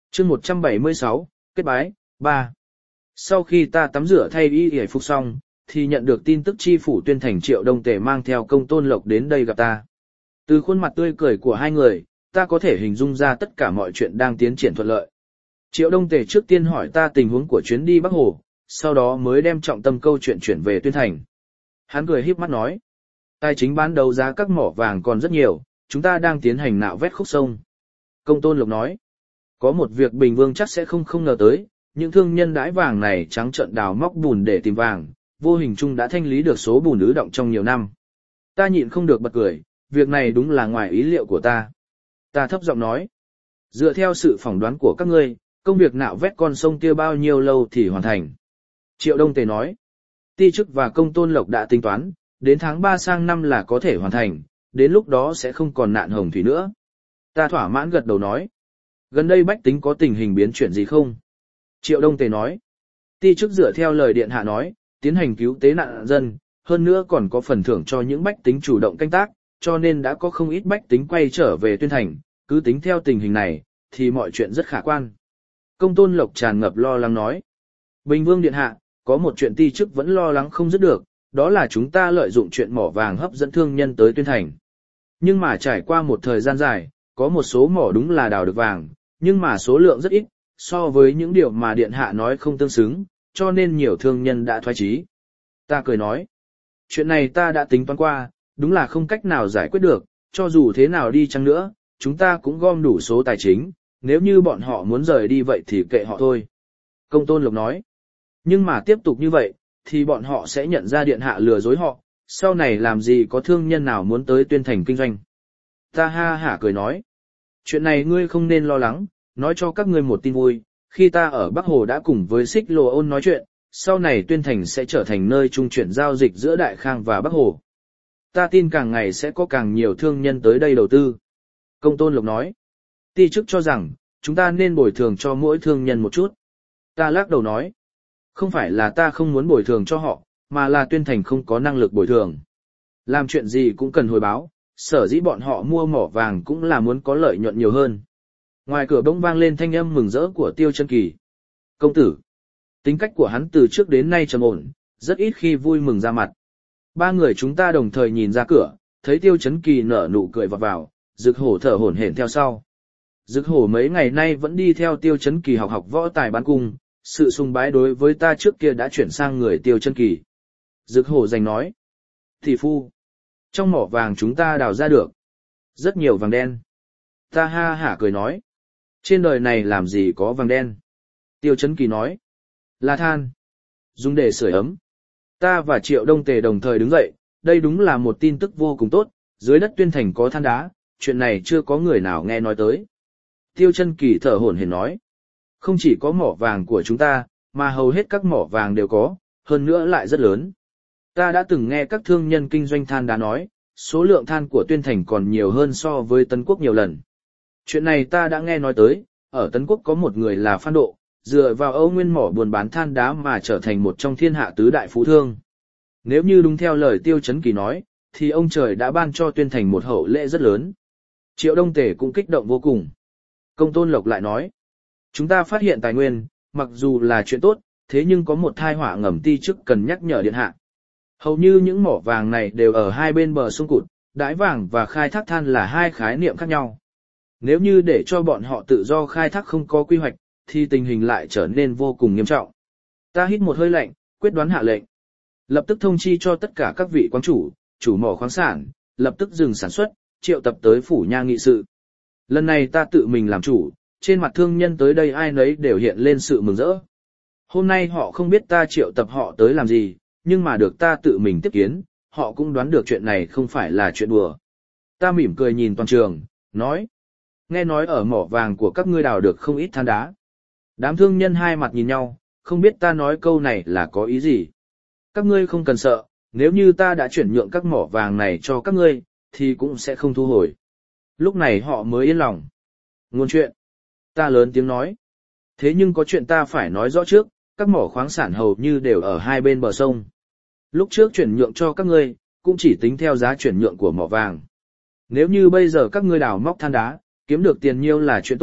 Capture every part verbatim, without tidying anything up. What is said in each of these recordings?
chương một trăm bảy mươi sáu, kết bái, ba. Sau khi ta tắm rửa thay y y phục xong, thì nhận được tin tức chi phủ Tuyên Thành Triệu Đông Tề mang theo Công Tôn Lộc đến đây gặp ta. Từ khuôn mặt tươi cười của hai người, ta có thể hình dung ra tất cả mọi chuyện đang tiến triển thuận lợi. Triệu Đông Tề trước tiên hỏi ta tình huống của chuyến đi Bắc Hồ, sau đó mới đem trọng tâm câu chuyện chuyển về Tuyên Thành. Hắn cười híp mắt nói, tài chính bán đấu giá các mỏ vàng còn rất nhiều, chúng ta đang tiến hành nạo vét khúc sông. Công Tôn Lộc nói, có một việc Bình Vương chắc sẽ không không ngờ tới, những thương nhân đãi vàng này trắng trợn đào móc bùn để tìm vàng, vô hình chung đã thanh lý được số bùn ứ động trong nhiều năm. Ta nhịn không được bật cười, việc này đúng là ngoài ý liệu của ta. Ta thấp giọng nói, dựa theo sự phỏng đoán của các ngươi, công việc nạo vét con sông kia bao nhiêu lâu thì hoàn thành? Triệu Đông Tề nói, Ti Chức và Công Tôn Lộc đã tính toán, đến tháng ba sang năm là có thể hoàn thành, đến lúc đó sẽ không còn nạn hồng thủy nữa. Ta thỏa mãn gật đầu nói, gần đây bách tính có tình hình biến chuyển gì không? Triệu Đông Tề nói, Ti Chức dựa theo lời điện hạ nói, tiến hành cứu tế nạn dân, hơn nữa còn có phần thưởng cho những bách tính chủ động canh tác, cho nên đã có không ít bách tính quay trở về Tuyên Thành, cứ tính theo tình hình này, thì mọi chuyện rất khả quan. Công Tôn Lộc tràn ngập lo lắng nói, Bình Vương điện hạ, có một chuyện Ti Chức vẫn lo lắng không dứt được, đó là chúng ta lợi dụng chuyện mỏ vàng hấp dẫn thương nhân tới Tuyên Thành. Nhưng mà trải qua một thời gian dài, có một số mỏ đúng là đào được vàng, nhưng mà số lượng rất ít, so với những điều mà điện hạ nói không tương xứng, cho nên nhiều thương nhân đã thoái chí. Ta cười nói, chuyện này ta đã tính toán qua, đúng là không cách nào giải quyết được, cho dù thế nào đi chăng nữa, chúng ta cũng gom đủ số tài chính, nếu như bọn họ muốn rời đi vậy thì kệ họ thôi. Công Tôn Lộc nói, nhưng mà tiếp tục như vậy, thì bọn họ sẽ nhận ra điện hạ lừa dối họ, sau này làm gì có thương nhân nào muốn tới Tuyên Thành kinh doanh. Ta ha hả cười nói, chuyện này ngươi không nên lo lắng, nói cho các ngươi một tin vui, khi ta ở Bắc Hồ đã cùng với Xích Lô Ôn nói chuyện, sau này Tuyên Thành sẽ trở thành nơi trung chuyển giao dịch giữa Đại Khang và Bắc Hồ. Ta tin càng ngày sẽ có càng nhiều thương nhân tới đây đầu tư. Công Tôn Lộc nói, Ti Chức cho rằng, chúng ta nên bồi thường cho mỗi thương nhân một chút. Ta lắc đầu nói, không phải là ta không muốn bồi thường cho họ, mà là Tuyên Thành không có năng lực bồi thường. Làm chuyện gì cũng cần hồi báo, sở dĩ bọn họ mua mỏ vàng cũng là muốn có lợi nhuận nhiều hơn. Ngoài cửa bỗng vang lên thanh âm mừng rỡ của Tiêu Chân Kỳ. Công tử. Tính cách của hắn từ trước đến nay trầm ổn, rất ít khi vui mừng ra mặt. Ba người chúng ta đồng thời nhìn ra cửa, thấy Tiêu Chấn Kỳ nở nụ cười vọt vào, Dực Hổ thở hổn hển theo sau. Dực Hổ mấy ngày nay vẫn đi theo Tiêu Chấn Kỳ học học võ tài bán cung, sự sùng bái đối với ta trước kia đã chuyển sang người Tiêu Chân Kỳ. Dực Hổ giành nói, thị phu, trong mỏ vàng chúng ta đào ra được rất nhiều vàng đen. Ta ha hả cười nói, trên đời này làm gì có vàng đen? Tiêu Chấn Kỳ nói, là than, dùng để sưởi ấm. Ta và Triệu Đông Tề đồng thời đứng dậy, đây đúng là một tin tức vô cùng tốt, dưới đất Tuyên Thành có than đá, chuyện này chưa có người nào nghe nói tới. Tiêu Chân Kỳ thở hổn hển nói, không chỉ có mỏ vàng của chúng ta, mà hầu hết các mỏ vàng đều có, hơn nữa lại rất lớn. Ta đã từng nghe các thương nhân kinh doanh than đá nói, số lượng than của Tuyên Thành còn nhiều hơn so với Tấn Quốc nhiều lần. Chuyện này ta đã nghe nói tới, ở Tấn Quốc có một người là Phan Độ, dựa vào Âu Nguyên mỏ buôn bán than đá mà trở thành một trong thiên hạ tứ đại phú thương. Nếu như đúng theo lời Tiêu Chấn Kỳ nói, thì ông trời đã ban cho Tuyên Thành một hậu lễ rất lớn. Triệu Đông Tề cũng kích động vô cùng. Công Tôn Lộc lại nói, chúng ta phát hiện tài nguyên, mặc dù là chuyện tốt, thế nhưng có một tai họa ngầm Ti Chức cần nhắc nhở điện hạ. Hầu như những mỏ vàng này đều ở hai bên bờ sông cụt, đãi vàng và khai thác than là hai khái niệm khác nhau. Nếu như để cho bọn họ tự do khai thác không có quy hoạch, thì tình hình lại trở nên vô cùng nghiêm trọng. Ta hít một hơi lạnh, quyết đoán hạ lệnh. Lập tức thông chi cho tất cả các vị quán chủ, chủ mỏ khoáng sản, lập tức dừng sản xuất, triệu tập tới phủ nha nghị sự. Lần này ta tự mình làm chủ, trên mặt thương nhân tới đây ai nấy đều hiện lên sự mừng rỡ. Hôm nay họ không biết ta triệu tập họ tới làm gì, nhưng mà được ta tự mình tiếp kiến, họ cũng đoán được chuyện này không phải là chuyện đùa. Ta mỉm cười nhìn toàn trường, nói, nghe nói ở mỏ vàng của các ngươi đào được không ít than đá. Đám thương nhân hai mặt nhìn nhau, không biết ta nói câu này là có ý gì. Các ngươi không cần sợ, nếu như ta đã chuyển nhượng các mỏ vàng này cho các ngươi, thì cũng sẽ không thu hồi. Lúc này họ mới yên lòng. Ngôn chuyện. Ta lớn tiếng nói. Thế nhưng có chuyện ta phải nói rõ trước, các mỏ khoáng sản hầu như đều ở hai bên bờ sông. Lúc trước chuyển nhượng cho các ngươi, cũng chỉ tính theo giá chuyển nhượng của mỏ vàng. Nếu như bây giờ các ngươi đào móc than đá, kiếm được tiền nhiều là chuyện tốt,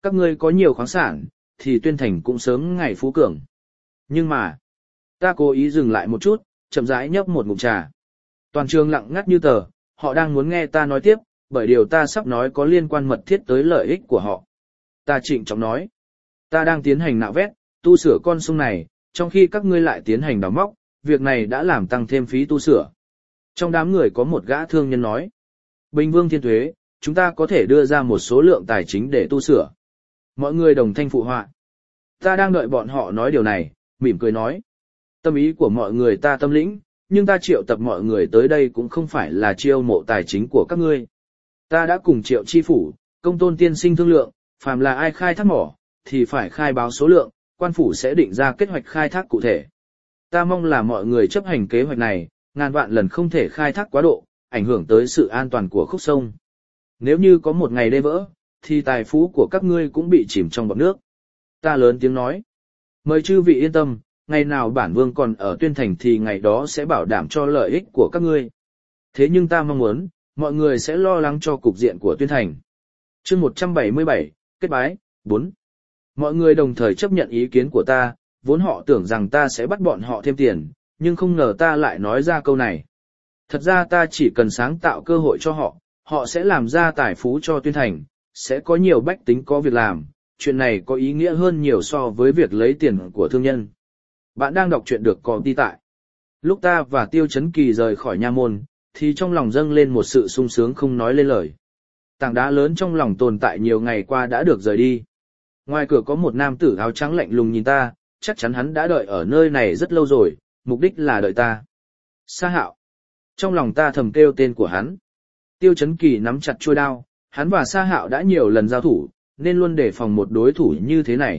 Các ngươi có nhiều khoáng sản, thì Tuyên Thành cũng sớm ngày phú cường. Nhưng mà, ta cố ý dừng lại một chút, chậm rãi nhấp một ngụm trà. Toàn trường lặng ngắt như tờ, họ đang muốn nghe ta nói tiếp, bởi điều ta sắp nói có liên quan mật thiết tới lợi ích của họ. Ta trịnh trọng nói, ta đang tiến hành nạo vét, tu sửa con sông này, trong khi các ngươi lại tiến hành đào móc, việc này đã làm tăng thêm phí tu sửa. Trong đám người có một gã thương nhân nói, Bình Vương Thiên Thuế, chúng ta có thể đưa ra một số lượng tài chính để tu sửa. Mọi người đồng thanh phụ họa. Ta đang đợi bọn họ nói điều này, mỉm cười nói. Tâm ý của mọi người ta tâm lĩnh, nhưng ta triệu tập mọi người tới đây cũng không phải là chiêu mộ tài chính của các ngươi. Ta đã cùng Triệu chi phủ, Công Tôn tiên sinh thương lượng, phàm là ai khai thác mỏ, thì phải khai báo số lượng, quan phủ sẽ định ra kế hoạch khai thác cụ thể. Ta mong là mọi người chấp hành kế hoạch này, ngàn vạn lần không thể khai thác quá độ, ảnh hưởng tới sự an toàn của khúc sông. Nếu như có một ngày đê vỡ, thì tài phú của các ngươi cũng bị chìm trong bọt nước. Ta lớn tiếng nói. Mời chư vị yên tâm, ngày nào bản vương còn ở Tuyên Thành thì ngày đó sẽ bảo đảm cho lợi ích của các ngươi. Thế nhưng ta mong muốn, mọi người sẽ lo lắng cho cục diện của Tuyên Thành. Chương một trăm bảy mươi bảy, kết bái, bốn. Mọi người đồng thời chấp nhận ý kiến của ta, vốn họ tưởng rằng ta sẽ bắt bọn họ thêm tiền, nhưng không ngờ ta lại nói ra câu này. Thật ra ta chỉ cần sáng tạo cơ hội cho họ, họ sẽ làm ra tài phú cho Tuyên Thành, sẽ có nhiều bách tính có việc làm, chuyện này có ý nghĩa hơn nhiều so với việc lấy tiền của thương nhân. Bạn đang đọc truyện được có đi tại. Lúc ta và Tiêu Chấn Kỳ rời khỏi nha môn, thì trong lòng dâng lên một sự sung sướng không nói lên lời. Tảng đá lớn trong lòng tồn tại nhiều ngày qua đã được rời đi. Ngoài cửa có một nam tử áo trắng lạnh lùng nhìn ta, chắc chắn hắn đã đợi ở nơi này rất lâu rồi, mục đích là đợi ta. Sa Hạo. Trong lòng ta thầm kêu tên của hắn. Tiêu Chấn Kỳ nắm chặt chuôi đao, hắn và Sa Hạo đã nhiều lần giao thủ, nên luôn đề phòng một đối thủ như thế này.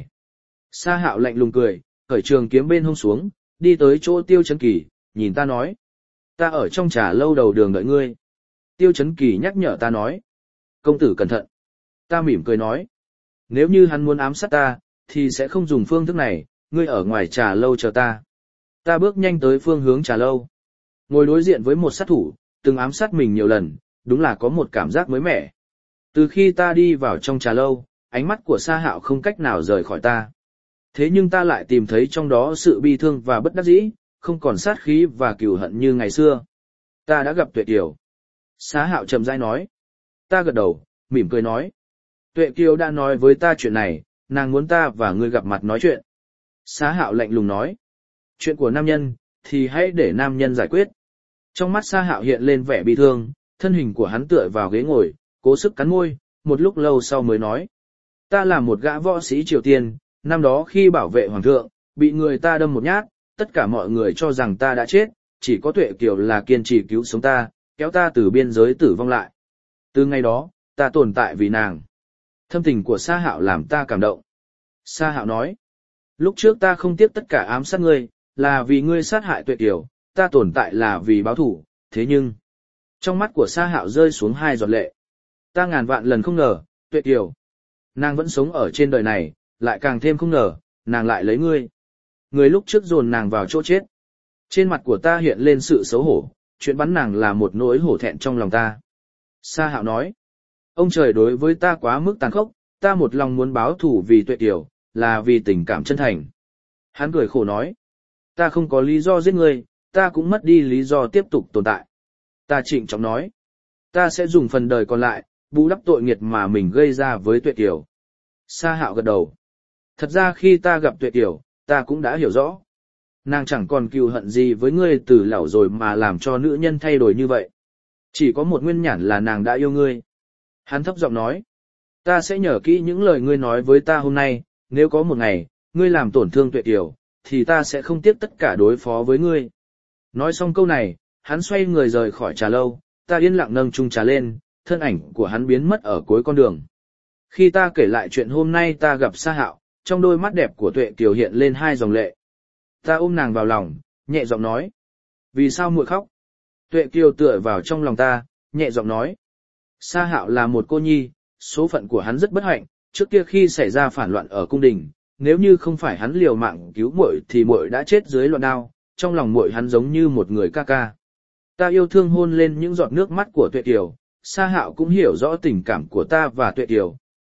Sa Hạo lạnh lùng cười, cởi trường kiếm bên hông xuống, đi tới chỗ Tiêu Chấn Kỳ, nhìn ta nói. Ta ở trong trà lâu đầu đường đợi ngươi. Tiêu Chấn Kỳ nhắc nhở ta nói. Công tử cẩn thận. Ta mỉm cười nói. Nếu như hắn muốn ám sát ta, thì sẽ không dùng phương thức này, ngươi ở ngoài trà lâu chờ ta. Ta bước nhanh tới phương hướng trà lâu. Ngồi đối diện với một sát thủ, từng ám sát mình nhiều lần, đúng là có một cảm giác mới mẻ. Từ khi ta đi vào trong trà lâu, ánh mắt của Sa Hạo không cách nào rời khỏi ta. Thế nhưng ta lại tìm thấy trong đó sự bi thương và bất đắc dĩ, không còn sát khí và cừu hận như ngày xưa. Ta đã gặp Tuệ Kiều. Sa Hạo chậm rãi nói. Ta gật đầu, mỉm cười nói. Tuệ Kiều đã nói với ta chuyện này, nàng muốn ta và ngươi gặp mặt nói chuyện. Sa Hạo lạnh lùng nói. Chuyện của nam nhân, thì hãy để nam nhân giải quyết. Trong mắt Sa Hạo hiện lên vẻ bi thương, thân hình của hắn tựa vào ghế ngồi, cố sức cắn môi, một lúc lâu sau mới nói. Ta là một gã võ sĩ Triều Tiên, năm đó khi bảo vệ hoàng thượng, bị người ta đâm một nhát, tất cả mọi người cho rằng ta đã chết, chỉ có Tuệ Kiều là kiên trì cứu sống ta, kéo ta từ biên giới tử vong lại. Từ ngày đó, ta tồn tại vì nàng. Thâm tình của Sa Hạo làm ta cảm động. Sa Hạo nói, lúc trước ta không tiếc tất cả ám sát ngươi, là vì ngươi sát hại Tuệ Kiều, ta tồn tại là vì báo thù, thế nhưng... Trong mắt của Sa Hạo rơi xuống hai giọt lệ. Ta ngàn vạn lần không ngờ, Tuệ Kiều. Nàng vẫn sống ở trên đời này, lại càng thêm không ngờ, nàng lại lấy ngươi. Người lúc trước dồn nàng vào chỗ chết. Trên mặt của ta hiện lên sự xấu hổ, chuyện bắn nàng là một nỗi hổ thẹn trong lòng ta. Sa Hạo nói, ông trời đối với ta quá mức tàn khốc, ta một lòng muốn báo thù vì Tuệ Kiều, là vì tình cảm chân thành. Hắn cười khổ nói, ta không có lý do giết ngươi, ta cũng mất đi lý do tiếp tục tồn tại. Ta trịnh trọng nói, ta sẽ dùng phần đời còn lại, bù đắp tội nghiệt mà mình gây ra với Tuệ Kiều. Sa Hạo gật đầu. Thật ra khi ta gặp Tuệ Kiều, ta cũng đã hiểu rõ. Nàng chẳng còn cừu hận gì với ngươi từ lẩu rồi mà làm cho nữ nhân thay đổi như vậy. Chỉ có một nguyên nhản là nàng đã yêu ngươi. Hắn thấp giọng nói, ta sẽ nhớ kỹ những lời ngươi nói với ta hôm nay, nếu có một ngày, ngươi làm tổn thương Tuệ Kiều, thì ta sẽ không tiếc tất cả đối phó với ngươi. Nói xong câu này, hắn xoay người rời khỏi trà lâu, ta yên lặng nâng chung trà lên, thân ảnh của hắn biến mất ở cuối con đường. Khi ta kể lại chuyện hôm nay ta gặp Sa Hạo, trong đôi mắt đẹp của Tuệ Kiều hiện lên hai dòng lệ. Ta ôm nàng vào lòng, nhẹ giọng nói. Vì sao muội khóc? Tuệ Kiều tựa vào trong lòng ta, nhẹ giọng nói. Sa Hạo là một cô nhi, số phận của hắn rất bất hạnh, trước kia khi xảy ra phản loạn ở cung đình, nếu như không phải hắn liều mạng cứu muội thì muội đã chết dưới loạn đao, trong lòng muội hắn giống như một người ca ca. Ta yêu thương hôn lên những giọt nước mắt của Tuệ Kiều, Sa Hạo cũng hiểu rõ tình cảm của ta và Tuệ Kiều,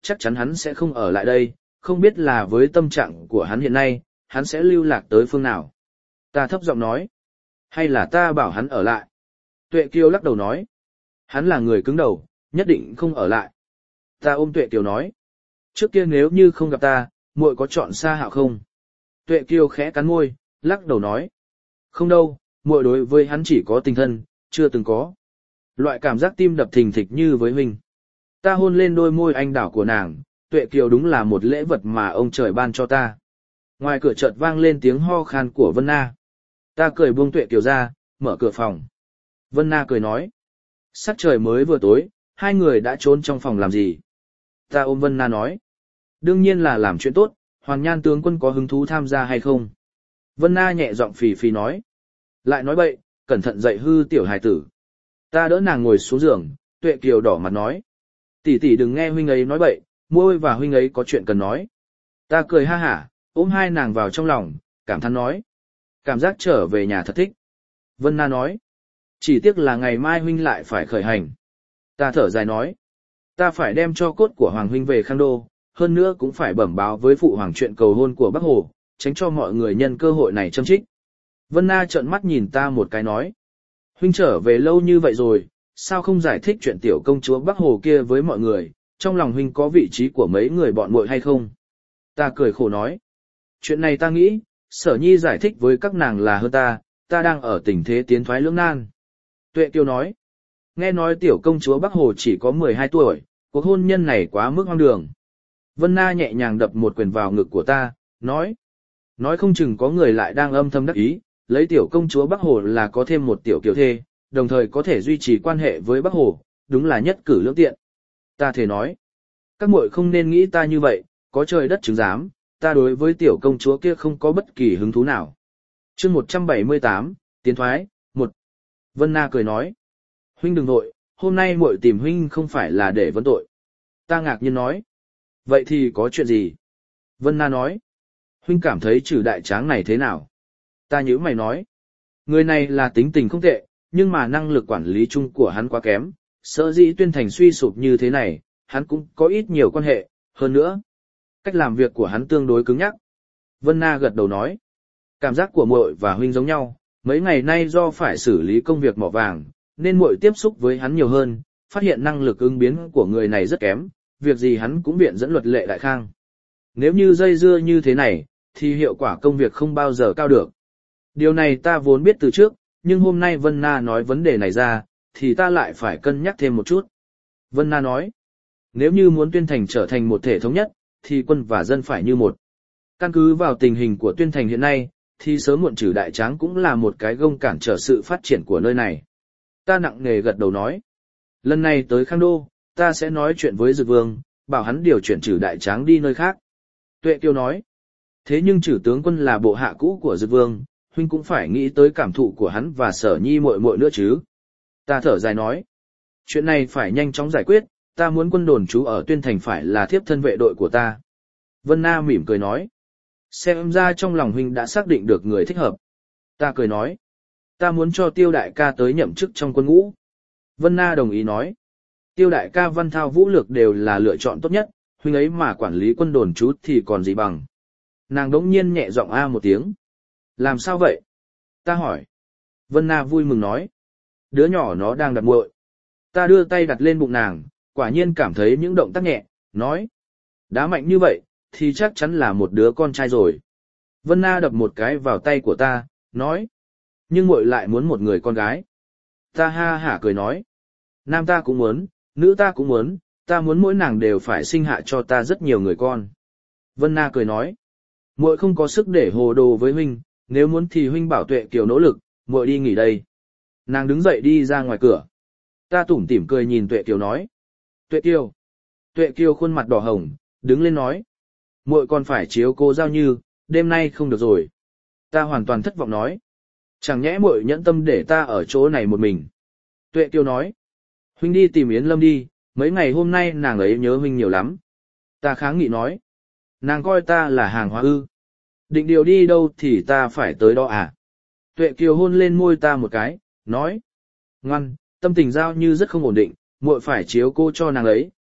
chắc chắn hắn sẽ không ở lại đây, không biết là với tâm trạng của hắn hiện nay, hắn sẽ lưu lạc tới phương nào. Ta thấp giọng nói, hay là ta bảo hắn ở lại. Tuệ Kiều lắc đầu nói, hắn là người cứng đầu, nhất định không ở lại. Ta ôm Tuệ Kiều nói, trước kia nếu như không gặp ta, muội có chọn Sa Hạo không? Tuệ Kiều khẽ cắn môi, lắc đầu nói, không đâu, muội đối với hắn chỉ có tình thân, chưa từng có. Loại cảm giác tim đập thình thịch như với huynh. Ta hôn lên đôi môi anh đảo của nàng, Tuệ Kiều đúng là một lễ vật mà ông trời ban cho ta. Ngoài cửa chợt vang lên tiếng ho khan của Vân Na. Ta cười buông Tuệ Kiều ra, mở cửa phòng. Vân Na cười nói, sắc trời mới vừa tối, hai người đã trốn trong phòng làm gì? Ta ôm Vân Na nói, đương nhiên là làm chuyện tốt, Hoàn Nhan tướng quân có hứng thú tham gia hay không? Vân Na nhẹ giọng phì phì nói, lại nói bậy, cẩn thận dậy hư tiểu hài tử. Ta đỡ nàng ngồi xuống giường, Tuệ Kiều đỏ mặt nói, tỷ tỷ đừng nghe huynh ấy nói bậy, muội và huynh ấy có chuyện cần nói. Ta cười ha hả, ôm hai nàng vào trong lòng, cảm thán nói, cảm giác trở về nhà thật thích. Vân Na nói, chỉ tiếc là ngày mai huynh lại phải khởi hành. Ta thở dài nói, ta phải đem cho cốt của Hoàng huynh về Khang Đô, hơn nữa cũng phải bẩm báo với phụ hoàng chuyện cầu hôn của Bắc Hồ, tránh cho mọi người nhân cơ hội này châm trích. Vân Na trợn mắt nhìn ta một cái nói, huynh trở về lâu như vậy rồi, sao không giải thích chuyện tiểu công chúa Bắc Hồ kia với mọi người, trong lòng huynh có vị trí của mấy người bọn muội hay không? Ta cười khổ nói, chuyện này ta nghĩ, Sở Nhi giải thích với các nàng là hơn ta, ta đang ở tình thế tiến thoái lưỡng nan. Tuệ Kiều nói, nghe nói tiểu công chúa Bắc Hồ chỉ có mười hai tuổi, cuộc hôn nhân này quá mức hoang đường. Vân Na nhẹ nhàng đập một quyền vào ngực của ta, nói, nói không chừng có người lại đang âm thầm đắc ý, lấy tiểu công chúa Bắc Hồ là có thêm một tiểu kiều thê, đồng thời có thể duy trì quan hệ với Bắc Hồ, đúng là nhất cử lưỡng tiện. Ta thề nói, các muội không nên nghĩ ta như vậy, có trời đất chứng giám, ta đối với tiểu công chúa kia không có bất kỳ hứng thú nào. Chương một trăm bảy mươi tám, tiến thoái, một. Vân Na cười nói, huynh đừng nội, hôm nay muội tìm huynh không phải là để vấn tội. Ta ngạc nhiên nói, vậy thì có chuyện gì? Vân Na nói, huynh cảm thấy Trử Đại Tráng này thế nào? Ta nhíu mày nói, người này là tính tình không tệ, nhưng mà năng lực quản lý chung của hắn quá kém, sở dĩ Tuyên Thành suy sụp như thế này, hắn cũng có ít nhiều quan hệ, hơn nữa, cách làm việc của hắn tương đối cứng nhắc. Vân Na gật đầu nói, cảm giác của muội và huynh giống nhau, mấy ngày nay do phải xử lý công việc mỏ vàng, nên muội tiếp xúc với hắn nhiều hơn, phát hiện năng lực ứng biến của người này rất kém, việc gì hắn cũng viện dẫn luật lệ đại khang. Nếu như dây dưa như thế này, thì hiệu quả công việc không bao giờ cao được. Điều này ta vốn biết từ trước, nhưng hôm nay Vân Na nói vấn đề này ra, thì ta lại phải cân nhắc thêm một chút. Vân Na nói, nếu như muốn Tuyên Thành trở thành một thể thống nhất, thì quân và dân phải như một. Căn cứ vào tình hình của Tuyên Thành hiện nay, thì sớm muộn Trử Đại Tráng cũng là một cái gông cản trở sự phát triển của nơi này. Ta nặng nề gật đầu nói, lần này tới Khang Đô, ta sẽ nói chuyện với Dực Vương, bảo hắn điều chuyển Trử Đại Tráng đi nơi khác. Tuệ Kiều nói, thế nhưng Trử tướng quân là bộ hạ cũ của Dực Vương, huynh cũng phải nghĩ tới cảm thụ của hắn và Sở Nhi muội muội nữa chứ. Ta thở dài nói, chuyện này phải nhanh chóng giải quyết, ta muốn quân đồn trú ở Tuyên Thành phải là thiếp thân vệ đội của ta. Vân Na mỉm cười nói, xem ra trong lòng huynh đã xác định được người thích hợp. Ta cười nói, ta muốn cho Tiêu đại ca tới nhậm chức trong quân ngũ. Vân Na đồng ý nói, Tiêu đại ca văn thao vũ lược đều là lựa chọn tốt nhất, huynh ấy mà quản lý quân đồn trú thì còn gì bằng. Nàng đống nhiên nhẹ giọng a một tiếng. Làm sao vậy? Ta hỏi. Vân Na vui mừng nói, đứa nhỏ nó đang đặt muội. Ta đưa tay đặt lên bụng nàng, quả nhiên cảm thấy những động tác nhẹ, nói, đá mạnh như vậy, thì chắc chắn là một đứa con trai rồi. Vân Na đập một cái vào tay của ta, nói, nhưng muội lại muốn một người con gái. Ta ha hả cười nói, nam ta cũng muốn, nữ ta cũng muốn, ta muốn mỗi nàng đều phải sinh hạ cho ta rất nhiều người con. Vân Na cười nói, muội không có sức để hồ đồ với huynh, nếu muốn thì huynh bảo Tuệ Kiều nỗ lực, muội đi nghỉ đây. Nàng đứng dậy đi ra ngoài cửa. Ta tủm tỉm cười nhìn Tuệ Kiều nói, Tuệ Kiều. Tuệ Kiều khuôn mặt đỏ hồng, đứng lên nói, muội còn phải chiếu cố Giao Như, đêm nay không được rồi. Ta hoàn toàn thất vọng nói, chẳng nhẽ muội nhẫn tâm để ta ở chỗ này một mình. Tuệ Kiều nói, huynh đi tìm Yến Lâm đi, mấy ngày hôm nay nàng ấy nhớ huynh nhiều lắm. Ta kháng nghị nói, nàng coi ta là hàng hóa ư. Định điều đi đâu thì ta phải tới đó à? Tuệ Kiều hôn lên môi ta một cái, nói, ngoan, tâm tình Giao Như rất không ổn định, muội phải chiếu cô cho nàng ấy,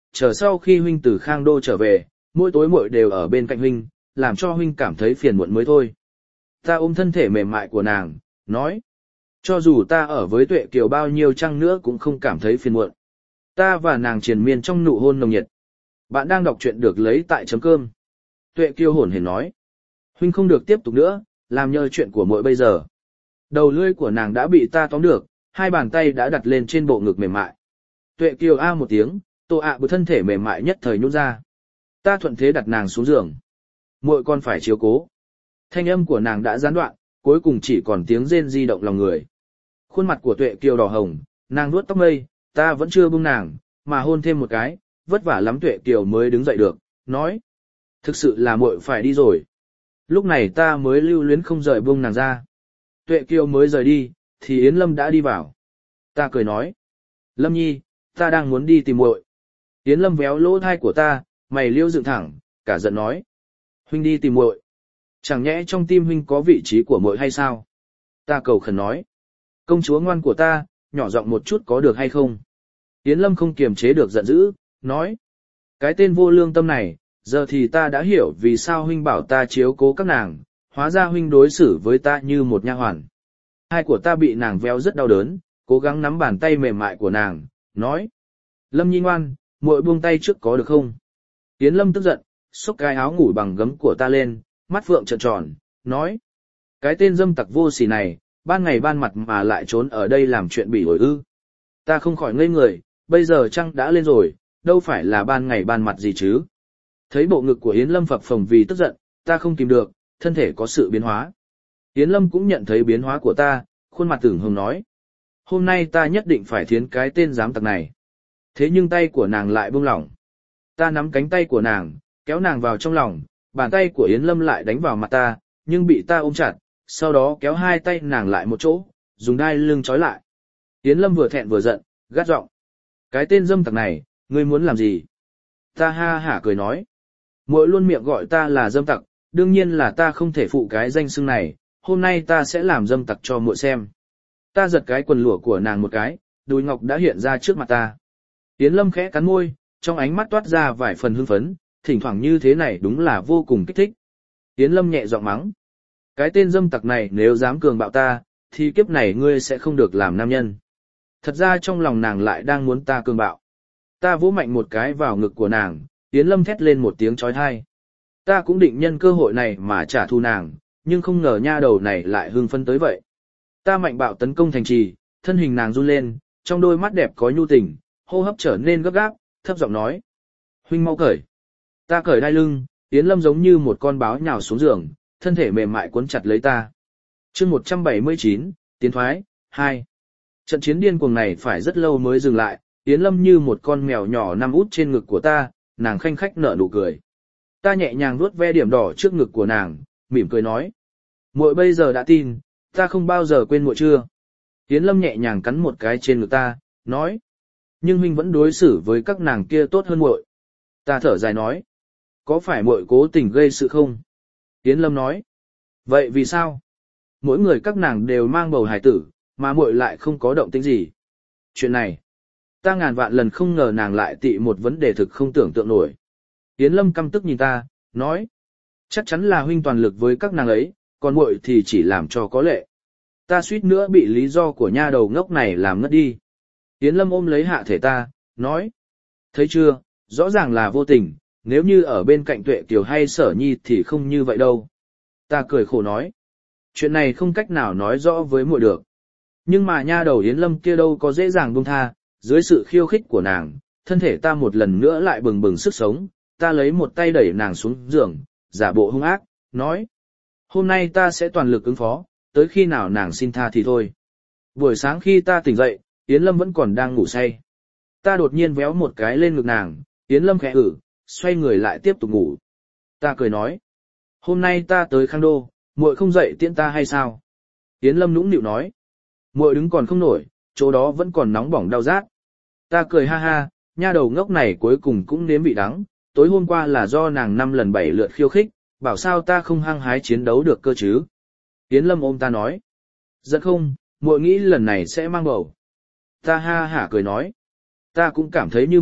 chờ sau khi huynh từ Khang Đô trở về, mỗi tối muội đều ở bên cạnh huynh, làm cho huynh cảm thấy phiền muộn mới thôi. Ta ôm thân thể mềm mại của nàng, nói. Cho dù ta ở với Tuệ Kiều bao nhiêu chăng nữa cũng không cảm thấy phiền muộn. Ta và nàng triền miên trong nụ hôn nồng nhiệt. Bạn đang đọc truyện được lấy tại chấm cơm. Tuệ Kiều hổn hển nói. Huynh không được tiếp tục nữa, làm nhờ chuyện của muội bây giờ. Đầu lưỡi của nàng đã bị ta tóm được, hai bàn tay đã đặt lên trên bộ ngực mềm mại. Tuệ Kiều a một tiếng, Tô ạ bự thân thể mềm mại nhất thời nhún ra. Ta thuận thế đặt nàng xuống giường. Muội còn phải chiếu cố. Thanh âm của nàng đã gián đoạn, cuối cùng chỉ còn tiếng rên di động lòng người. Khuôn mặt của Tuệ Kiều đỏ hồng, nàng nuốt tóc mây, ta vẫn chưa buông nàng, mà hôn thêm một cái, vất vả lắm Tuệ Kiều mới đứng dậy được, nói. Thực sự là muội phải đi rồi. Lúc này ta mới lưu luyến không rời buông nàng ra. Tuệ Kiều mới rời đi, thì Yến Lâm đã đi vào. Ta cười nói. Lâm Nhi, ta đang muốn đi tìm muội. Yến Lâm véo lỗ thai của ta, mày liêu dựng thẳng, cả giận nói. Huynh đi tìm muội. Chẳng nhẽ trong tim huynh có vị trí của muội hay sao? Ta cầu khẩn nói. Công chúa ngoan của ta, nhỏ giọng một chút có được hay không? Yến Lâm không kiềm chế được giận dữ, nói. Cái tên vô lương tâm này, giờ thì ta đã hiểu vì sao huynh bảo ta chiếu cố các nàng, hóa ra huynh đối xử với ta như một nha hoàn. Hai của ta bị nàng véo rất đau đớn, cố gắng nắm bàn tay mềm mại của nàng, nói. Lâm Nhi ngoan, muội buông tay trước có được không? Yến Lâm tức giận, xốc cái áo ngủ bằng gấm của ta lên, mắt phượng trợn tròn, nói. Cái tên dâm tặc vô sỉ này, ban ngày ban mặt mà lại trốn ở đây làm chuyện bỉ ổi ư. Ta không khỏi ngây người, bây giờ trăng đã lên rồi, đâu phải là ban ngày ban mặt gì chứ. Thấy bộ ngực của Yến Lâm phập phồng vì tức giận, ta không kìm được, thân thể có sự biến hóa. Yến Lâm cũng nhận thấy biến hóa của ta, khuôn mặt tưởng hồng nói. Hôm nay ta nhất định phải thiến cái tên giám tặc này. Thế nhưng tay của nàng lại buông lỏng. Ta nắm cánh tay của nàng, kéo nàng vào trong lòng, bàn tay của Yến Lâm lại đánh vào mặt ta, nhưng bị ta ôm chặt, sau đó kéo hai tay nàng lại một chỗ, dùng đai lưng trói lại. Yến Lâm vừa thẹn vừa giận, gắt giọng. Cái tên dâm tặc này, ngươi muốn làm gì? Ta ha hả cười nói. Muội luôn miệng gọi ta là dâm tặc, đương nhiên là ta không thể phụ cái danh xưng này, hôm nay ta sẽ làm dâm tặc cho muội xem. Ta giật cái quần lụa của nàng một cái, đùi ngọc đã hiện ra trước mặt ta. Yến Lâm khẽ cắn môi, trong ánh mắt toát ra vài phần hưng phấn, thỉnh thoảng như thế này đúng là vô cùng kích thích. Yến Lâm nhẹ giọng mắng. Cái tên dâm tặc này nếu dám cường bạo ta, thì kiếp này ngươi sẽ không được làm nam nhân. Thật ra trong lòng nàng lại đang muốn ta cường bạo. Ta vỗ mạnh một cái vào ngực của nàng, Yến Lâm thét lên một tiếng chói tai. Ta cũng định nhân cơ hội này mà trả thù nàng, nhưng không ngờ nha đầu này lại hưng phấn tới vậy. Ta mạnh bạo tấn công thành trì, thân hình nàng run lên, trong đôi mắt đẹp có nhu tình, hô hấp trở nên gấp gáp, thấp giọng nói. Huynh mau cởi. Ta cởi đai lưng, Yến Lâm giống như một con báo nhào xuống giường, thân thể mềm mại cuốn chặt lấy ta. Chương một trăm bảy mươi chín, tiến thoái, hai. Trận chiến điên cuồng này phải rất lâu mới dừng lại, Yến Lâm như một con mèo nhỏ nằm út trên ngực của ta, nàng khanh khách nở nụ cười. Ta nhẹ nhàng vuốt ve điểm đỏ trước ngực của nàng, mỉm cười nói. Muội bây giờ đã tin, ta không bao giờ quên muội chưa? Yến Lâm nhẹ nhàng cắn một cái trên ngực ta, nói. Nhưng huynh vẫn đối xử với các nàng kia tốt hơn muội. Ta thở dài nói. Có phải muội cố tình gây sự không? Yến Lâm nói. Vậy vì sao? Mỗi người các nàng đều mang bầu hài tử, mà muội lại không có động tĩnh gì. Chuyện này, ta ngàn vạn lần không ngờ nàng lại tị một vấn đề thực không tưởng tượng nổi. Yến Lâm căm tức nhìn ta, nói. Chắc chắn là huynh toàn lực với các nàng ấy, còn muội thì chỉ làm cho có lệ. Ta suýt nữa bị lý do của nha đầu ngốc này làm ngất đi. Yến Lâm ôm lấy hạ thể ta, nói. Thấy chưa, rõ ràng là vô tình, nếu như ở bên cạnh Tuệ Kiều hay Sở Nhi thì không như vậy đâu. Ta cười khổ nói. Chuyện này không cách nào nói rõ với muội được. Nhưng mà nha đầu Yến Lâm kia đâu có dễ dàng buông tha, dưới sự khiêu khích của nàng, thân thể ta một lần nữa lại bừng bừng sức sống, ta lấy một tay đẩy nàng xuống giường, giả bộ hung ác, nói. Hôm nay ta sẽ toàn lực ứng phó, tới khi nào nàng xin tha thì thôi. Buổi sáng khi ta tỉnh dậy, Yến Lâm vẫn còn đang ngủ say. Ta đột nhiên véo một cái lên ngực nàng, Yến Lâm khẽ ử, xoay người lại tiếp tục ngủ. Ta cười nói. Hôm nay ta tới Khang Đô, muội không dậy tiễn ta hay sao? Yến Lâm nũng nịu nói. Muội đứng còn không nổi, chỗ đó vẫn còn nóng bỏng đau rát. Ta cười ha ha, nha đầu ngốc này cuối cùng cũng nếm vị đắng, tối hôm qua là do nàng năm lần bảy lượt khiêu khích, bảo sao ta không hăng hái chiến đấu được cơ chứ. Yến Lâm ôm ta nói. Giận không, muội nghĩ lần này sẽ mang bầu. Ta ha hả cười nói. Ta cũng cảm thấy như vậy,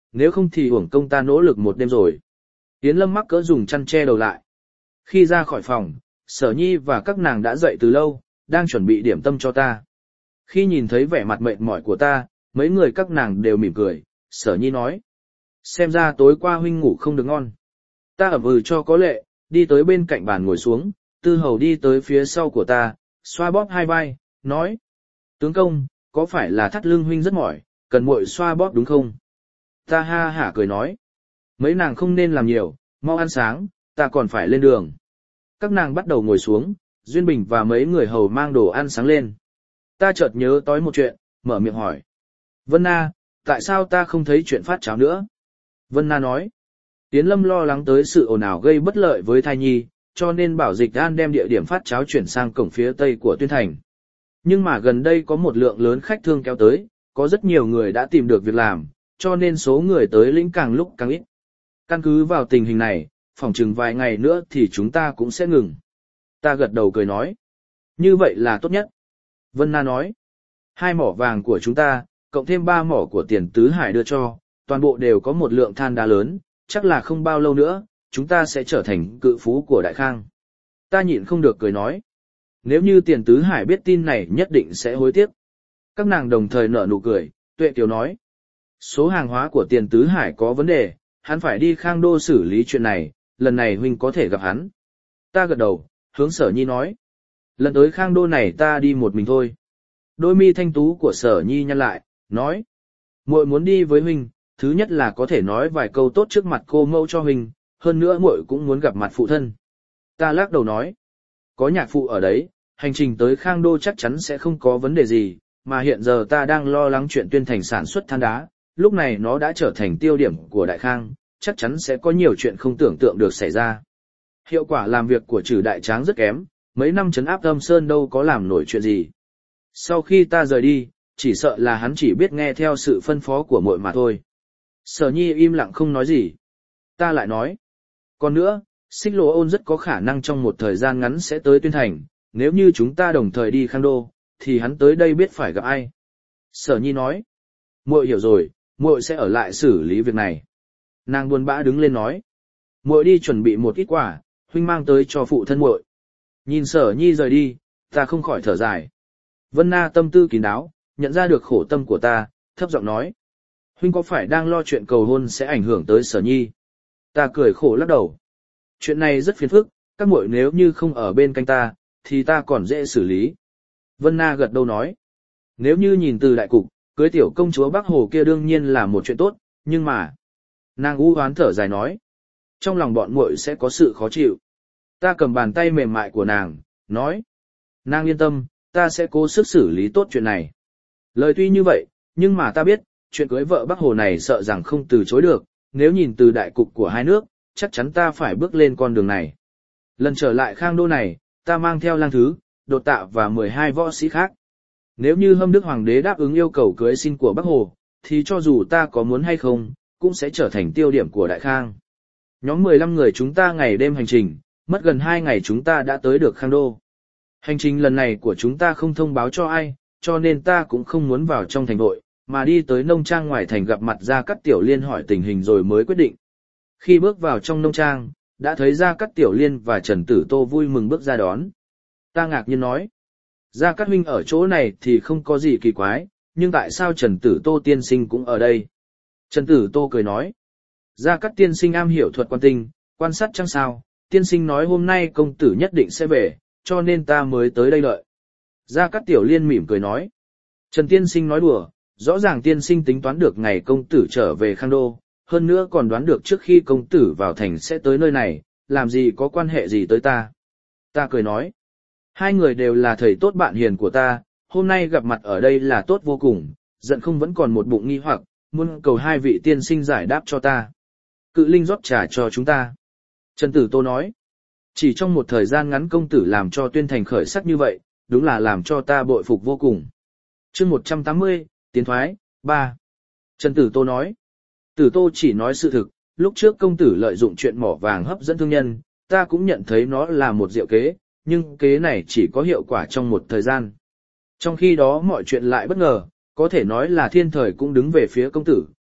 nếu không thì uổng công ta nỗ lực một đêm rồi. Yến Lâm mắc cỡ dùng chăn che đầu lại. Khi ra khỏi phòng, Sở Nhi và các nàng đã dậy từ lâu, đang chuẩn bị điểm tâm cho ta. Khi nhìn thấy vẻ mặt mệt mỏi của ta, mấy người các nàng đều mỉm cười. Sở Nhi nói, xem ra tối qua huynh ngủ không được ngon. Ta ẩm ừ cho có lệ, đi tới bên cạnh bàn ngồi xuống, Tư Hầu đi tới phía sau của ta, xoa bóp hai vai, nói, tướng công, có phải là thắt lưng huynh rất mỏi, cần muội xoa bóp đúng không? Ta ha hả cười nói, mấy nàng không nên làm nhiều, mau ăn sáng, ta còn phải lên đường. Các nàng bắt đầu ngồi xuống, Duyên Bình và mấy người hầu mang đồ ăn sáng lên. Ta chợt nhớ tới một chuyện, mở miệng hỏi, Vân Na, tại sao ta không thấy chuyện phát cháo nữa? Vân Na nói, Yến Lâm lo lắng tới sự ồn ào gây bất lợi với thai nhi, cho nên bảo Dịch An đem địa điểm phát cháo chuyển sang cổng phía tây của Tuyên Thành. Nhưng mà gần đây có một lượng lớn khách thương kéo tới, có rất nhiều người đã tìm được việc làm, cho nên số người tới lĩnh càng lúc càng ít. Căn cứ vào tình hình này, phỏng chừng vài ngày nữa thì chúng ta cũng sẽ ngừng. Ta gật đầu cười nói, như vậy là tốt nhất. Vân Na nói, hai mỏ vàng của chúng ta, cộng thêm ba mỏ của Tiền Tứ Hải đưa cho, toàn bộ đều có một lượng than đá lớn, chắc là không bao lâu nữa, chúng ta sẽ trở thành cự phú của Đại Khang. Ta nhịn không được cười nói, nếu như Tiền Tứ Hải biết tin này nhất định sẽ hối tiếc. Các nàng đồng thời nở nụ cười, Tuệ Kiều nói, số hàng hóa của Tiền Tứ Hải có vấn đề, hắn phải đi Khang Đô xử lý chuyện này, lần này huynh có thể gặp hắn. Ta gật đầu, hướng Sở Nhi nói, lần tới Khang Đô này ta đi một mình thôi. Đôi mi thanh tú của Sở Nhi nhăn lại, nói, muội muốn đi với huynh, thứ nhất là có thể nói vài câu tốt trước mặt cô mẫu cho huynh, hơn nữa muội cũng muốn gặp mặt phụ thân. Ta lắc đầu nói, có nhạc phụ ở đấy, hành trình tới Khang Đô chắc chắn sẽ không có vấn đề gì, mà hiện giờ ta đang lo lắng chuyện Tuyên Thành sản xuất than đá, lúc này nó đã trở thành tiêu điểm của Đại Khang, chắc chắn sẽ có nhiều chuyện không tưởng tượng được xảy ra. Hiệu quả làm việc của Trử Đại Tráng rất kém, mấy năm trấn áp Âm Sơn đâu có làm nổi chuyện gì. Sau khi ta rời đi, chỉ sợ là hắn chỉ biết nghe theo sự phân phó của muội mà thôi. Sở Nhi im lặng không nói gì. Ta lại nói, còn nữa, Xích Lô Ôn rất có khả năng trong một thời gian ngắn sẽ tới Tuyên Thành, nếu như chúng ta đồng thời đi Khang Đô, thì hắn tới đây biết phải gặp ai. Sở Nhi nói, muội hiểu rồi, muội sẽ ở lại xử lý việc này. Nàng buồn bã đứng lên nói, muội đi chuẩn bị một ít quả, huynh mang tới cho phụ thân muội. Nhìn Sở Nhi rời đi, ta không khỏi thở dài. Vân Na tâm tư kín đáo, nhận ra được khổ tâm của ta, thấp giọng nói, huynh có phải đang lo chuyện cầu hôn sẽ ảnh hưởng tới Sở Nhi? Ta cười khổ lắc đầu. Chuyện này rất phiền phức, các muội nếu như không ở bên cạnh ta, thì ta còn dễ xử lý. Vân Na gật đầu nói, nếu như nhìn từ đại cục, cưới tiểu công chúa Bắc Hồ kia đương nhiên là một chuyện tốt, nhưng mà... Nàng u hoán thở dài nói, trong lòng bọn muội sẽ có sự khó chịu. Ta cầm bàn tay mềm mại của nàng, nói, nàng yên tâm, ta sẽ cố sức xử lý tốt chuyện này. Lời tuy như vậy, nhưng mà ta biết, chuyện cưới vợ Bắc Hồ này sợ rằng không từ chối được, nếu nhìn từ đại cục của hai nước, chắc chắn ta phải bước lên con đường này. Lần trở lại Khang Đô này, ta mang theo Lang Thứ, Đột Tạ và mười hai võ sĩ khác. Nếu như Hâm Đức Hoàng đế đáp ứng yêu cầu cưới xin của Bắc Hồ, thì cho dù ta có muốn hay không, cũng sẽ trở thành tiêu điểm của Đại Khang. Nhóm mười lăm người chúng ta ngày đêm hành trình, mất gần hai ngày chúng ta đã tới được Khang Đô. Hành trình lần này của chúng ta không thông báo cho ai, cho nên ta cũng không muốn vào trong thành vội, mà đi tới nông trang ngoài thành gặp mặt Gia Cát Tiểu Liên hỏi tình hình rồi mới quyết định. Khi bước vào trong nông trang, đã thấy Gia Cát Tiểu Liên và Trần Tử Tô vui mừng bước ra đón. Ta ngạc nhiên nói, Gia Cát huynh ở chỗ này thì không có gì kỳ quái, nhưng tại sao Trần Tử Tô tiên sinh cũng ở đây? Trần Tử Tô cười nói, Gia Cát tiên sinh am hiểu thuật quan tinh, quan sát trăng sao, tiên sinh nói hôm nay công tử nhất định sẽ về, cho nên ta mới tới đây đợi. Gia Cát Tiểu Liên mỉm cười nói, Trần tiên sinh nói đùa, rõ ràng tiên sinh tính toán được ngày công tử trở về Khang Đô, hơn nữa còn đoán được trước khi công tử vào thành sẽ tới nơi này, làm gì có quan hệ gì tới ta. Ta cười nói, hai người đều là thầy tốt bạn hiền của ta, hôm nay gặp mặt ở đây là tốt vô cùng, giận không vẫn còn một bụng nghi hoặc, muốn cầu hai vị tiên sinh giải đáp cho ta. Cự Linh rót trà cho chúng ta. Trần Tử Tô nói, chỉ trong một thời gian ngắn công tử làm cho Tuyên Thành khởi sắc như vậy, đúng là làm cho ta bội phục vô cùng. Chương một trăm tám mươi, Tiến thoái, ba. Trần Tử Tô nói, Tử Tô chỉ nói sự thực, lúc trước công tử lợi dụng chuyện mỏ vàng hấp dẫn thương nhân, ta cũng nhận thấy nó là một diệu kế, nhưng kế này chỉ có hiệu quả trong một thời gian. Trong khi đó mọi chuyện lại bất ngờ, có thể nói là thiên thời cũng đứng về phía công tử,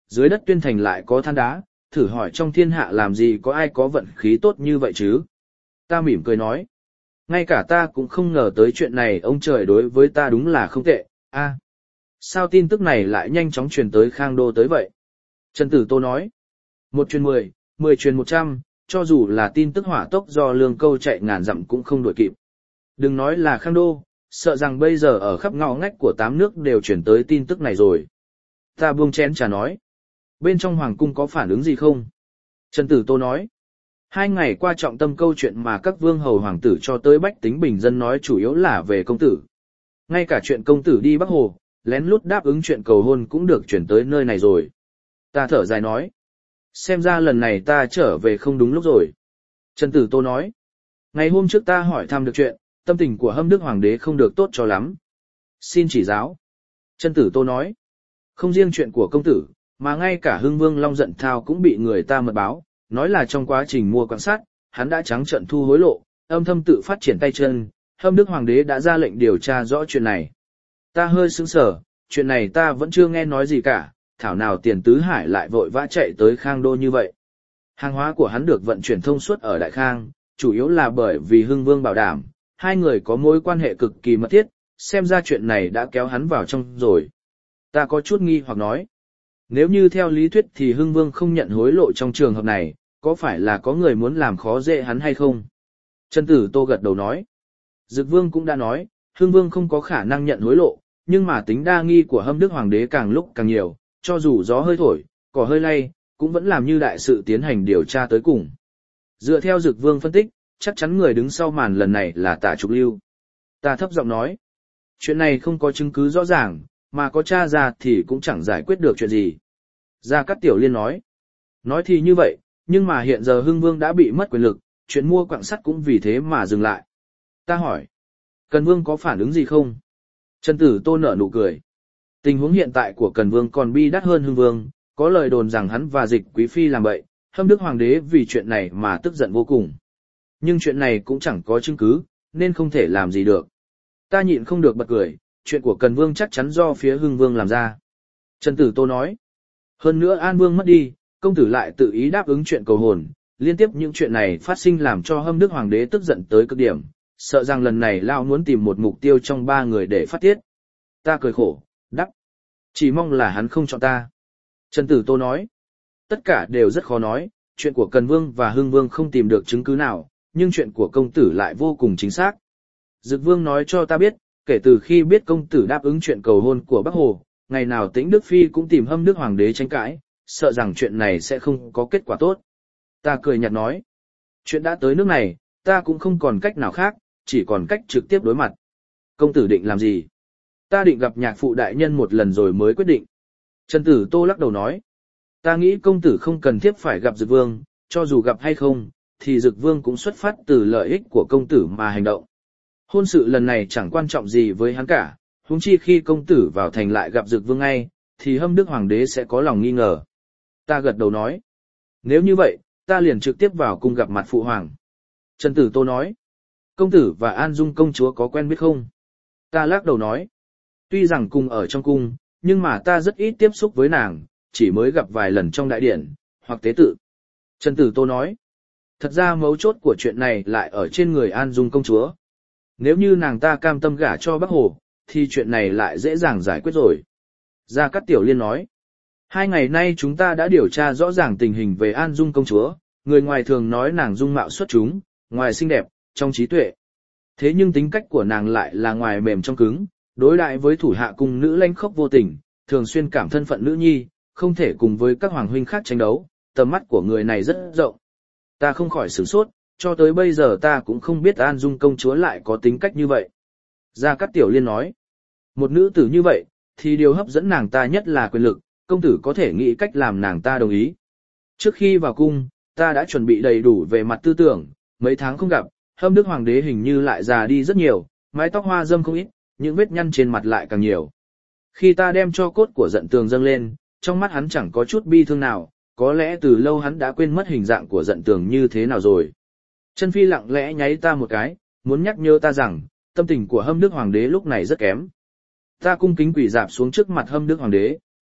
dưới đất tuyên thành lại có than đá, thử hỏi trong thiên hạ làm gì có ai có vận khí tốt như vậy chứ? Ta mỉm cười nói. Ngay cả ta cũng không ngờ tới chuyện này, ông trời đối với ta đúng là không tệ. A, sao tin tức này lại nhanh chóng truyền tới Khang Đô tới vậy? Trần Tử Tô nói. Một truyền mười, mười truyền một trăm, cho dù là tin tức hỏa tốc do Lương Câu chạy ngàn dặm cũng không đuổi kịp. Đừng nói là Khang Đô, sợ rằng bây giờ ở khắp ngõ ngách của tám nước đều truyền tới tin tức này rồi. Ta buông chén trà nói. Bên trong hoàng cung có phản ứng gì không? Trần Tử Tô nói. Hai ngày qua trọng tâm câu chuyện mà các vương hầu hoàng tử cho tới bách tính bình dân nói chủ yếu là về công tử. Ngay cả chuyện công tử đi Bắc Hồ, lén lút đáp ứng chuyện cầu hôn cũng được chuyển tới nơi này rồi. Ta thở dài nói. Xem ra lần này ta trở về không đúng lúc rồi. Trần Tử Tô nói. Ngày hôm trước ta hỏi thăm được chuyện, tâm tình của Hâm Đức Hoàng đế không được tốt cho lắm. Xin chỉ giáo. Trần Tử Tô nói. Không riêng chuyện của công tử, mà ngay cả Hưng Vương Long Giận Thao cũng bị người ta mật báo, nói là trong quá trình mua quan sát, hắn đã trắng trợn thu hối lộ, âm thầm tự phát triển tay chân, Hâm Đức Hoàng đế đã ra lệnh điều tra rõ chuyện này. Ta hơi sững sờ, chuyện này ta vẫn chưa nghe nói gì cả, thảo nào Tiền Tứ Hải lại vội vã chạy tới Khang Đô như vậy. Hàng hóa của hắn được vận chuyển thông suốt ở Đại Khang, chủ yếu là bởi vì Hưng Vương bảo đảm, hai người có mối quan hệ cực kỳ mật thiết, xem ra chuyện này đã kéo hắn vào trong rồi. Ta có chút nghi hoặc nói. Nếu như theo lý thuyết thì Hưng Vương không nhận hối lộ trong trường hợp này, có phải là có người muốn làm khó dễ hắn hay không? Trần Tử Tô gật đầu nói. Dực Vương cũng đã nói, Hưng Vương không có khả năng nhận hối lộ, nhưng mà tính đa nghi của Hâm Đức Hoàng đế càng lúc càng nhiều, cho dù gió hơi thổi, cỏ hơi lay, cũng vẫn làm như đại sự tiến hành điều tra tới cùng. Dựa theo Dực Vương phân tích, chắc chắn người đứng sau màn lần này là Tạ Trục Lưu. Ta thấp giọng nói. Chuyện này không có chứng cứ rõ ràng, mà có tra ra thì cũng chẳng giải quyết được chuyện gì. Gia Cát Tiểu Liên nói. Nói thì như vậy, nhưng mà hiện giờ Hưng Vương đã bị mất quyền lực, chuyện mua quặng sắt cũng vì thế mà dừng lại. Ta hỏi. Cần Vương có phản ứng gì không? Trần Tử Tô nở nụ cười. Tình huống hiện tại của Cần Vương còn bi đắt hơn Hưng Vương, có lời đồn rằng hắn và Dịch Quý Phi làm bậy, Hâm Đức Hoàng đế vì chuyện này mà tức giận vô cùng. Nhưng chuyện này cũng chẳng có chứng cứ, nên không thể làm gì được. Ta nhịn không được bật cười, chuyện của Cần Vương chắc chắn do phía Hưng Vương làm ra. Trần Tử Tô nói. Hơn nữa An Vương mất đi, công tử lại tự ý đáp ứng chuyện cầu hồn, liên tiếp những chuyện này phát sinh làm cho Hâm Đức Hoàng đế tức giận tới cực điểm, sợ rằng lần này Lao muốn tìm một mục tiêu trong ba người để phát tiết. Ta cười khổ, đắp. Chỉ mong là hắn không chọn ta. Trần Tử Tô nói. Tất cả đều rất khó nói, chuyện của Cần Vương và Hưng Vương không tìm được chứng cứ nào, nhưng chuyện của công tử lại vô cùng chính xác. Dực Vương nói cho ta biết, kể từ khi biết công tử đáp ứng chuyện cầu hôn của Bắc Hồ, ngày nào Tĩnh Đức Phi cũng tìm Hâm Đức Hoàng đế tranh cãi, sợ rằng chuyện này sẽ không có kết quả tốt. Ta cười nhạt nói, chuyện đã tới nước này, ta cũng không còn cách nào khác, chỉ còn cách trực tiếp đối mặt. Công tử định làm gì? Ta định gặp nhạc phụ đại nhân một lần rồi mới quyết định. Trần Tử Tô lắc đầu nói, ta nghĩ công tử không cần thiết phải gặp Dực Vương, cho dù gặp hay không, thì Dực Vương cũng xuất phát từ lợi ích của công tử mà hành động. Hôn sự lần này chẳng quan trọng gì với hắn cả, huống chi khi công tử vào thành lại gặp Dực Vương ngay, thì Hâm Đức Hoàng đế sẽ có lòng nghi ngờ. Ta gật đầu nói, nếu như vậy, ta liền trực tiếp vào cung gặp mặt phụ hoàng. Trần Tử Tô nói, công tử và An Dung công chúa có quen biết không? Ta lắc đầu nói, tuy rằng cùng ở trong cung, nhưng mà ta rất ít tiếp xúc với nàng, chỉ mới gặp vài lần trong đại điện, hoặc tế tự. Trần Tử Tô nói, thật ra mấu chốt của chuyện này lại ở trên người An Dung công chúa. Nếu như nàng ta cam tâm gả cho Bắc Hồ, thì chuyện này lại dễ dàng giải quyết rồi. Gia Cát Tiểu Liên nói, hai ngày nay chúng ta đã điều tra rõ ràng tình hình về An Dung công chúa, người ngoài thường nói nàng dung mạo xuất chúng, ngoài xinh đẹp, trong trí tuệ. Thế nhưng tính cách của nàng lại là ngoài mềm trong cứng, đối đại với thủ hạ cung nữ lanh khốc vô tình, thường xuyên cảm thân phận nữ nhi, không thể cùng với các hoàng huynh khác tranh đấu, tầm mắt của người này rất rộng. Ta không khỏi sửng sốt, cho tới bây giờ ta cũng không biết An Dung công chúa lại có tính cách như vậy. Gia Cát Tiểu Liên nói, một nữ tử như vậy, thì điều hấp dẫn nàng ta nhất là quyền lực, công tử có thể nghĩ cách làm nàng ta đồng ý. Trước khi vào cung, ta đã chuẩn bị đầy đủ về mặt tư tưởng, mấy tháng không gặp, Hâm Đức Hoàng đế hình như lại già đi rất nhiều, mái tóc hoa râm không ít, những vết nhăn trên mặt lại càng nhiều. Khi ta đem cho cốt của Dận Tường dâng lên, trong mắt hắn chẳng có chút bi thương nào, có lẽ từ lâu hắn đã quên mất hình dạng của Dận Tường như thế nào rồi. Chân Phi lặng lẽ nháy ta một cái, muốn nhắc nhớ ta rằng, tâm tình của Hâm Đức Hoàng đế lúc này rất kém. Ta cung kính quỳ dạp xuống trước mặt Hâm Đức Hoàng đế.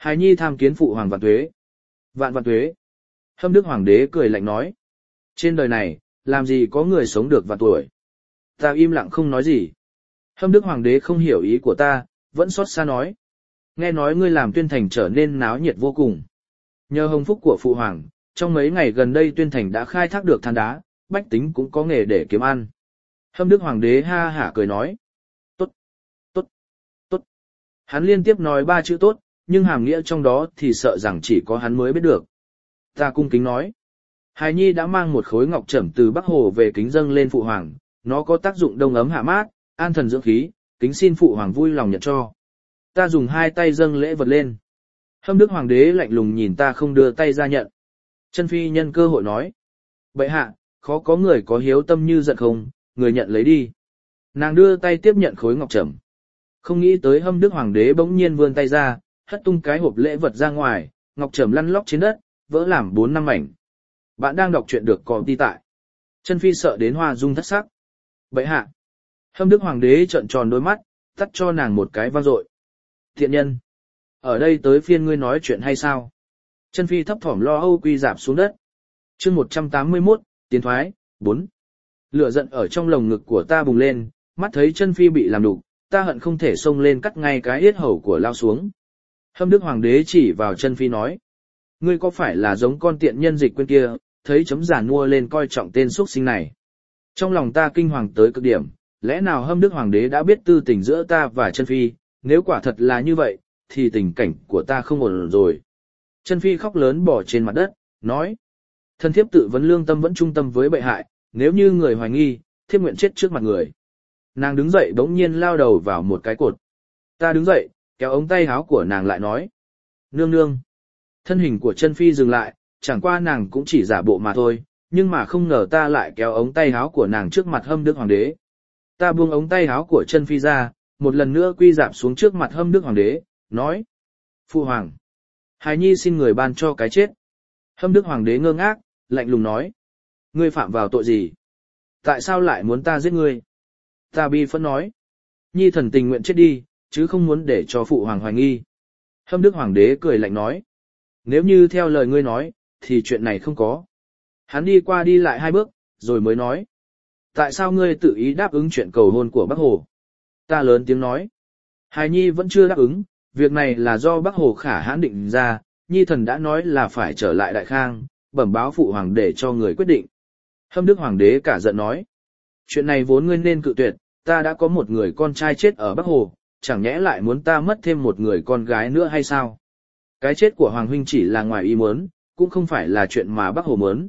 Hài nhi tham kiến phụ hoàng vạn tuế. Vạn vạn tuế. Hâm Đức Hoàng đế cười lạnh nói. Trên đời này, làm gì có người sống được vạn tuổi. Ta im lặng không nói gì. Hâm Đức Hoàng đế không hiểu ý của ta, vẫn xót xa nói. Nghe nói ngươi làm Tuyên Thành trở nên náo nhiệt vô cùng. Nhờ hồng phúc của phụ hoàng, trong mấy ngày gần đây Tuyên Thành đã khai thác được than đá, bách tính cũng có nghề để kiếm ăn. Hâm Đức Hoàng đế ha hả cười nói. Tốt, tốt, tốt. Hắn liên tiếp nói ba chữ tốt, nhưng hàm nghĩa trong đó thì sợ rằng chỉ có hắn mới biết được. Ta cung kính nói. Hài nhi đã mang một khối ngọc trẩm từ Bắc Hồ về kính dâng lên phụ hoàng, nó có tác dụng đông ấm hạ mát, an thần dưỡng khí, kính xin phụ hoàng vui lòng nhận cho. Ta dùng hai tay dâng lễ vật lên. Hâm Đức Hoàng đế lạnh lùng nhìn ta không đưa tay ra nhận. Chân phi nhân cơ hội nói. Bệ hạ, khó có người có hiếu tâm như giận không, người nhận lấy đi. Nàng đưa tay tiếp nhận khối ngọc trẩm. Không nghĩ tới Hâm Đức Hoàng đế bỗng nhiên vươn tay ra, hất tung cái hộp lễ vật ra ngoài, ngọc trẩm lăn lóc trên đất, vỡ làm bốn năm mảnh. Bạn đang đọc truyện được có đi tại. Chân phi sợ đến hoa dung thất sắc. Bệ hạ. Hâm Đức Hoàng đế trợn tròn đôi mắt, tắt cho nàng một cái vang dội. Thiện nhân. Ở đây tới phiên ngươi nói chuyện hay sao? Chân phi thấp thỏm lo âu quy dạp xuống đất. Chương một trăm tám mươi mốt, tiến thoái, bốn. Lửa giận ở trong lồng ngực của ta bùng lên, mắt thấy chân phi bị làm đục, ta hận không thể xông lên cắt ngay cái yết hầu của lao xuống. Hâm Đức Hoàng đế chỉ vào chân phi nói. Ngươi có phải là giống con tiện nhân dịch quên kia, thấy chấm giả nua lên coi trọng tên xuất sinh này. Trong lòng ta kinh hoàng tới cực điểm, lẽ nào Hâm Đức Hoàng đế đã biết tư tình giữa ta và chân phi, nếu quả thật là như vậy, thì tình cảnh của ta không ổn rồi. Chân phi khóc lớn bỏ trên mặt đất, nói. Thân thiếp tự vấn lương tâm vẫn trung tâm với bệ hại, nếu như người hoài nghi, thiếp nguyện chết trước mặt người. Nàng đứng dậy bỗng nhiên lao đầu vào một cái cột. Ta đứng dậy, kéo ống tay áo của nàng lại nói. Nương nương. Thân hình của chân phi dừng lại, chẳng qua nàng cũng chỉ giả bộ mà thôi, nhưng mà không ngờ ta lại kéo ống tay áo của nàng trước mặt Hâm Đức Hoàng đế. Ta buông ống tay áo của chân phi ra, một lần nữa quy dạp xuống trước mặt Hâm Đức Hoàng đế, nói. Phụ hoàng. Hài nhi xin người ban cho cái chết. Hâm Đức Hoàng đế ngơ ngác, lạnh lùng nói. Ngươi phạm vào tội gì? Tại sao lại muốn ta giết ngươi? Ta bi phẫn nói. Nhi thần tình nguyện chết đi, chứ không muốn để cho phụ hoàng hoài nghi. Hâm Đức Hoàng đế cười lạnh nói. Nếu như theo lời ngươi nói, thì chuyện này không có. Hắn đi qua đi lại hai bước, rồi mới nói. Tại sao ngươi tự ý đáp ứng chuyện cầu hôn của Bắc Hồ? Ta lớn tiếng nói. Hài nhi vẫn chưa đáp ứng, việc này là do Bắc Hồ khả hãn định ra, nhi thần đã nói là phải trở lại Đại Khang, bẩm báo phụ hoàng để cho người quyết định. Hâm Đức Hoàng đế cả giận nói. Chuyện này vốn ngươi nên cự tuyệt, ta đã có một người con trai chết ở Bắc Hồ, chẳng nhẽ lại muốn ta mất thêm một người con gái nữa hay sao? Cái chết của Hoàng huynh chỉ là ngoài ý muốn, cũng không phải là chuyện mà Bắc Hồ muốn.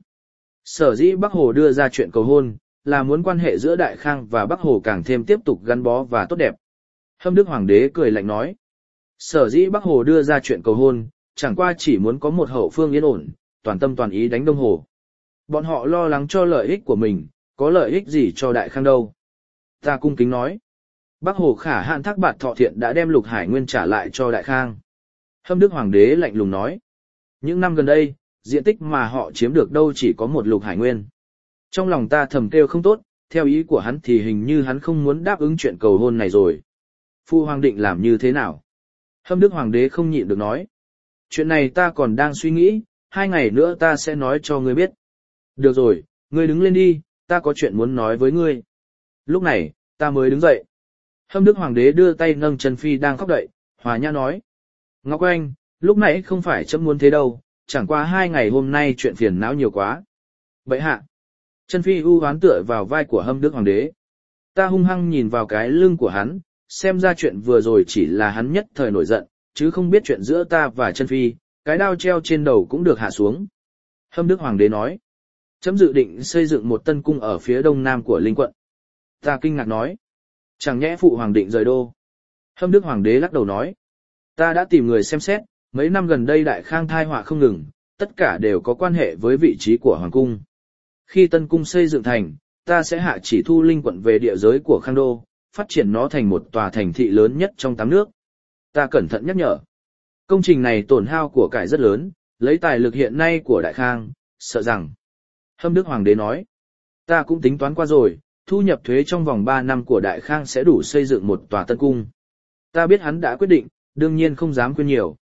Sở dĩ Bắc Hồ đưa ra chuyện cầu hôn, là muốn quan hệ giữa Đại Khang và Bắc Hồ càng thêm tiếp tục gắn bó và tốt đẹp. Hâm Đức Hoàng đế cười lạnh nói. Sở dĩ Bắc Hồ đưa ra chuyện cầu hôn, chẳng qua chỉ muốn có một hậu phương yên ổn, toàn tâm toàn ý đánh Đông Hồ. Bọn họ lo lắng cho lợi ích của mình, có lợi ích gì cho Đại Khang đâu. Ta cung kính nói. Bắc Hồ khả hạn thác bạt thọ thiện đã đem Lục Hải Nguyên trả lại cho Đại Khang. Hâm Đức Hoàng đế lạnh lùng nói. Những năm gần đây, diện tích mà họ chiếm được đâu chỉ có một Lục Hải Nguyên. Trong lòng ta thầm kêu không tốt, theo ý của hắn thì hình như hắn không muốn đáp ứng chuyện cầu hôn này rồi. Phu hoàng định làm như thế nào? Hâm Đức Hoàng đế không nhịn được nói. Chuyện này ta còn đang suy nghĩ, hai ngày nữa ta sẽ nói cho ngươi biết. Được rồi, ngươi đứng lên đi, ta có chuyện muốn nói với ngươi. Lúc này, ta mới đứng dậy. Hâm Đức Hoàng đế đưa tay nâng chân phi đang khóc đậy, hòa nhã nói. Ngọc Anh, lúc nãy không phải chấm muốn thế đâu, chẳng qua hai ngày hôm nay chuyện phiền não nhiều quá. Vậy hạ. Chân phi u hoán tựa vào vai của Hâm Đức Hoàng đế. Ta hung hăng nhìn vào cái lưng của hắn, xem ra chuyện vừa rồi chỉ là hắn nhất thời nổi giận, chứ không biết chuyện giữa ta và chân phi, cái đao treo trên đầu cũng được hạ xuống. Hâm Đức Hoàng đế nói. Chấm dự định xây dựng một tân cung ở phía đông nam của Linh quận. Ta kinh ngạc nói. Chẳng nhẽ phụ hoàng định rời đô. Hâm Đức Hoàng đế lắc đầu nói. Ta đã tìm người xem xét, mấy năm gần đây Đại Khang thai họa không ngừng, tất cả đều có quan hệ với vị trí của hoàng cung. Khi tân cung xây dựng thành, ta sẽ hạ chỉ thu Linh quận về địa giới của Khang Đô, phát triển nó thành một tòa thành thị lớn nhất trong tám nước. Ta cẩn thận nhắc nhở. Công trình này tổn hao của cải rất lớn, lấy tài lực hiện nay của Đại Khang, sợ rằng. Hâm Đức Hoàng đế nói. Ta cũng tính toán qua rồi, thu nhập thuế trong vòng ba năm của Đại Khang sẽ đủ xây dựng một tòa tân cung. Ta biết hắn đã quyết định, đương nhiên không dám khuyên nhiều.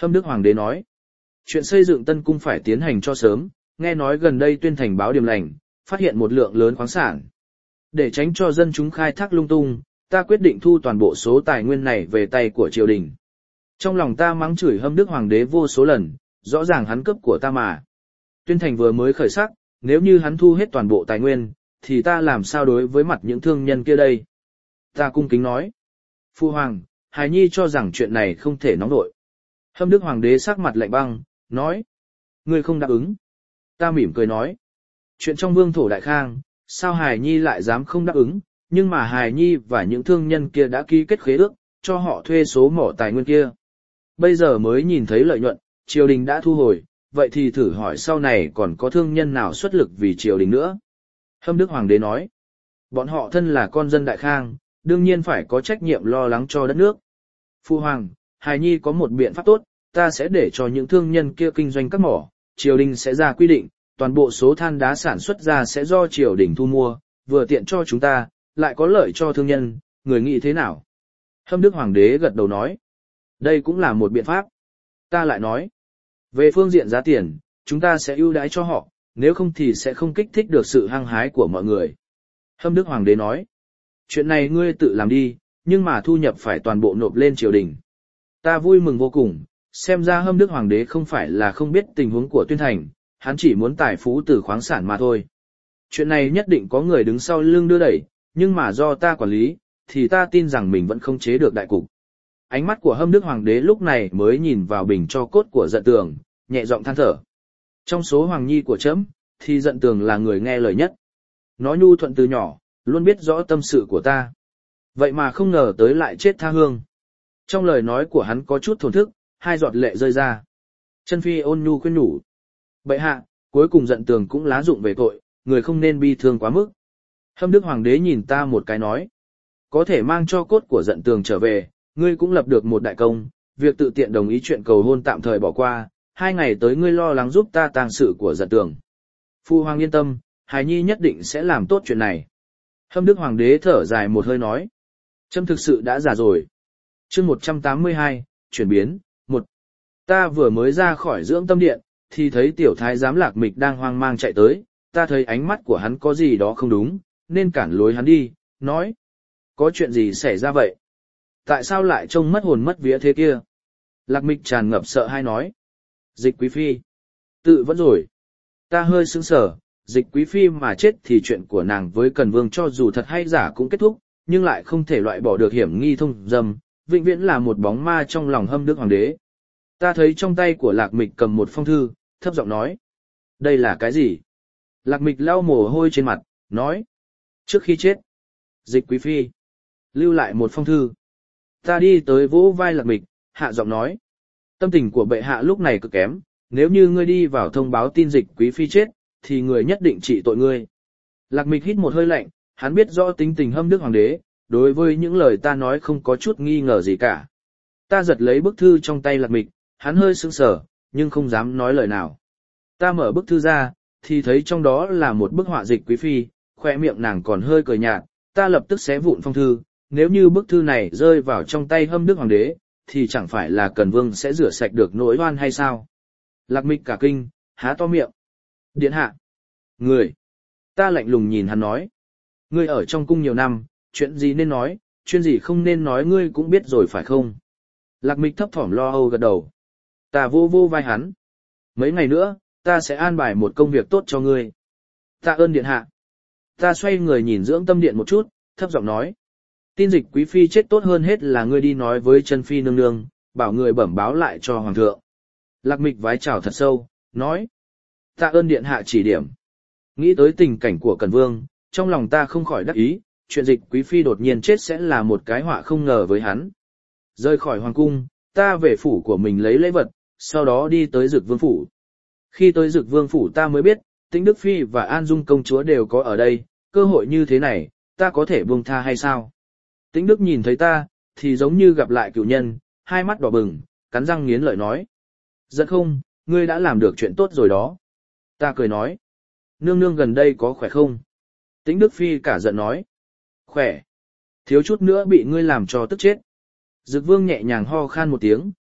Hâm Đức Hoàng đế nói, chuyện xây dựng tân cung phải tiến hành cho sớm, nghe nói gần đây Tuyên Thành báo điểm lành, phát hiện một lượng lớn khoáng sản. Để tránh cho dân chúng khai thác lung tung, ta quyết định thu toàn bộ số tài nguyên này về tay của triều đình. Trong lòng ta mắng chửi Hâm Đức Hoàng đế vô số lần, rõ ràng hắn cướp của ta mà. Tuyên Thành vừa mới khởi sắc, nếu như hắn thu hết toàn bộ tài nguyên, thì ta làm sao đối với mặt những thương nhân kia đây? Ta cung kính nói. Phu Hoàng, Hài Nhi cho rằng chuyện này không thể nóng nổi. Hâm Đức Hoàng đế sắc mặt lạnh băng, nói. Ngươi không đáp ứng. Ta mỉm cười nói. Chuyện trong vương thổ đại khang, sao Hài Nhi lại dám không đáp ứng, nhưng mà Hài Nhi và những thương nhân kia đã ký kết khế ước, cho họ thuê số mỏ tài nguyên kia. Bây giờ mới nhìn thấy lợi nhuận, triều đình đã thu hồi, vậy thì thử hỏi sau này còn có thương nhân nào xuất lực vì triều đình nữa. Hâm Đức Hoàng đế nói, bọn họ thân là con dân đại khang, đương nhiên phải có trách nhiệm lo lắng cho đất nước. Phu Hoàng, Hài Nhi có một biện pháp tốt, ta sẽ để cho những thương nhân kia kinh doanh các mỏ, triều đình sẽ ra quy định, toàn bộ số than đá sản xuất ra sẽ do triều đình thu mua, vừa tiện cho chúng ta, lại có lợi cho thương nhân, người nghĩ thế nào? Hâm Đức Hoàng đế gật đầu nói, đây cũng là một biện pháp. Ta lại nói, về phương diện giá tiền, chúng ta sẽ ưu đãi cho họ, nếu không thì sẽ không kích thích được sự hăng hái của mọi người. Hâm Đức Hoàng đế nói, chuyện này ngươi tự làm đi, nhưng mà thu nhập phải toàn bộ nộp lên triều đình. Ta vui mừng vô cùng, xem ra Hâm Đức Hoàng đế không phải là không biết tình huống của Tuyên Thành, hắn chỉ muốn tài phú từ khoáng sản mà thôi. Chuyện này nhất định có người đứng sau lưng đưa đẩy, nhưng mà do ta quản lý, thì ta tin rằng mình vẫn không chế được đại cục. Ánh mắt của Hâm Đức Hoàng đế lúc này mới nhìn vào bình tro cốt của Dận Tường, nhẹ giọng than thở. Trong số hoàng nhi của trẫm, thì Dận Tường là người nghe lời nhất. Nó nhu thuận từ nhỏ, luôn biết rõ tâm sự của ta. Vậy mà không ngờ tới lại chết tha hương. Trong lời nói của hắn có chút thổn thức, hai giọt lệ rơi ra. Chân Phi ôn nhu khuyên nhủ. Bệ hạ, cuối cùng Dận Tường cũng lá dụng về tội, người không nên bi thương quá mức. Hâm Đức Hoàng đế nhìn ta một cái nói. Có thể mang cho cốt của Dận Tường trở về, ngươi cũng lập được một đại công, việc tự tiện đồng ý chuyện cầu hôn tạm thời bỏ qua, hai ngày tới ngươi lo lắng giúp ta tang sự của Dận Tường. Phu Hoàng yên tâm, Hài Nhi nhất định sẽ làm tốt chuyện này. Hâm Đức Hoàng đế thở dài một hơi nói. Trâm thực sự đã già rồi. Chương một trăm tám mươi hai, chuyển biến, một. Ta vừa mới ra khỏi dưỡng tâm điện, thì thấy tiểu thái giám Lạc Mịch đang hoang mang chạy tới, ta thấy ánh mắt của hắn có gì đó không đúng, nên cản lối hắn đi, nói. Có chuyện gì xảy ra vậy? Tại sao lại trông mất hồn mất vía thế kia? Lạc Mịch tràn ngập sợ hãi nói. Dịch Quý Phi. Tự vẫn rồi. Ta hơi sững sờ, Dịch Quý Phi mà chết thì chuyện của nàng với Cần Vương cho dù thật hay giả cũng kết thúc, nhưng lại không thể loại bỏ được hiểm nghi thông dâm, vĩnh viễn là một bóng ma trong lòng Hâm Đức Hoàng đế. Ta thấy trong tay của Lạc Mịch cầm một phong thư, thấp giọng nói. Đây là cái gì? Lạc Mịch lau mồ hôi trên mặt, nói. Trước khi chết, Dịch Quý Phi lưu lại một phong thư. Ta đi tới vỗ vai Lạc Mịch, hạ giọng nói. Tâm tình của bệ hạ lúc này cực kém, nếu như ngươi đi vào thông báo tin Dịch Quý Phi chết, thì người nhất định trị tội ngươi. Lạc Mịch hít một hơi lạnh, hắn biết rõ tính tình Hâm Đức Hoàng đế, đối với những lời ta nói không có chút nghi ngờ gì cả. Ta giật lấy bức thư trong tay Lạc Mịch, hắn hơi sững sờ, nhưng không dám nói lời nào. Ta mở bức thư ra, thì thấy trong đó là một bức họa Dịch Quý Phi, khoe miệng nàng còn hơi cười nhạt, ta lập tức xé vụn phong thư, nếu như bức thư này rơi vào trong tay Hâm Đức Hoàng đế, thì chẳng phải là Cần Vương sẽ rửa sạch được nỗi oan hay sao? Lạc Mịch cả kinh, há to miệng. Điện hạ. Người. Ta lạnh lùng nhìn hắn nói. Ngươi ở trong cung nhiều năm, chuyện gì nên nói, chuyện gì không nên nói ngươi cũng biết rồi phải không? Lạc Mịch thấp thỏm lo âu gật đầu. Ta vô vô vai hắn. Mấy ngày nữa, ta sẽ an bài một công việc tốt cho ngươi. Tạ ơn điện hạ. Ta xoay người nhìn dưỡng tâm điện một chút, thấp giọng nói. Tin Dịch Quý Phi chết tốt hơn hết là ngươi đi nói với Chân Phi nương nương, bảo người bẩm báo lại cho Hoàng thượng. Lạc Mịch vái chào thật sâu, nói. Tạ ơn điện hạ chỉ điểm. Nghĩ tới tình cảnh của Cần Vương, trong lòng ta không khỏi đắc ý, chuyện Dịch Quý Phi đột nhiên chết sẽ là một cái họa không ngờ với hắn. Rời khỏi hoàng cung, ta về phủ của mình lấy lễ vật, sau đó đi tới Dực Vương phủ. Khi tới Dực Vương phủ ta mới biết, Tĩnh Đức Phi và An Dung công chúa đều có ở đây, cơ hội như thế này, ta có thể buông tha hay sao? Tĩnh Đức nhìn thấy ta, thì giống như gặp lại cựu nhân, hai mắt đỏ bừng, cắn răng nghiến lợi nói. Giận không, ngươi đã làm được chuyện tốt rồi đó. Ta cười nói. Nương nương gần đây có khỏe không? Tĩnh Đức Phi cả giận nói. Khỏe. Thiếu chút nữa bị ngươi làm cho tức chết. Dực Vương nhẹ nhàng ho khan một tiếng,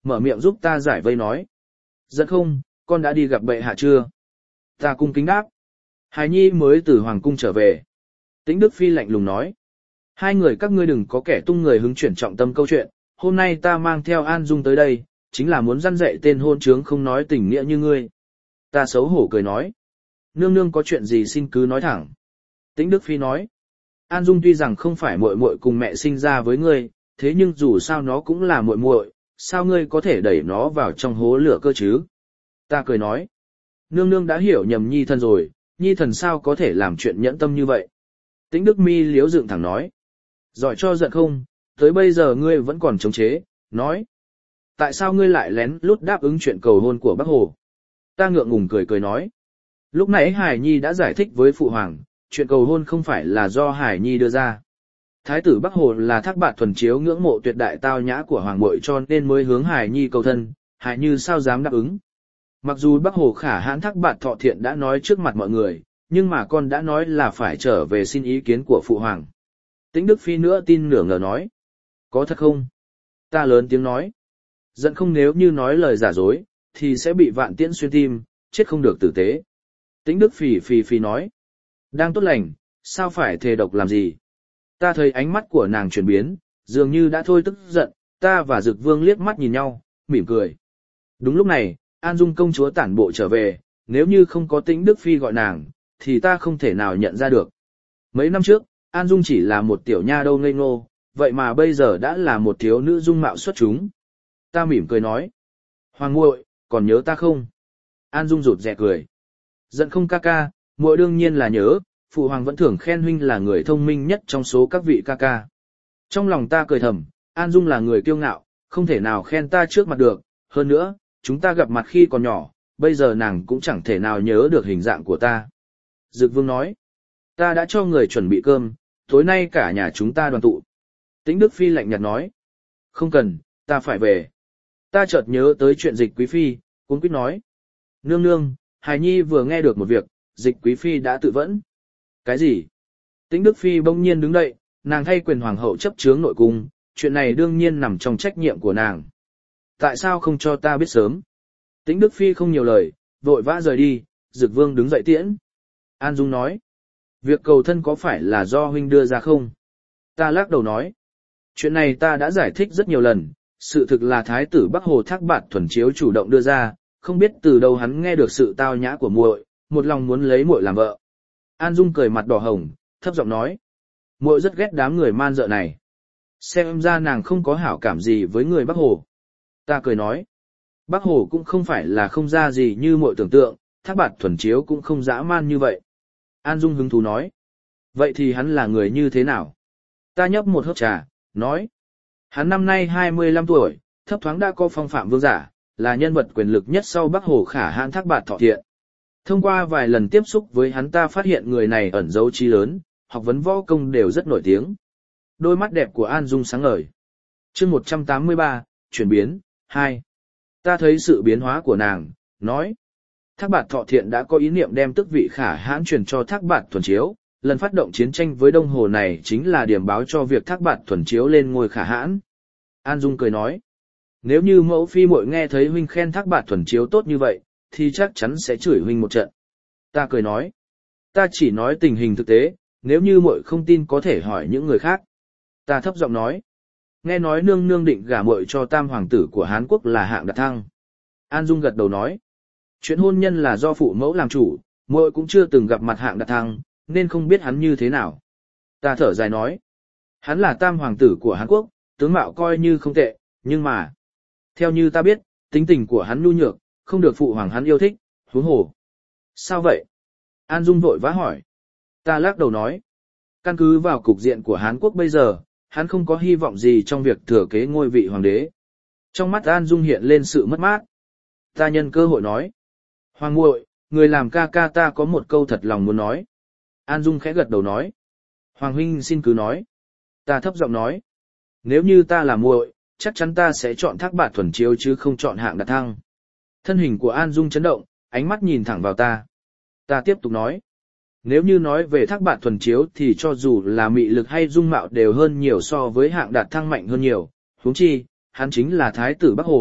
mở miệng giúp ta giải vây nói. Giận không, con đã đi gặp bệ hạ chưa? Ta cung kính đáp. Hài nhi mới từ hoàng cung trở về. Tĩnh Đức Phi lạnh lùng nói. Hai người các ngươi đừng có kẻ tung người hứng chuyển trọng tâm câu chuyện, hôm nay ta mang theo An Dung tới đây, chính là muốn răn dạy tên hôn trướng không nói tình nghĩa như ngươi. Ta xấu hổ cười nói. Nương nương có chuyện gì xin cứ nói thẳng. Tĩnh Đức Phi nói. An Dung tuy rằng không phải muội muội cùng mẹ sinh ra với ngươi, thế nhưng dù sao nó cũng là muội muội, sao ngươi có thể đẩy nó vào trong hố lửa cơ chứ? Ta cười nói. Nương nương đã hiểu nhầm nhi thần rồi, nhi thần sao có thể làm chuyện nhẫn tâm như vậy? Tĩnh Đức mi liếu dựng thẳng nói. Giỏi cho giận không, tới bây giờ ngươi vẫn còn chống chế, nói. Tại sao ngươi lại lén lút đáp ứng chuyện cầu hôn của bác Hồ? Ta ngượng ngùng cười cười nói. Lúc nãy Hải Nhi đã giải thích với Phụ Hoàng, chuyện cầu hôn không phải là do Hải Nhi đưa ra. Thái tử Bắc Hồ là thác bạt thuần chiếu ngưỡng mộ tuyệt đại tao nhã của Hoàng bội cho nên mới hướng Hải Nhi cầu thân, Hải Nhi sao dám đáp ứng. Mặc dù Bắc Hồ khả hãn thác bạt thọ thiện đã nói trước mặt mọi người, nhưng mà con đã nói là phải trở về xin ý kiến của Phụ Hoàng. Tĩnh Đức Phi nữa tin nửa ngờ nói. Có thật không? Ta lớn tiếng nói. Giận không, nếu như nói lời giả dối, thì sẽ bị vạn tiễn xuyên tim, chết không được tử tế. Tĩnh Đức Phi phì phì nói. Đang tốt lành, sao phải thề độc làm gì? Ta thấy ánh mắt của nàng chuyển biến, dường như đã thôi tức giận, ta và Dực Vương liếc mắt nhìn nhau, mỉm cười. Đúng lúc này, An Dung công chúa tản bộ trở về, nếu như không có Tĩnh Đức Phi gọi nàng, thì ta không thể nào nhận ra được. Mấy năm trước, An Dung chỉ là một tiểu nha đâu ngây ngô, vậy mà bây giờ đã là một thiếu nữ dung mạo xuất chúng. Ta mỉm cười nói. Hoàng muội, còn nhớ ta không? An Dung rụt rè cười. Giận không ca ca, muội đương nhiên là nhớ, Phụ Hoàng vẫn thường khen huynh là người thông minh nhất trong số các vị ca ca. Trong lòng ta cười thầm, An Dung là người kiêu ngạo, không thể nào khen ta trước mặt được, hơn nữa, chúng ta gặp mặt khi còn nhỏ, bây giờ nàng cũng chẳng thể nào nhớ được hình dạng của ta. Dực Vương nói. Ta đã cho người chuẩn bị cơm, tối nay cả nhà chúng ta đoàn tụ. Tĩnh Đức Phi lạnh nhạt nói. Không cần, ta phải về. Ta chợt nhớ tới chuyện Dịch Quý Phi, cuống quýt nói. Nương nương, Hài Nhi vừa nghe được một việc, Dịch Quý Phi đã tự vẫn. Cái gì? Tĩnh Đức Phi bỗng nhiên đứng dậy, nàng thay quyền hoàng hậu chấp chướng nội cung, chuyện này đương nhiên nằm trong trách nhiệm của nàng. Tại sao không cho ta biết sớm? Tĩnh Đức Phi không nhiều lời, vội vã rời đi, Dực Vương đứng dậy tiễn. An Dung nói. Việc cầu thân có phải là do huynh đưa ra không? Ta lắc đầu nói. Chuyện này ta đã giải thích rất nhiều lần, sự thực là Thái tử Bắc Hồ Thác Bạt thuần chiếu chủ động đưa ra, không biết từ đâu hắn nghe được sự tao nhã của muội, một lòng muốn lấy muội làm vợ. An Dung cười mặt đỏ hồng, thấp giọng nói. Muội rất ghét đám người man dợ này. Xem ra nàng không có hảo cảm gì với người Bắc Hồ. Ta cười nói. Bắc Hồ cũng không phải là không ra gì như muội tưởng tượng, Thác Bạt thuần chiếu cũng không dã man như vậy. An Dung hứng thú nói. Vậy thì hắn là người như thế nào? Ta nhấp một hớp trà, nói. Hắn năm nay hai mươi lăm tuổi, thấp thoáng đã có phong phạm vương giả, là nhân vật quyền lực nhất sau Bắc Hồ khả hãn Thác Bạt thọ thiện. Thông qua vài lần tiếp xúc với hắn ta phát hiện người này ẩn giấu trí lớn, học vấn võ công đều rất nổi tiếng. Đôi mắt đẹp của An Dung sáng ngời. Chương một trăm tám mươi ba, chuyển biến, hai. Ta thấy sự biến hóa của nàng, nói. Thác Bạt thọ thiện đã có ý niệm đem tước vị khả hãn truyền cho Thác Bạt thuần chiếu, lần phát động chiến tranh với Đông Hồ này chính là điểm báo cho việc Thác Bạt thuần chiếu lên ngôi khả hãn. An Dung cười nói. Nếu như mẫu phi muội nghe thấy huynh khen Thác Bạt thuần chiếu tốt như vậy, thì chắc chắn sẽ chửi huynh một trận. Ta cười nói. Ta chỉ nói tình hình thực tế, nếu như muội không tin có thể hỏi những người khác. Ta thấp giọng nói. Nghe nói nương nương định gả muội cho tam hoàng tử của Hán Quốc là Hạng Đạt Thăng. An Dung gật đầu nói. Chuyện hôn nhân là do phụ mẫu làm chủ, muội cũng chưa từng gặp mặt Hạng Đạt Thăng, nên không biết hắn như thế nào. Ta thở dài nói. Hắn là tam hoàng tử của Hán Quốc, tướng mạo coi như không tệ, nhưng mà... Theo như ta biết, tính tình của hắn nhu nhược, không được phụ hoàng hắn yêu thích, huống hồ. Sao vậy? An Dung vội vã hỏi. Ta lắc đầu nói. Căn cứ vào cục diện của Hán Quốc bây giờ, hắn không có hy vọng gì trong việc thừa kế ngôi vị hoàng đế. Trong mắt An Dung hiện lên sự mất mát. Ta nhân cơ hội nói. Hoàng muội, người làm ca ca ta có một câu thật lòng muốn nói. An Dung khẽ gật đầu nói. Hoàng huynh xin cứ nói. Ta thấp giọng nói. Nếu như ta là muội, chắc chắn ta sẽ chọn Thác Bạt thuần chiếu chứ không chọn Hạng Đạt Thăng. Thân hình của An Dung chấn động, ánh mắt nhìn thẳng vào ta. Ta tiếp tục nói. Nếu như nói về Thác Bạt thuần chiếu thì cho dù là mị lực hay dung mạo đều hơn nhiều so với Hạng Đạt Thăng mạnh hơn nhiều. Huống chi, hắn chính là Thái tử Bắc Hồ,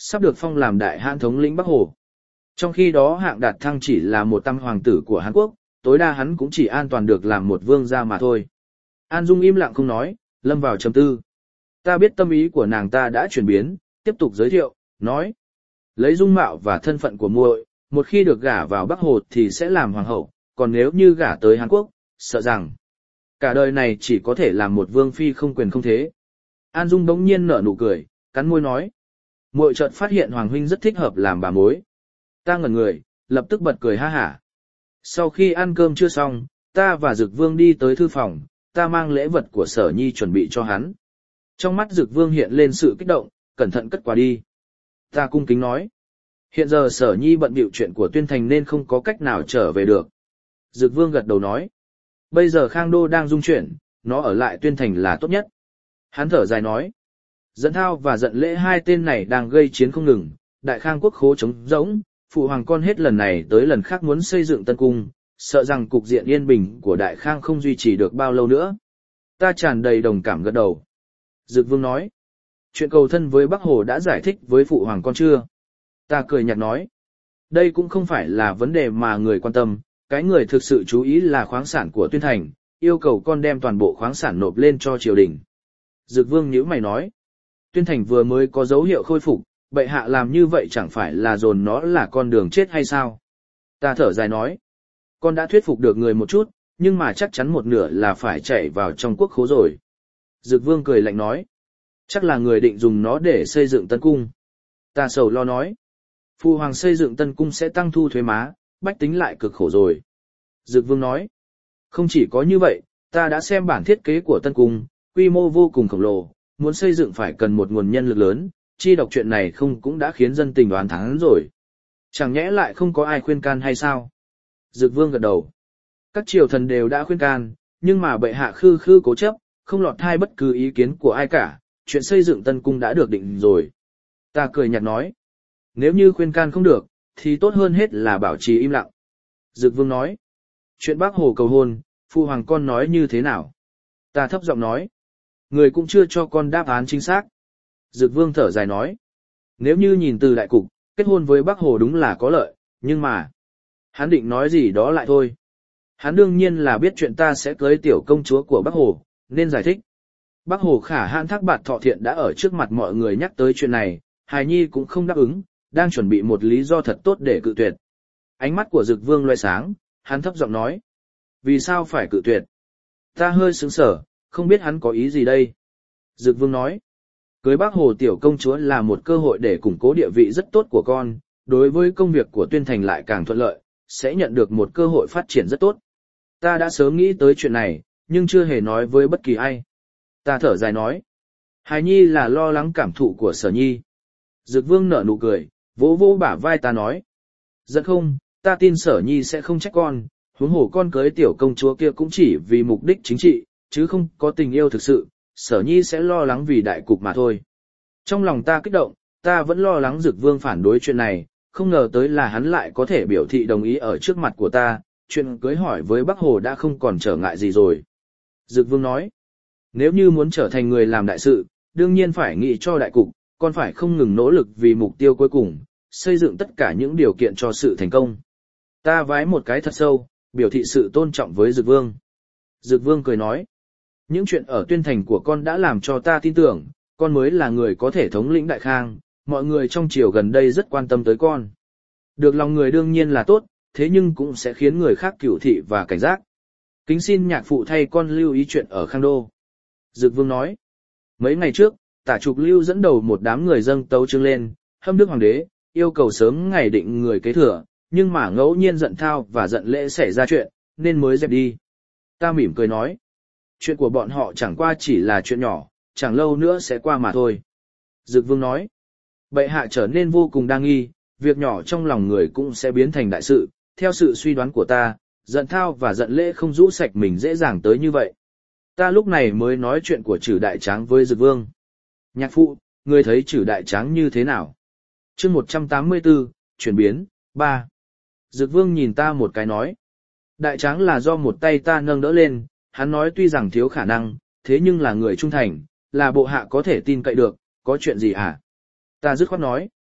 sắp được phong làm đại hãn thống lĩnh Bắc Hồ. Trong khi đó Hạng Đạt Thăng chỉ là một tam hoàng tử của Hàn Quốc, tối đa hắn cũng chỉ an toàn được làm một vương gia mà thôi. An Dung im lặng không nói, lâm vào trầm tư. Ta biết tâm ý của nàng ta đã chuyển biến, tiếp tục giới thiệu, nói. Lấy dung mạo và thân phận của muội, một khi được gả vào Bắc Hồ thì sẽ làm hoàng hậu, còn nếu như gả tới Hàn Quốc, sợ rằng cả đời này chỉ có thể làm một vương phi không quyền không thế. An Dung bỗng nhiên nở nụ cười, cắn môi nói. Muội chợt phát hiện Hoàng huynh rất thích hợp làm bà mối. Ta ngẩn người, lập tức bật cười ha hả. Sau khi ăn cơm chưa xong, ta và Dực Vương đi tới thư phòng, ta mang lễ vật của Sở Nhi chuẩn bị cho hắn. Trong mắt Dực Vương hiện lên sự kích động, cẩn thận cất quà đi. Ta cung kính nói. Hiện giờ Sở Nhi bận bịu chuyện của Tuyên Thành nên không có cách nào trở về được. Dực Vương gật đầu nói. Bây giờ Khang Đô đang dung chuyển, nó ở lại Tuyên Thành là tốt nhất. Hắn thở dài nói. Dẫn Thao và Giận Lễ hai tên này đang gây chiến không ngừng, Đại Khang quốc khố trống rỗng, phụ hoàng con hết lần này tới lần khác muốn xây dựng tân cung, sợ rằng cục diện yên bình của Đại Khang không duy trì được bao lâu nữa. Ta tràn đầy đồng cảm gật đầu. Dực Vương nói. Chuyện cầu thân với Bắc Hồ đã giải thích với phụ hoàng con chưa? Ta cười nhạt nói. Đây cũng không phải là vấn đề mà người quan tâm, cái người thực sự chú ý là khoáng sản của Tuyên Thành, yêu cầu con đem toàn bộ khoáng sản nộp lên cho triều đình. Dực Vương nhíu mày nói. Tuyên Thành vừa mới có dấu hiệu khôi phục, bệ hạ làm như vậy chẳng phải là dồn nó là con đường chết hay sao? Ta thở dài nói. Con đã thuyết phục được người một chút, nhưng mà chắc chắn một nửa là phải chạy vào trong quốc khố rồi. Dực Vương cười lạnh nói. Chắc là người định dùng nó để xây dựng tân cung. Ta sầu lo nói. Phụ hoàng xây dựng tân cung sẽ tăng thu thuế má, bách tính lại cực khổ rồi. Dực Vương nói. Không chỉ có như vậy, ta đã xem bản thiết kế của tân cung, quy mô vô cùng khổng lồ, muốn xây dựng phải cần một nguồn nhân lực lớn, chi đọc chuyện này không cũng đã khiến dân tình đoán thắng rồi. Chẳng nhẽ lại không có ai khuyên can hay sao? Dực Vương gật đầu. Các triều thần đều đã khuyên can, nhưng mà bệ hạ khư khư cố chấp, không lọt thai bất cứ ý kiến của ai cả, chuyện xây dựng tân cung đã được định rồi. Ta cười nhạt nói. Nếu như khuyên can không được, thì tốt hơn hết là bảo trì im lặng. Dực Vương nói. Chuyện Bác Hồ cầu hôn, phụ hoàng con nói như thế nào? Ta thấp giọng nói. Người cũng chưa cho con đáp án chính xác. Dực Vương thở dài nói. Nếu như nhìn từ đại cục, kết hôn với Bác Hồ đúng là có lợi, nhưng mà... Hắn định nói gì đó lại thôi. Hắn đương nhiên là biết chuyện ta sẽ cưới tiểu công chúa của Bác Hồ, nên giải thích. Bác Hồ khả hãn Thác Bạt Thọ Thiện đã ở trước mặt mọi người nhắc tới chuyện này, hài nhi cũng không đáp ứng, đang chuẩn bị một lý do thật tốt để cự tuyệt. Ánh mắt của Dực Vương loe sáng, hắn thấp giọng nói. Vì sao phải cự tuyệt? Ta hơi sững sờ, không biết hắn có ý gì đây. Dực Vương nói. Cưới Bác Hồ tiểu công chúa là một cơ hội để củng cố địa vị rất tốt của con, đối với công việc của Tuyên Thành lại càng thuận lợi, sẽ nhận được một cơ hội phát triển rất tốt. Ta đã sớm nghĩ tới chuyện này, nhưng chưa hề nói với bất kỳ ai. Ta thở dài nói. Hài nhi là lo lắng cảm thụ của Sở Nhi. Dực Vương nở nụ cười, vỗ vỗ bả vai ta nói. Giận không, ta tin Sở Nhi sẽ không trách con, huống hồ con cưới tiểu công chúa kia cũng chỉ vì mục đích chính trị, chứ không có tình yêu thực sự, Sở Nhi sẽ lo lắng vì đại cục mà thôi. Trong lòng ta kích động, ta vẫn lo lắng Dực Vương phản đối chuyện này, không ngờ tới là hắn lại có thể biểu thị đồng ý ở trước mặt của ta, chuyện cưới hỏi với Bắc Hồ đã không còn trở ngại gì rồi. Dực Vương nói, nếu như muốn trở thành người làm đại sự, đương nhiên phải nghĩ cho đại cục, con phải không ngừng nỗ lực vì mục tiêu cuối cùng, xây dựng tất cả những điều kiện cho sự thành công. Ta vái một cái thật sâu, biểu thị sự tôn trọng với Dực Vương. Dực Vương cười nói, những chuyện ở Tuyên Thành của con đã làm cho ta tin tưởng, con mới là người có thể thống lĩnh Đại Khang, mọi người trong triều gần đây rất quan tâm tới con. Được lòng người đương nhiên là tốt, thế nhưng cũng sẽ khiến người khác cửu thị và cảnh giác. Kính xin nhạc phụ thay con lưu ý chuyện ở Khang Đô. Dực Vương nói, mấy ngày trước, Tả Trục Lưu dẫn đầu một đám người dâng tấu chương lên, hâm đức hoàng đế, yêu cầu sớm ngày định người kế thừa, nhưng mà ngẫu nhiên Giận Thao và Giận Lễ xảy ra chuyện, nên mới dẹp đi. Ta mỉm cười nói, chuyện của bọn họ chẳng qua chỉ là chuyện nhỏ, chẳng lâu nữa sẽ qua mà thôi. Dực Vương nói, bệ hạ trở nên vô cùng đa nghi, việc nhỏ trong lòng người cũng sẽ biến thành đại sự, theo sự suy đoán của ta, Giận Thao và Giận Lễ không rũ sạch mình dễ dàng tới như vậy. Ta lúc này mới nói chuyện của Trử Đại Tráng với Dực Vương. Nhạc phụ, người thấy Trử Đại Tráng như thế nào? Chương một trăm tám mươi tư, chuyển biến, ba. Dực Vương nhìn ta một cái nói. Đại Tráng là do một tay ta nâng đỡ lên, hắn nói tuy rằng thiếu khả năng, thế nhưng là người trung thành, là bộ hạ có thể tin cậy được, có chuyện gì hả? Ta dứt khoát nói.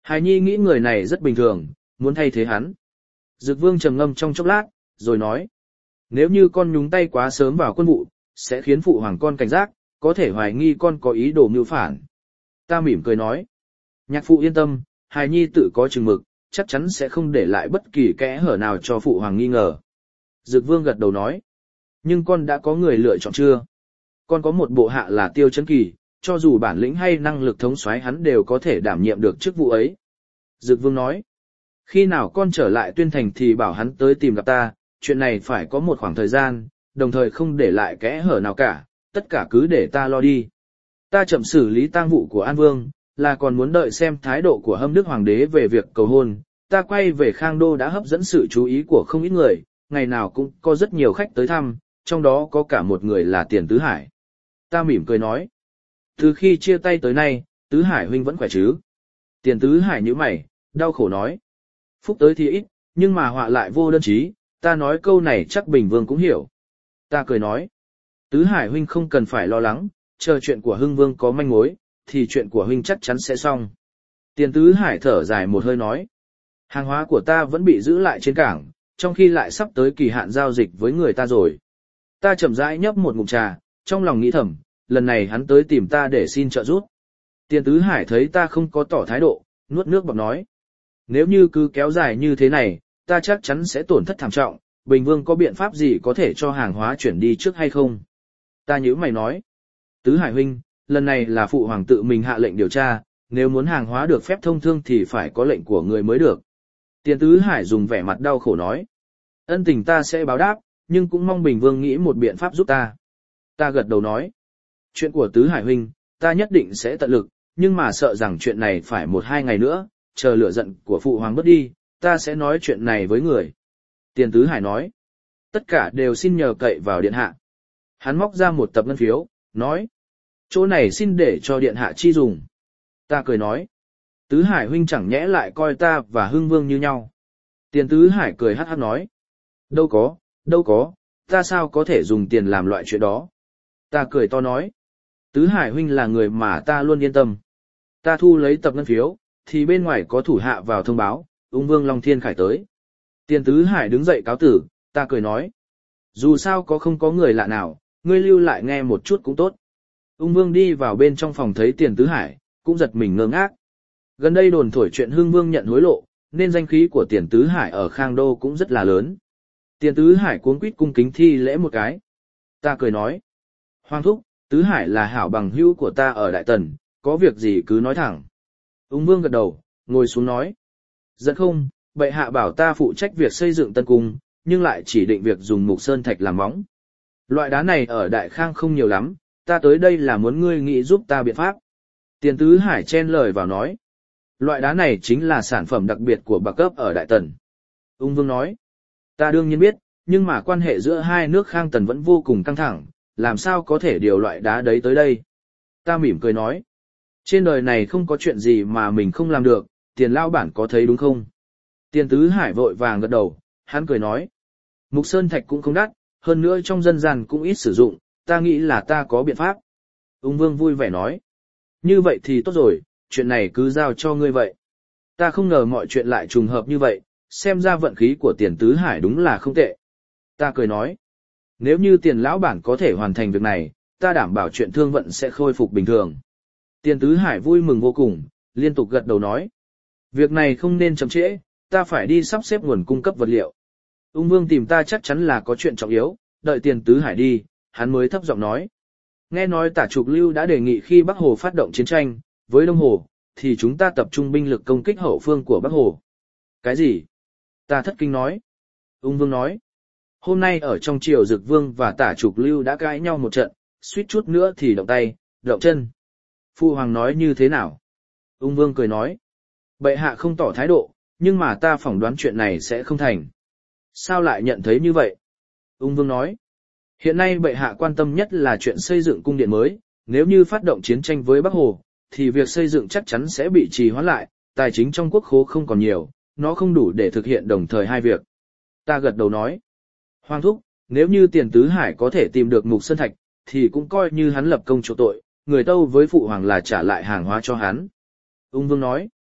Hài Nhi nghĩ người này rất bình thường, muốn thay thế hắn. Dực Vương trầm ngâm trong chốc lát, rồi nói. Nếu như con nhúng tay quá sớm vào quân vụ, sẽ khiến phụ hoàng con cảnh giác, có thể hoài nghi con có ý đồ mưu phản. Ta mỉm cười nói. Nhạc phụ yên tâm, Hài Nhi tự có chừng mực, chắc chắn sẽ không để lại bất kỳ kẽ hở nào cho phụ hoàng nghi ngờ. Dực Vương gật đầu nói. Nhưng con đã có người lựa chọn chưa? Con có một bộ hạ là Tiêu Chấn Kỳ, cho dù bản lĩnh hay năng lực thống soái hắn đều có thể đảm nhiệm được chức vụ ấy. Dực Vương nói. Khi nào con trở lại Tuyên Thành thì bảo hắn tới tìm gặp ta, chuyện này phải có một khoảng thời gian, đồng thời không để lại kẽ hở nào cả, tất cả cứ để ta lo đi. Ta chậm xử lý tang vụ của An Vương, là còn muốn đợi xem thái độ của Hâm Đức Hoàng đế về việc cầu hôn. Ta quay về Khang Đô đã hấp dẫn sự chú ý của không ít người, ngày nào cũng có rất nhiều khách tới thăm, trong đó có cả một người là Tiền Tứ Hải. Ta mỉm cười nói. Từ khi chia tay tới nay, Tứ Hải huynh vẫn khỏe chứ? Tiền Tứ Hải nhíu mày, đau khổ nói. Phúc tới thì ít, nhưng mà họa lại vô đơn chí, ta nói câu này chắc Bình Vương cũng hiểu. Ta cười nói. Tứ Hải huynh không cần phải lo lắng, chờ chuyện của Hưng Vương có manh mối, thì chuyện của huynh chắc chắn sẽ xong. Tiền Tứ Hải thở dài một hơi nói. Hàng hóa của ta vẫn bị giữ lại trên cảng, trong khi lại sắp tới kỳ hạn giao dịch với người ta rồi. Ta chậm rãi nhấp một ngụm trà, trong lòng nghĩ thầm, lần này hắn tới tìm ta để xin trợ giúp. Tiền Tứ Hải thấy ta không có tỏ thái độ, nuốt nước bọt nói. Nếu như cứ kéo dài như thế này, ta chắc chắn sẽ tổn thất thảm trọng, Bình Vương có biện pháp gì có thể cho hàng hóa chuyển đi trước hay không? Ta nhíu mày nói. Tứ Hải huynh, lần này là phụ hoàng tự mình hạ lệnh điều tra, nếu muốn hàng hóa được phép thông thương thì phải có lệnh của người mới được. Tiền Tứ Hải dùng vẻ mặt đau khổ nói. Ân tình ta sẽ báo đáp, nhưng cũng mong Bình Vương nghĩ một biện pháp giúp ta. Ta gật đầu nói. Chuyện của Tứ Hải huynh, ta nhất định sẽ tận lực, nhưng mà sợ rằng chuyện này phải một hai ngày nữa, chờ lửa giận của phụ hoàng bớt đi, ta sẽ nói chuyện này với người. Tiền Tứ Hải nói. Tất cả đều xin nhờ cậy vào điện hạ. Hắn móc ra một tập ngân phiếu, nói. Chỗ này xin để cho điện hạ chi dùng. Ta cười nói. Tứ Hải huynh chẳng nhẽ lại coi ta và Hưng Vương như nhau. Tiền Tứ Hải cười hắc hắc nói. Đâu có, đâu có, ta sao có thể dùng tiền làm loại chuyện đó. Ta cười to nói. Tứ Hải huynh là người mà ta luôn yên tâm. Ta thu lấy tập ngân phiếu, thì bên ngoài có thủ hạ vào thông báo, Ung Vương Long Thiên Khải tới. Tiền Tứ Hải đứng dậy cáo tử, ta cười nói. Dù sao có không có người lạ nào, ngươi lưu lại nghe một chút cũng tốt. Ung Vương đi vào bên trong phòng thấy Tiền Tứ Hải, cũng giật mình ngơ ngác. Gần đây đồn thổi chuyện Hưng Vương nhận hối lộ, nên danh khí của Tiền Tứ Hải ở Khang Đô cũng rất là lớn. Tiền Tứ Hải cuống quýt cung kính thi lễ một cái. Ta cười nói. Hoàng thúc, Tứ Hải là hảo bằng hữu của ta ở Đại Tần, có việc gì cứ nói thẳng. Ung Vương gật đầu, ngồi xuống nói. Giận không, bệ hạ bảo ta phụ trách việc xây dựng tân cung, nhưng lại chỉ định việc dùng mục sơn thạch làm móng. Loại đá này ở Đại Khang không nhiều lắm, ta tới đây là muốn ngươi nghĩ giúp ta biện pháp. Tiền Tứ Hải chen lời vào nói. Loại đá này chính là sản phẩm đặc biệt của bậc cấp ở Đại Tần. Ung Vương nói. Ta đương nhiên biết, nhưng mà quan hệ giữa hai nước Khang Tần vẫn vô cùng căng thẳng, làm sao có thể điều loại đá đấy tới đây. Ta mỉm cười nói. Trên đời này không có chuyện gì mà mình không làm được, Tiền lao bản có thấy đúng không? Tiền Tứ Hải vội vàng gật đầu, hắn cười nói. Mục sơn thạch cũng không đắt, hơn nữa trong dân gian cũng ít sử dụng, ta nghĩ là ta có biện pháp. Ung Vương vui vẻ nói. Như vậy thì tốt rồi, chuyện này cứ giao cho ngươi vậy. Ta không ngờ mọi chuyện lại trùng hợp như vậy, xem ra vận khí của Tiền Tứ Hải đúng là không tệ. Ta cười nói. Nếu như Tiền lão bản có thể hoàn thành việc này, ta đảm bảo chuyện thương vận sẽ khôi phục bình thường. Tiền Tứ Hải vui mừng vô cùng, liên tục gật đầu nói. Việc này không nên chậm trễ, ta phải đi sắp xếp nguồn cung cấp vật liệu. Ung Vương tìm ta chắc chắn là có chuyện trọng yếu, đợi Tiền Tứ Hải đi, hắn mới thấp giọng nói. Nghe nói Tả Trục Lưu đã đề nghị khi Bắc Hồ phát động chiến tranh với Đông Hồ, thì chúng ta tập trung binh lực công kích hậu phương của Bắc Hồ. Cái gì? Ta thất kinh nói. Ung Vương nói. Hôm nay ở trong triều Dực Vương và Tả Trục Lưu đã cãi nhau một trận, suýt chút nữa thì động tay, động chân. Phu hoàng nói như thế nào? Ung Vương cười nói. Bệ hạ không tỏ thái độ, nhưng mà ta phỏng đoán chuyện này sẽ không thành. Sao lại nhận thấy như vậy? Ung Vương nói. Hiện nay bệ hạ quan tâm nhất là chuyện xây dựng cung điện mới, nếu như phát động chiến tranh với Bắc Hồ, thì việc xây dựng chắc chắn sẽ bị trì hoãn lại, tài chính trong quốc khố không còn nhiều, nó không đủ để thực hiện đồng thời hai việc. Ta gật đầu nói. Hoàng thúc, nếu như Tiền Tứ Hải có thể tìm được Mục Sơn Thạch, thì cũng coi như hắn lập công chỗ tội, người tâu với phụ hoàng là trả lại hàng hóa cho hắn. Ung Vương nói.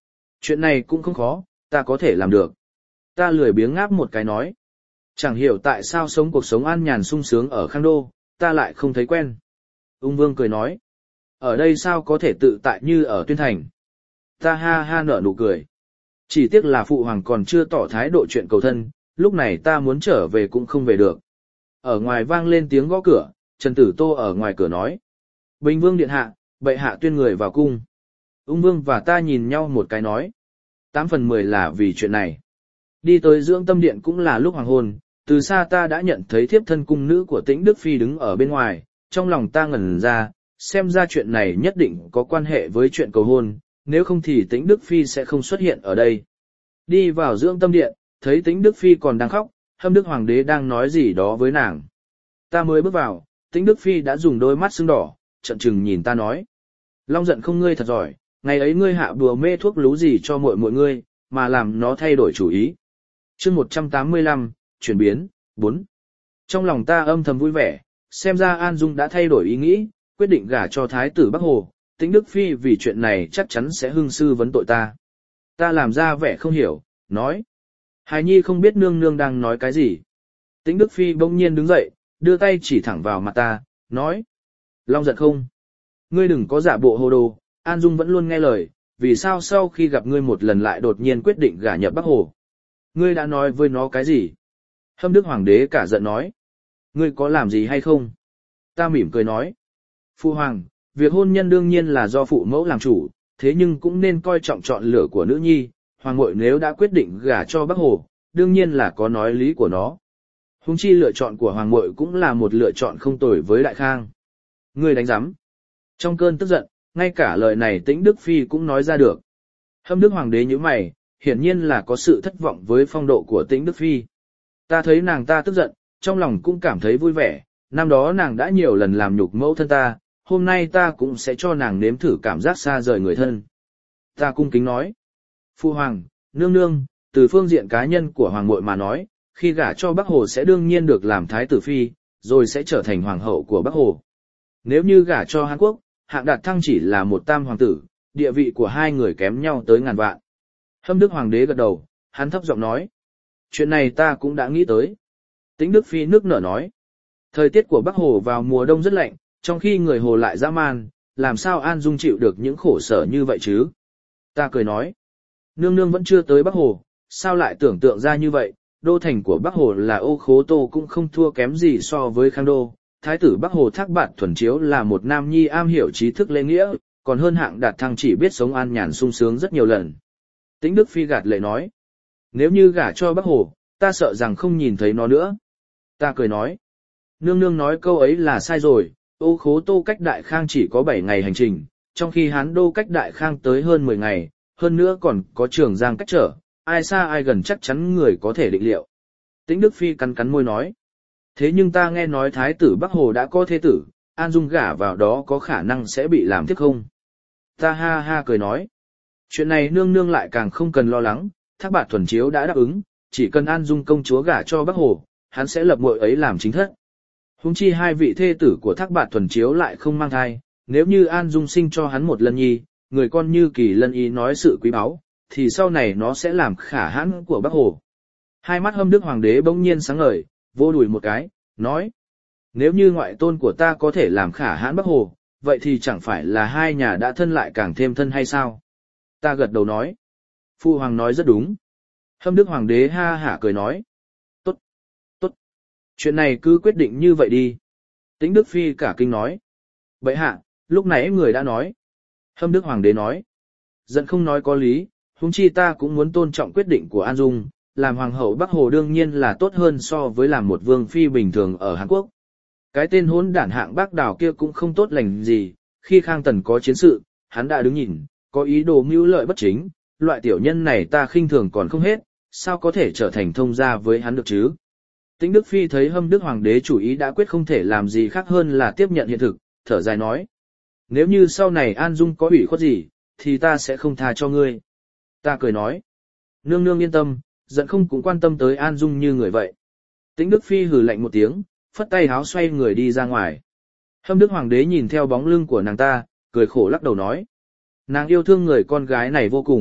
Chuyện này cũng không khó, ta có thể làm được. Ta lười biếng ngáp một cái nói. Chẳng hiểu tại sao sống cuộc sống an nhàn sung sướng ở Khang Đô, ta lại không thấy quen. Ung Vương cười nói. Ở đây sao có thể tự tại như ở Tuyên Thành. Ta ha ha nở nụ cười. Chỉ tiếc là phụ hoàng còn chưa tỏ thái độ chuyện cầu thân, lúc này ta muốn trở về cũng không về được. Ở ngoài vang lên tiếng gõ cửa, Trần Tử Tô ở ngoài cửa nói. Bình Vương điện hạ, bệ hạ tuyên người vào cung. Ung Vương và ta nhìn nhau một cái nói. Tám phần mười là vì chuyện này. Đi tới dưỡng tâm điện cũng là lúc hoàng hôn, từ xa ta đã nhận thấy thiếp thân cung nữ của Tĩnh Đức Phi đứng ở bên ngoài, trong lòng ta ngẩn ra, xem ra chuyện này nhất định có quan hệ với chuyện cầu hôn, nếu không thì Tĩnh Đức Phi sẽ không xuất hiện ở đây. Đi vào dưỡng tâm điện, thấy Tĩnh Đức Phi còn đang khóc, Hâm Đức Hoàng đế đang nói gì đó với nàng. Ta mới bước vào, Tĩnh Đức Phi đã dùng đôi mắt sưng đỏ, trợn trừng nhìn ta nói. Long giận không ngươi thật giỏi, ngày ấy ngươi hạ bùa mê thuốc lú gì cho muội muội ngươi, mà làm nó thay đổi chủ ý. Chương một trăm tám mươi lăm, chuyển biến, bốn. Trong lòng ta âm thầm vui vẻ, xem ra An Dung đã thay đổi ý nghĩ, quyết định gả cho Thái tử Bắc Hồ, Tĩnh Đức Phi vì chuyện này chắc chắn sẽ hưng sư vấn tội ta. Ta làm ra vẻ không hiểu, nói. Hài Nhi không biết nương nương đang nói cái gì. Tĩnh Đức Phi bỗng nhiên đứng dậy, đưa tay chỉ thẳng vào mặt ta, nói. Long giận không? Ngươi đừng có giả bộ hồ đồ, An Dung vẫn luôn nghe lời, vì sao sau khi gặp ngươi một lần lại đột nhiên quyết định gả nhập Bắc Hồ? Ngươi đã nói với nó cái gì? Hâm Đức Hoàng đế cả giận nói. Ngươi có làm gì hay không? Ta mỉm cười nói. Phu Hoàng, việc hôn nhân đương nhiên là do phụ mẫu làm chủ, thế nhưng cũng nên coi trọng chọn lựa của nữ nhi. Hoàng muội nếu đã quyết định gả cho Bắc Hồ, đương nhiên là có nói lý của nó. Huống chi lựa chọn của Hoàng muội cũng là một lựa chọn không tồi với Đại Khang. Ngươi đánh giám. Trong cơn tức giận, ngay cả lời này Tĩnh Đức Phi cũng nói ra được. Hâm Đức Hoàng đế nhíu mày, hiển nhiên là có sự thất vọng với phong độ của Tĩnh Đức Phi. Ta thấy nàng ta tức giận, trong lòng cũng cảm thấy vui vẻ, năm đó nàng đã nhiều lần làm nhục mẫu thân ta, hôm nay ta cũng sẽ cho nàng nếm thử cảm giác xa rời người thân. Ta cung kính nói. Phu Hoàng, nương nương, từ phương diện cá nhân của Hoàng muội mà nói, khi gả cho Bắc Hồ sẽ đương nhiên được làm Thái tử Phi, rồi sẽ trở thành Hoàng hậu của Bắc Hồ. Nếu như gả cho Hàn Quốc, Hạng Đạt Thăng chỉ là một tam hoàng tử, địa vị của hai người kém nhau tới ngàn vạn. Hâm Đức Hoàng đế gật đầu, hắn thấp giọng nói. Chuyện này ta cũng đã nghĩ tới. Tĩnh Đức Phi nước nở nói. Thời tiết của Bắc Hồ vào mùa đông rất lạnh, trong khi người Hồ lại dã man, làm sao An Dung chịu được những khổ sở như vậy chứ? Ta cười nói. Nương nương vẫn chưa tới Bắc Hồ, sao lại tưởng tượng ra như vậy? Đô thành của Bắc Hồ là Ô Khố Tô cũng không thua kém gì so với Khang Đô. Thái tử Bắc Hồ Thác Bạt Thuần Chiếu là một nam nhi am hiểu trí thức lễ nghĩa, còn hơn Hạng Đạt Thăng chỉ biết sống an nhàn sung sướng rất nhiều lần. Tĩnh Đức Phi gạt lệ nói. Nếu như gả cho Bắc Hồ, ta sợ rằng không nhìn thấy nó nữa. Ta cười nói. Nương nương nói câu ấy là sai rồi, Ô Khố Tô cách Đại Khang chỉ có bảy ngày hành trình, trong khi Hán Đô cách Đại Khang tới hơn mười ngày, hơn nữa còn có Trường Giang cách trở, ai xa ai gần chắc chắn người có thể định liệu. Tĩnh Đức Phi cắn cắn môi nói. Thế nhưng ta nghe nói Thái tử Bắc Hồ đã có thê tử, An Dung gả vào đó có khả năng sẽ bị làm tiếp không? Ta ha ha cười nói. Chuyện này nương nương lại càng không cần lo lắng, Thác Bạt Thuần Chiếu đã đáp ứng, chỉ cần An Dung công chúa gả cho Bắc Hồ, hắn sẽ lập muội ấy làm chính thất. Huống chi hai vị thê tử của Thác Bạt Thuần Chiếu lại không mang thai, nếu như An Dung sinh cho hắn một lân nhi, người con như Kỳ Lân ý nói sự quý báu, thì sau này nó sẽ làm khả hãn của Bắc Hồ. Hai mắt Hâm Đức Hoàng đế bỗng nhiên sáng ngời, vô đùi một cái, nói. Nếu như ngoại tôn của ta có thể làm khả hãn Bắc Hồ, vậy thì chẳng phải là hai nhà đã thân lại càng thêm thân hay sao? Ta gật đầu nói. Phu Hoàng nói rất đúng. Hâm Đức Hoàng đế ha hả cười nói. Tốt, tốt. Chuyện này cứ quyết định như vậy đi. Tĩnh Đức Phi cả kinh nói. Bệ hạ, lúc nãy người đã nói. Hâm Đức Hoàng đế nói. Giận không nói có lý, huống chi ta cũng muốn tôn trọng quyết định của An Dung, làm Hoàng hậu Bắc Hồ đương nhiên là tốt hơn so với làm một vương phi bình thường ở Hàn Quốc. Cái tên hỗn đản Hạng Bác Đào kia cũng không tốt lành gì, khi Khang Tần có chiến sự, hắn đã đứng nhìn, có ý đồ mưu lợi bất chính, loại tiểu nhân này ta khinh thường còn không hết, sao có thể trở thành thông gia với hắn được chứ? Tĩnh Đức Phi thấy Hâm Đức Hoàng đế chủ ý đã quyết không thể làm gì khác hơn là tiếp nhận hiện thực, thở dài nói. Nếu như sau này An Dung có ủy khuất gì, thì ta sẽ không tha cho ngươi. Ta cười nói. Nương nương yên tâm, giận không cũng quan tâm tới An Dung như người vậy. Tĩnh Đức Phi hừ lạnh một tiếng, phất tay háo xoay người đi ra ngoài. Hâm Đức Hoàng đế nhìn theo bóng lưng của nàng ta, cười khổ lắc đầu nói. Nàng yêu thương người con gái này vô cùng,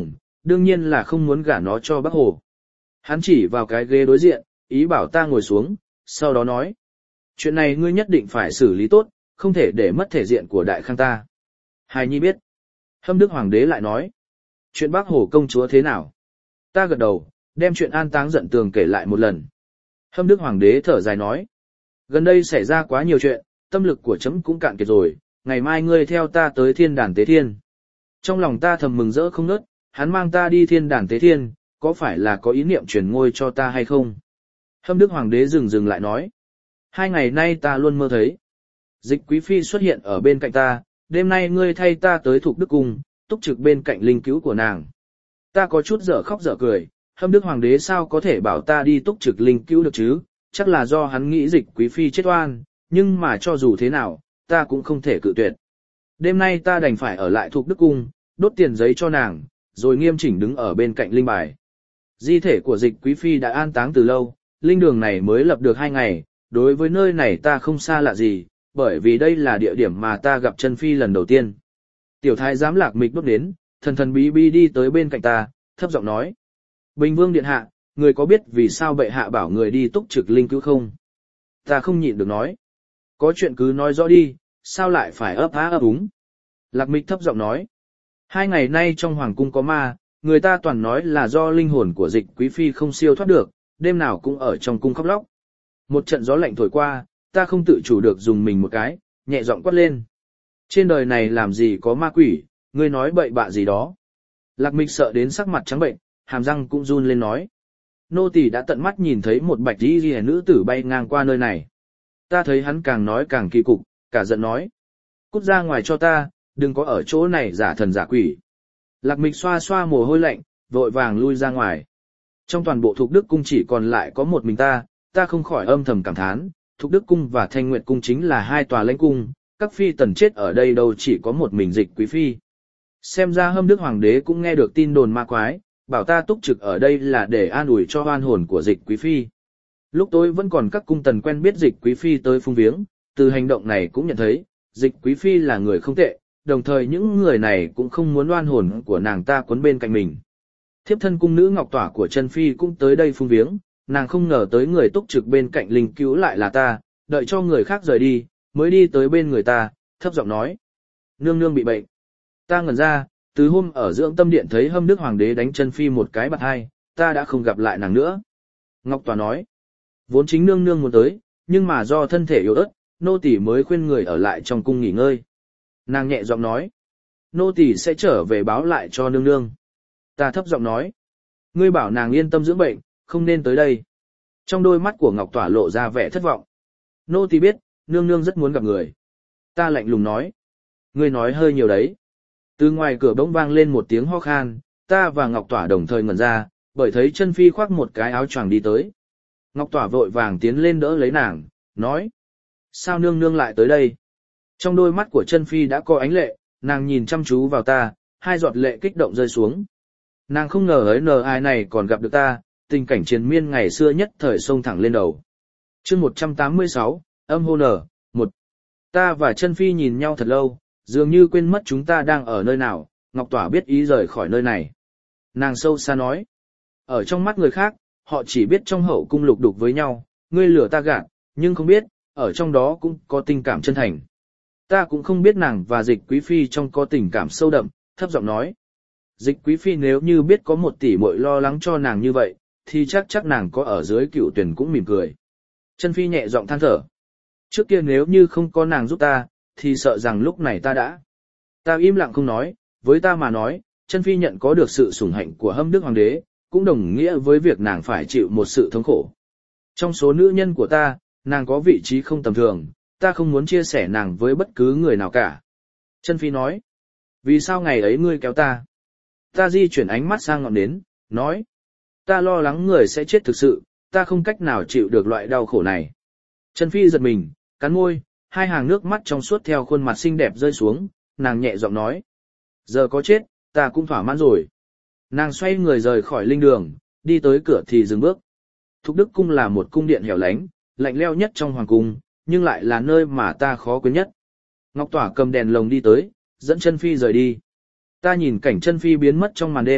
đương nhiên là không muốn gả nó cho bác Hồ. Hắn chỉ vào cái ghế đối diện, ý bảo ta ngồi xuống, sau đó nói. Chuyện này ngươi nhất định phải xử lý tốt, không thể để mất thể diện của đại khang ta. Hài nhi biết. Hâm Đức Hoàng đế lại nói. Chuyện bác Hồ công chúa thế nào? Ta gật đầu, đem chuyện an táng giận tường kể lại một lần. Hâm Đức Hoàng đế thở dài nói. Gần đây xảy ra quá nhiều chuyện, tâm lực của chấm cũng cạn kiệt rồi, ngày mai ngươi theo ta tới thiên đàn tế thiên. Trong lòng ta thầm mừng rỡ không ngớt, hắn mang ta đi thiên đàn tế thiên, có phải là có ý niệm truyền ngôi cho ta hay không? Hâm Đức Hoàng đế dừng dừng lại nói. Hai ngày nay ta luôn mơ thấy. Dịch Quý Phi xuất hiện ở bên cạnh ta, đêm nay ngươi thay ta tới Thục Đức Cung, túc trực bên cạnh linh cứu của nàng. Ta có chút dở khóc dở cười, Hâm Đức Hoàng đế sao có thể bảo ta đi túc trực linh cứu được chứ, chắc là do hắn nghĩ Dịch Quý Phi chết oan, nhưng mà cho dù thế nào, ta cũng không thể cự tuyệt. Đêm nay ta đành phải ở lại Thục Đức Cung, đốt tiền giấy cho nàng, rồi nghiêm chỉnh đứng ở bên cạnh linh bài. Di thể của Dịch Quý Phi đã an táng từ lâu, linh đường này mới lập được hai ngày, đối với nơi này ta không xa lạ gì, bởi vì đây là địa điểm mà ta gặp Chân Phi lần đầu tiên. Tiểu thái giám Lạc Mịch đốt đến, thần thần bí bí đi tới bên cạnh ta, thấp giọng nói. Bình Vương điện hạ, người có biết vì sao bệ hạ bảo người đi túc trực linh cứu không? Ta không nhịn được nói. Có chuyện cứ nói rõ đi, sao lại phải ấp á ấp úng? Lạc Mịch thấp giọng nói. Hai ngày nay trong hoàng cung có ma, người ta toàn nói là do linh hồn của Dịch Quý Phi không siêu thoát được, đêm nào cũng ở trong cung khóc lóc. Một trận gió lạnh thổi qua, ta không tự chủ được dùng mình một cái, nhẹ giọng quát lên. Trên đời này làm gì có ma quỷ, ngươi nói bậy bạ gì đó. Lạc Mịch sợ đến sắc mặt trắng bệnh, hàm răng cũng run lên nói. Nô tỳ đã tận mắt nhìn thấy một bạch y liễu nữ tử bay ngang qua nơi này. Ta thấy hắn càng nói càng kỳ cục, cả giận nói. Cút ra ngoài cho ta, đừng có ở chỗ này giả thần giả quỷ. Lạc Mịch xoa xoa mồ hôi lạnh, vội vàng lui ra ngoài. Trong toàn bộ Thục Đức Cung chỉ còn lại có một mình ta, ta không khỏi âm thầm cảm thán, Thục Đức Cung và Thanh Nguyệt Cung chính là hai tòa lãnh cung, các phi tần chết ở đây đâu chỉ có một mình Dịch Quý Phi. Xem ra Hâm Đức Hoàng đế cũng nghe được tin đồn ma quái, bảo ta túc trực ở đây là để an ủi cho oan hồn của Dịch Quý Phi. Lúc tôi vẫn còn các cung tần quen biết Dịch Quý Phi tới phung viếng, từ hành động này cũng nhận thấy, Dịch Quý Phi là người không tệ, đồng thời những người này cũng không muốn oan hồn của nàng ta quấn bên cạnh mình. Thiếp thân cung nữ Ngọc Tỏa của Chân Phi cũng tới đây phung viếng, nàng không ngờ tới người túc trực bên cạnh linh cứu lại là ta, đợi cho người khác rời đi, mới đi tới bên người ta, thấp giọng nói. Nương nương bị bệnh. Ta ngẩn ra, từ hôm ở dưỡng tâm điện thấy Hâm Đức Hoàng đế đánh Chân Phi một cái bạt hai, ta đã không gặp lại nàng nữa. Ngọc Tỏa nói. Vốn chính nương nương muốn tới, nhưng mà do thân thể yếu ớt, nô tỳ mới khuyên người ở lại trong cung nghỉ ngơi. Nàng nhẹ giọng nói. Nô tỳ sẽ trở về báo lại cho nương nương. Ta thấp giọng nói. Ngươi bảo nàng yên tâm dưỡng bệnh, không nên tới đây. Trong đôi mắt của Ngọc Tỏa lộ ra vẻ thất vọng. Nô tỳ biết, nương nương rất muốn gặp người. Ta lạnh lùng nói. Ngươi nói hơi nhiều đấy. Từ ngoài cửa bỗng vang lên một tiếng ho khan, ta và Ngọc Tỏa đồng thời ngẩn ra, bởi thấy Chân Phi khoác một cái áo choàng đi tới. Ngọc Tỏa vội vàng tiến lên đỡ lấy nàng, nói. Sao nương nương lại tới đây? Trong đôi mắt của Chân Phi đã có ánh lệ, nàng nhìn chăm chú vào ta, hai giọt lệ kích động rơi xuống. Nàng không ngờ ấy nờ ai này còn gặp được ta, tình cảnh triền miên ngày xưa nhất thời xông thẳng lên đầu. Chương một trăm tám mươi sáu, âm hô nở, một. Ta và Chân Phi nhìn nhau thật lâu, dường như quên mất chúng ta đang ở nơi nào, Ngọc Tỏa biết ý rời khỏi nơi này. Nàng sâu xa nói. Ở trong mắt người khác, họ chỉ biết trong hậu cung lục đục với nhau, ngươi lừa ta gạt, nhưng không biết, ở trong đó cũng có tình cảm chân thành. Ta cũng không biết nàng và Dịch Quý Phi trong có tình cảm sâu đậm, thấp giọng nói. Dịch Quý Phi nếu như biết có một tỷ muội lo lắng cho nàng như vậy, thì chắc chắc nàng có ở dưới Cựu Tuyển cũng mỉm cười. Chân Phi nhẹ giọng than thở. Trước kia nếu như không có nàng giúp ta, thì sợ rằng lúc này ta đã. Ta im lặng không nói, với ta mà nói, Chân Phi nhận có được sự sủng hạnh của Hâm Đức Hoàng đế, cũng đồng nghĩa với việc nàng phải chịu một sự thống khổ. Trong số nữ nhân của ta, nàng có vị trí không tầm thường, ta không muốn chia sẻ nàng với bất cứ người nào cả. Chân Phi nói. Vì sao ngày ấy ngươi kéo ta? Ta di chuyển ánh mắt sang ngọn nến, nói. Ta lo lắng người sẽ chết thực sự, ta không cách nào chịu được loại đau khổ này. Chân Phi giật mình, cắn môi, hai hàng nước mắt trong suốt theo khuôn mặt xinh đẹp rơi xuống, nàng nhẹ giọng nói. Giờ có chết, ta cũng thỏa mãn rồi. Nàng xoay người rời khỏi linh đường, đi tới cửa thì dừng bước. Thục Đức Cung là một cung điện hẻo lánh, lạnh lẽo nhất trong hoàng cung, nhưng lại là nơi mà ta khó quên nhất. Ngọc Tỏa cầm đèn lồng đi tới, dẫn Chân Phi rời đi. Ta nhìn cảnh Chân Phi biến mất trong màn đêm,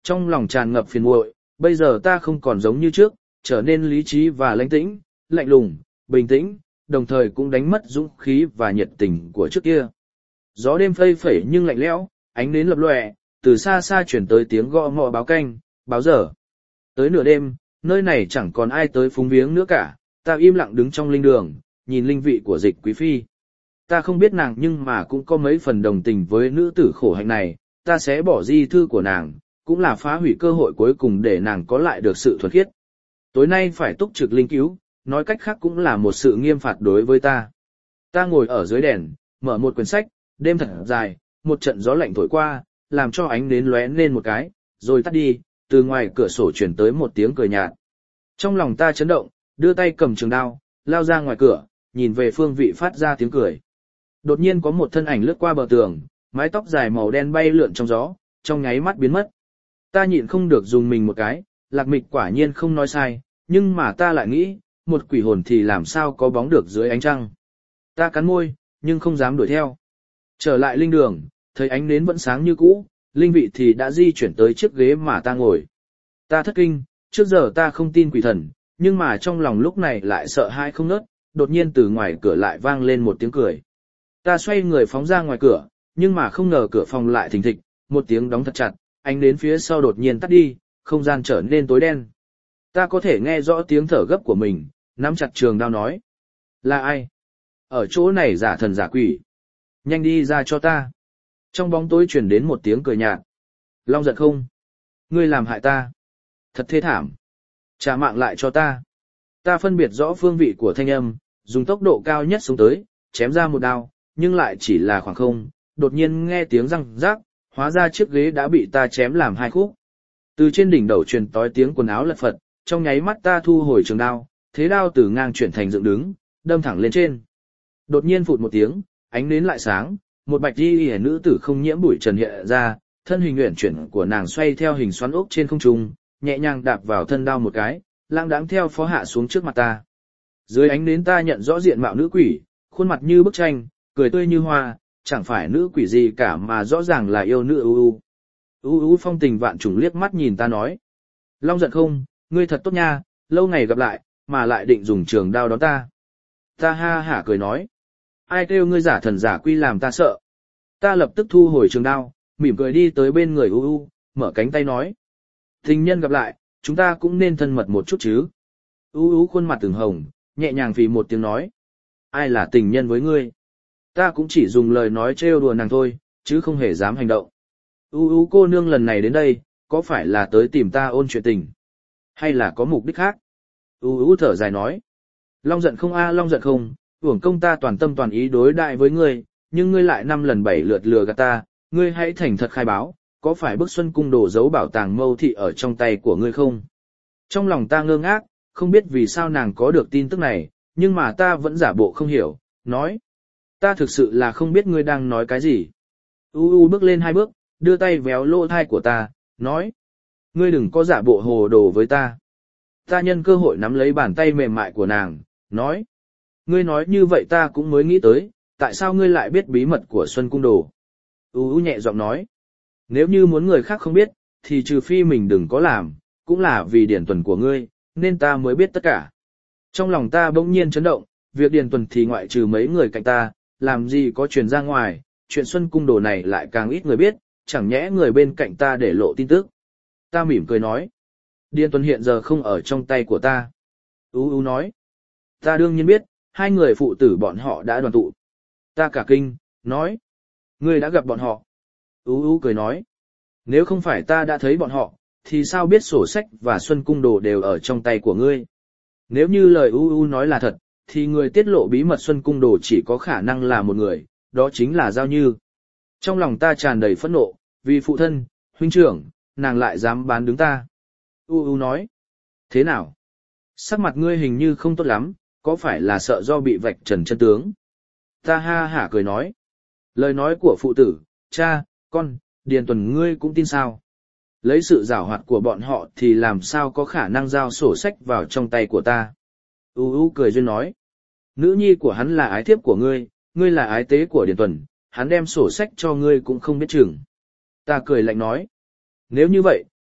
trong lòng tràn ngập phiền muội, bây giờ ta không còn giống như trước, trở nên lý trí và lãnh tĩnh, lạnh lùng, bình tĩnh, đồng thời cũng đánh mất dũng khí và nhiệt tình của trước kia. Gió đêm phây phẩy nhưng lạnh lẽo, ánh nến lập lòe, từ xa xa chuyển tới tiếng gõ ngọ báo canh, báo giờ. Tới nửa đêm, nơi này chẳng còn ai tới phúng viếng nữa cả, ta im lặng đứng trong linh đường, nhìn linh vị của Dịch Quý Phi. Ta không biết nàng nhưng mà cũng có mấy phần đồng tình với nữ tử khổ hạnh này, ta sẽ bỏ di thư của nàng, cũng là phá hủy cơ hội cuối cùng để nàng có lại được sự thuần khiết. Tối nay phải túc trực linh cứu, nói cách khác cũng là một sự nghiêm phạt đối với ta. Ta ngồi ở dưới đèn, mở một quyển sách, đêm thật dài, một trận gió lạnh thổi qua, làm cho ánh nến lóe lên một cái, rồi tắt đi, từ ngoài cửa sổ truyền tới một tiếng cười nhạt. Trong lòng ta chấn động, đưa tay cầm trường đao, lao ra ngoài cửa, nhìn về phương vị phát ra tiếng cười. Đột nhiên có một thân ảnh lướt qua bờ tường, mái tóc dài màu đen bay lượn trong gió, trong nháy mắt biến mất. Ta nhịn không được dùng mình một cái, Lạc Mịch quả nhiên không nói sai, nhưng mà ta lại nghĩ, một quỷ hồn thì làm sao có bóng được dưới ánh trăng. Ta cắn môi, nhưng không dám đuổi theo. Trở lại linh đường, thấy ánh nến vẫn sáng như cũ, linh vị thì đã di chuyển tới chiếc ghế mà ta ngồi. Ta thất kinh, trước giờ ta không tin quỷ thần, nhưng mà trong lòng lúc này lại sợ hãi không ngớt, đột nhiên từ ngoài cửa lại vang lên một tiếng cười. Ta xoay người phóng ra ngoài cửa, nhưng mà không ngờ cửa phòng lại thình thịch, một tiếng đóng thật chặt, ánh đến phía sau đột nhiên tắt đi, không gian trở nên tối đen. Ta có thể nghe rõ tiếng thở gấp của mình, nắm chặt trường đao nói. Là ai? Ở chỗ này giả thần giả quỷ. Nhanh đi ra cho ta. Trong bóng tối truyền đến một tiếng cười nhạt. Long Giận Không. Ngươi làm hại ta. Thật thê thảm. Trả mạng lại cho ta. Ta phân biệt rõ phương vị của thanh âm, dùng tốc độ cao nhất xuống tới, chém ra một đao, nhưng lại chỉ là khoảng không, đột nhiên nghe tiếng răng rác, hóa ra chiếc ghế đã bị ta chém làm hai khúc. Từ trên đỉnh đầu truyền tói tiếng quần áo lật phật, trong nháy mắt ta thu hồi trường đao, thế đao từ ngang chuyển thành dựng đứng, đâm thẳng lên trên. Đột nhiên phụt một tiếng, ánh nến lại sáng, một bạch y hề nữ tử không nhiễm bụi trần hiện ra, thân hình uyển chuyển của nàng xoay theo hình xoắn ốc trên không trung, nhẹ nhàng đạp vào thân đao một cái, lãng đãng theo phó hạ xuống trước mặt ta. Dưới ánh nến ta nhận rõ diện mạo nữ quỷ, khuôn mặt như bức tranh, cười tươi như hoa, chẳng phải nữ quỷ gì cả mà rõ ràng là yêu nữ u u. U u phong tình vạn trùng liếc mắt nhìn ta nói. Long Giận Không, ngươi thật tốt nha, lâu ngày gặp lại, mà lại định dùng trường đao đón ta. Ta ha hả cười nói. Ai kêu ngươi giả thần giả quy làm ta sợ. Ta lập tức thu hồi trường đao, mỉm cười đi tới bên người u u, mở cánh tay nói. Tình nhân gặp lại, chúng ta cũng nên thân mật một chút chứ. U u khuôn mặt từng hồng, nhẹ nhàng vì một tiếng nói. Ai là tình nhân với ngươi? Ta cũng chỉ dùng lời nói trêu đùa nàng thôi, chứ không hề dám hành động. U u cô nương lần này đến đây, có phải là tới tìm ta ôn chuyện tình? Hay là có mục đích khác? U u thở dài nói. Long Giận Không a Long Giận Không, uổng công ta toàn tâm toàn ý đối đại với ngươi, nhưng ngươi lại năm lần bảy lượt lừa gạt ta, ngươi hãy thành thật khai báo, có phải bức Xuân Cung đồ giấu bảo tàng mâu thị ở trong tay của ngươi không? Trong lòng ta ngơ ngác, không biết vì sao nàng có được tin tức này, nhưng mà ta vẫn giả bộ không hiểu, nói. Ta thực sự là không biết ngươi đang nói cái gì. U u bước lên hai bước, đưa tay véo lỗ thai của ta, nói. Ngươi đừng có giả bộ hồ đồ với ta. Ta nhân cơ hội nắm lấy bàn tay mềm mại của nàng, nói. Ngươi nói như vậy ta cũng mới nghĩ tới, tại sao ngươi lại biết bí mật của Xuân Cung đồ? U u nhẹ giọng nói. Nếu như muốn người khác không biết, thì trừ phi mình đừng có làm, cũng là vì điển tuần của ngươi, nên ta mới biết tất cả. Trong lòng ta bỗng nhiên chấn động, việc điển tuần thì ngoại trừ mấy người cạnh ta, làm gì có truyền ra ngoài, chuyện Xuân Cung đồ này lại càng ít người biết, chẳng nhẽ người bên cạnh ta để lộ tin tức. Ta mỉm cười nói. Điền Tuần hiện giờ không ở trong tay của ta. U u nói. Ta đương nhiên biết, hai người phụ tử bọn họ đã đoàn tụ. Ta cả kinh, nói. Ngươi đã gặp bọn họ. U u cười nói. Nếu không phải ta đã thấy bọn họ, thì sao biết sổ sách và Xuân Cung đồ đều ở trong tay của ngươi? Nếu như lời U u nói là thật, thì người tiết lộ bí mật Xuân Cung đồ chỉ có khả năng là một người, đó chính là Giao Như. Trong lòng ta tràn đầy phẫn nộ, vì phụ thân, huynh trưởng, nàng lại dám bán đứng ta. U u nói. Thế nào? Sắc mặt ngươi hình như không tốt lắm, có phải là sợ do bị vạch trần chân tướng? Ta ha hả cười nói. Lời nói của phụ tử, cha, con, Điền Tuần ngươi cũng tin sao? Lấy sự giảo hoạt của bọn họ thì làm sao có khả năng giao sổ sách vào trong tay của ta? U u cười duyên nói. Nữ nhi của hắn là ái thiếp của ngươi, ngươi là ái tế của Điền Tuần, hắn đem sổ sách cho ngươi cũng không biết chừng. Ta cười lạnh nói. Nếu như vậy,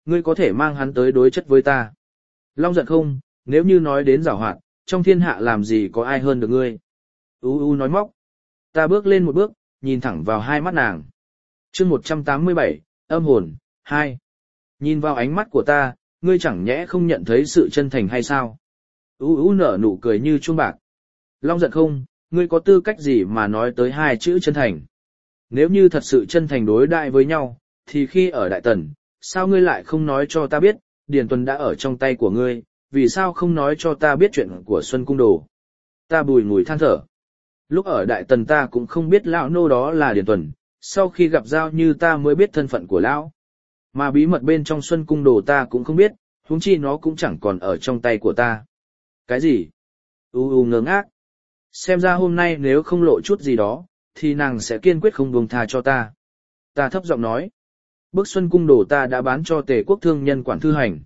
ngươi có thể mang hắn tới đối chất với ta. Long giận không, nếu như nói đến giảo hoạt, trong thiên hạ làm gì có ai hơn được ngươi. U u nói móc. Ta bước lên một bước, nhìn thẳng vào hai mắt nàng. chương một trăm tám mươi bảy, âm hồn, hai. Nhìn vào ánh mắt của ta, ngươi chẳng nhẽ không nhận thấy sự chân thành hay sao? U u nở nụ cười như chuông bạc. Long giận không, ngươi có tư cách gì mà nói tới hai chữ chân thành? Nếu như thật sự chân thành đối đại với nhau, thì khi ở Đại Tần, sao ngươi lại không nói cho ta biết, Điền Tuần đã ở trong tay của ngươi, vì sao không nói cho ta biết chuyện của Xuân Cung Đồ? Ta bùi ngùi than thở. Lúc ở Đại Tần ta cũng không biết lão nô đó là Điền Tuần, sau khi gặp Giao Như ta mới biết thân phận của lão. Mà bí mật bên trong Xuân Cung Đồ ta cũng không biết, huống chi nó cũng chẳng còn ở trong tay của ta. Cái gì? U u ngớ ngác. Xem ra hôm nay nếu không lộ chút gì đó, thì nàng sẽ kiên quyết không buông tha cho ta. Ta thấp giọng nói. Bức Xuân Cung Đồ ta đã bán cho Tề Quốc thương nhân quản thư hành.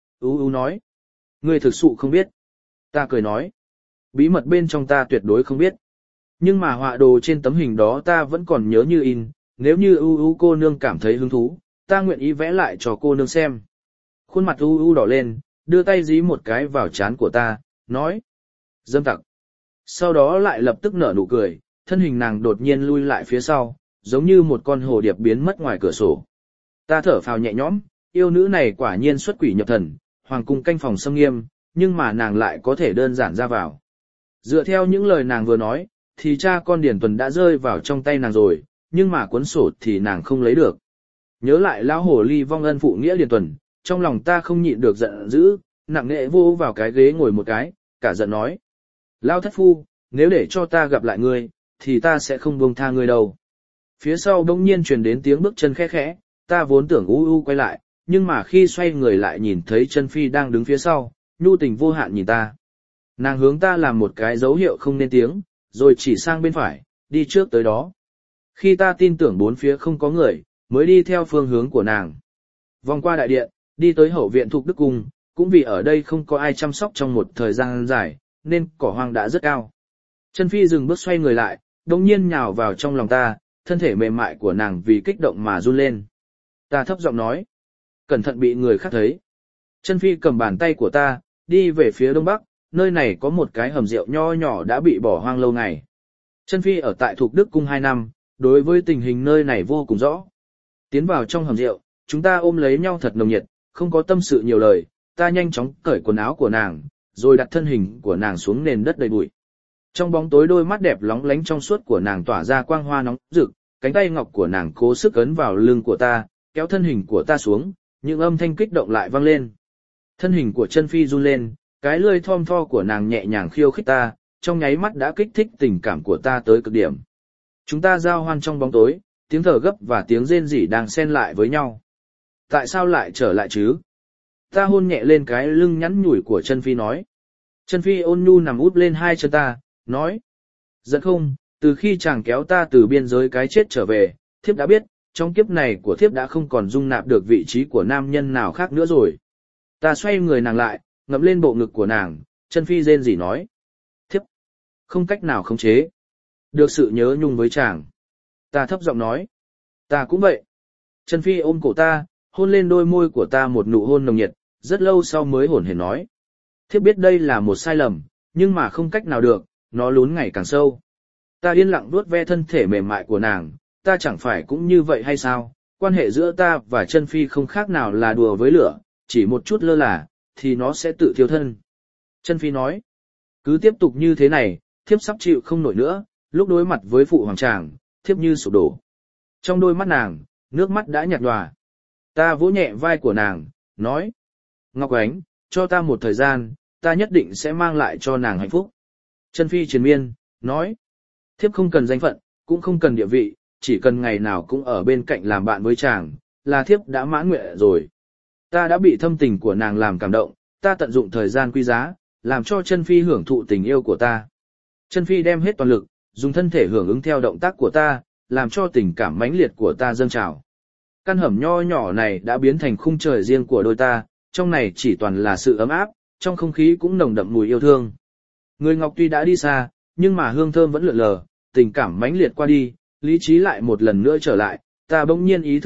U u nói. Ngươi thực sự không biết. Ta cười nói. Bí mật bên trong ta tuyệt đối không biết. Nhưng mà họa đồ trên tấm hình đó ta vẫn còn nhớ như in, nếu như u u cô nương cảm thấy hứng thú, ta nguyện ý vẽ lại cho cô nương xem. Khuôn mặt u u đỏ lên, đưa tay dí một cái vào trán của ta, nói. Dâm tặc. Sau đó lại lập tức nở nụ cười, thân hình nàng đột nhiên lui lại phía sau, giống như một con hồ điệp biến mất ngoài cửa sổ. Ta thở phào nhẹ nhõm, yêu nữ này quả nhiên xuất quỷ nhập thần, hoàng cung canh phòng xâm nghiêm, nhưng mà nàng lại có thể đơn giản ra vào. Dựa theo những lời nàng vừa nói, thì cha con Điền Tuần đã rơi vào trong tay nàng rồi, nhưng mà cuốn sổ thì nàng không lấy được. Nhớ lại lão hồ ly vong ân phụ nghĩa Điền Tuần, trong lòng ta không nhịn được giận dữ, nặng nề vô vào cái ghế ngồi một cái, cả giận nói. Lão thất phu, nếu để cho ta gặp lại ngươi, thì ta sẽ không buông tha ngươi đâu. Phía sau bỗng nhiên truyền đến tiếng bước chân khẽ khẽ, ta vốn tưởng u u quay lại, nhưng mà khi xoay người lại nhìn thấy Chân Phi đang đứng phía sau, nhu tình vô hạn nhìn ta. Nàng hướng ta làm một cái dấu hiệu không nên tiếng, rồi chỉ sang bên phải, đi trước tới đó. Khi ta tin tưởng bốn phía không có người, mới đi theo phương hướng của nàng. Vòng qua đại điện, đi tới hậu viện Thục Đức Cung, cũng vì ở đây không có ai chăm sóc trong một thời gian dài, nên cỏ hoang đã rất cao. Chân Phi dừng bước xoay người lại, đồng nhiên nhào vào trong lòng ta, thân thể mềm mại của nàng vì kích động mà run lên. Ta thấp giọng nói, cẩn thận bị người khác thấy. Chân Phi cầm bàn tay của ta, đi về phía đông bắc, nơi này có một cái hầm rượu nho nhỏ đã bị bỏ hoang lâu ngày. Chân Phi ở tại Thục Đức Cung hai năm, đối với tình hình nơi này vô cùng rõ. Tiến vào trong hầm rượu, chúng ta ôm lấy nhau thật nồng nhiệt, không có tâm sự nhiều lời, ta nhanh chóng cởi quần áo của nàng, rồi đặt thân hình của nàng xuống nền đất đầy bụi. Trong bóng tối đôi mắt đẹp lóng lánh trong suốt của nàng tỏa ra quang hoa nóng rực, cánh tay ngọc của nàng cố sức ấn vào lưng của ta, kéo thân hình của ta xuống, những âm thanh kích động lại vang lên. Thân hình của Chân Phi run lên, cái lưỡi thon tho của nàng nhẹ nhàng khiêu khích ta, trong nháy mắt đã kích thích tình cảm của ta tới cực điểm. Chúng ta giao hoan trong bóng tối, tiếng thở gấp và tiếng rên rỉ đang xen lại với nhau. Tại sao lại trở lại chứ? Ta hôn nhẹ lên cái lưng nhắn nhủi của Chân Phi nói. Chân Phi ôn nhu nằm úp lên hai chân ta, nói. Giận không, từ khi chàng kéo ta từ biên giới cái chết trở về, thiếp đã biết, trong kiếp này của thiếp đã không còn dung nạp được vị trí của nam nhân nào khác nữa rồi. Ta xoay người nàng lại, ngậm lên bộ ngực của nàng, Chân Phi rên rỉ nói. Thiếp, không cách nào khống chế. Được sự nhớ nhung với chàng. Ta thấp giọng nói. Ta cũng vậy. Chân Phi ôm cổ ta, hôn lên đôi môi của ta một nụ hôn nồng nhiệt, rất lâu sau mới hổn hển nói. Thiếp biết đây là một sai lầm, nhưng mà không cách nào được, nó lún ngày càng sâu. Ta yên lặng vuốt ve thân thể mềm mại của nàng, ta chẳng phải cũng như vậy hay sao? Quan hệ giữa ta và Chân Phi không khác nào là đùa với lửa, chỉ một chút lơ là, thì nó sẽ tự thiêu thân. Chân Phi nói, cứ tiếp tục như thế này, thiếp sắp chịu không nổi nữa, lúc đối mặt với phụ hoàng tràng, thiếp như sụp đổ. Trong đôi mắt nàng, nước mắt đã nhạt nhòa. Ta vỗ nhẹ vai của nàng, nói, Ngọc Ánh, cho ta một thời gian, ta nhất định sẽ mang lại cho nàng hạnh phúc. Chân Phi triền miên, nói, thiếp không cần danh phận, cũng không cần địa vị, chỉ cần ngày nào cũng ở bên cạnh làm bạn với chàng, là thiếp đã mãn nguyện rồi. Ta đã bị thâm tình của nàng làm cảm động, ta tận dụng thời gian quý giá, làm cho Chân Phi hưởng thụ tình yêu của ta. Chân Phi đem hết toàn lực, dùng thân thể hưởng ứng theo động tác của ta, làm cho tình cảm mãnh liệt của ta dâng trào. Căn hầm nho nhỏ này đã biến thành khung trời riêng của đôi ta, trong này chỉ toàn là sự ấm áp, trong không khí cũng nồng đậm mùi yêu thương. Người Ngọc tuy đã đi xa, nhưng mà hương thơm vẫn lượn lờ, tình cảm mãnh liệt qua đi, lý trí lại một lần nữa trở lại, ta bỗng nhiên ý thức được,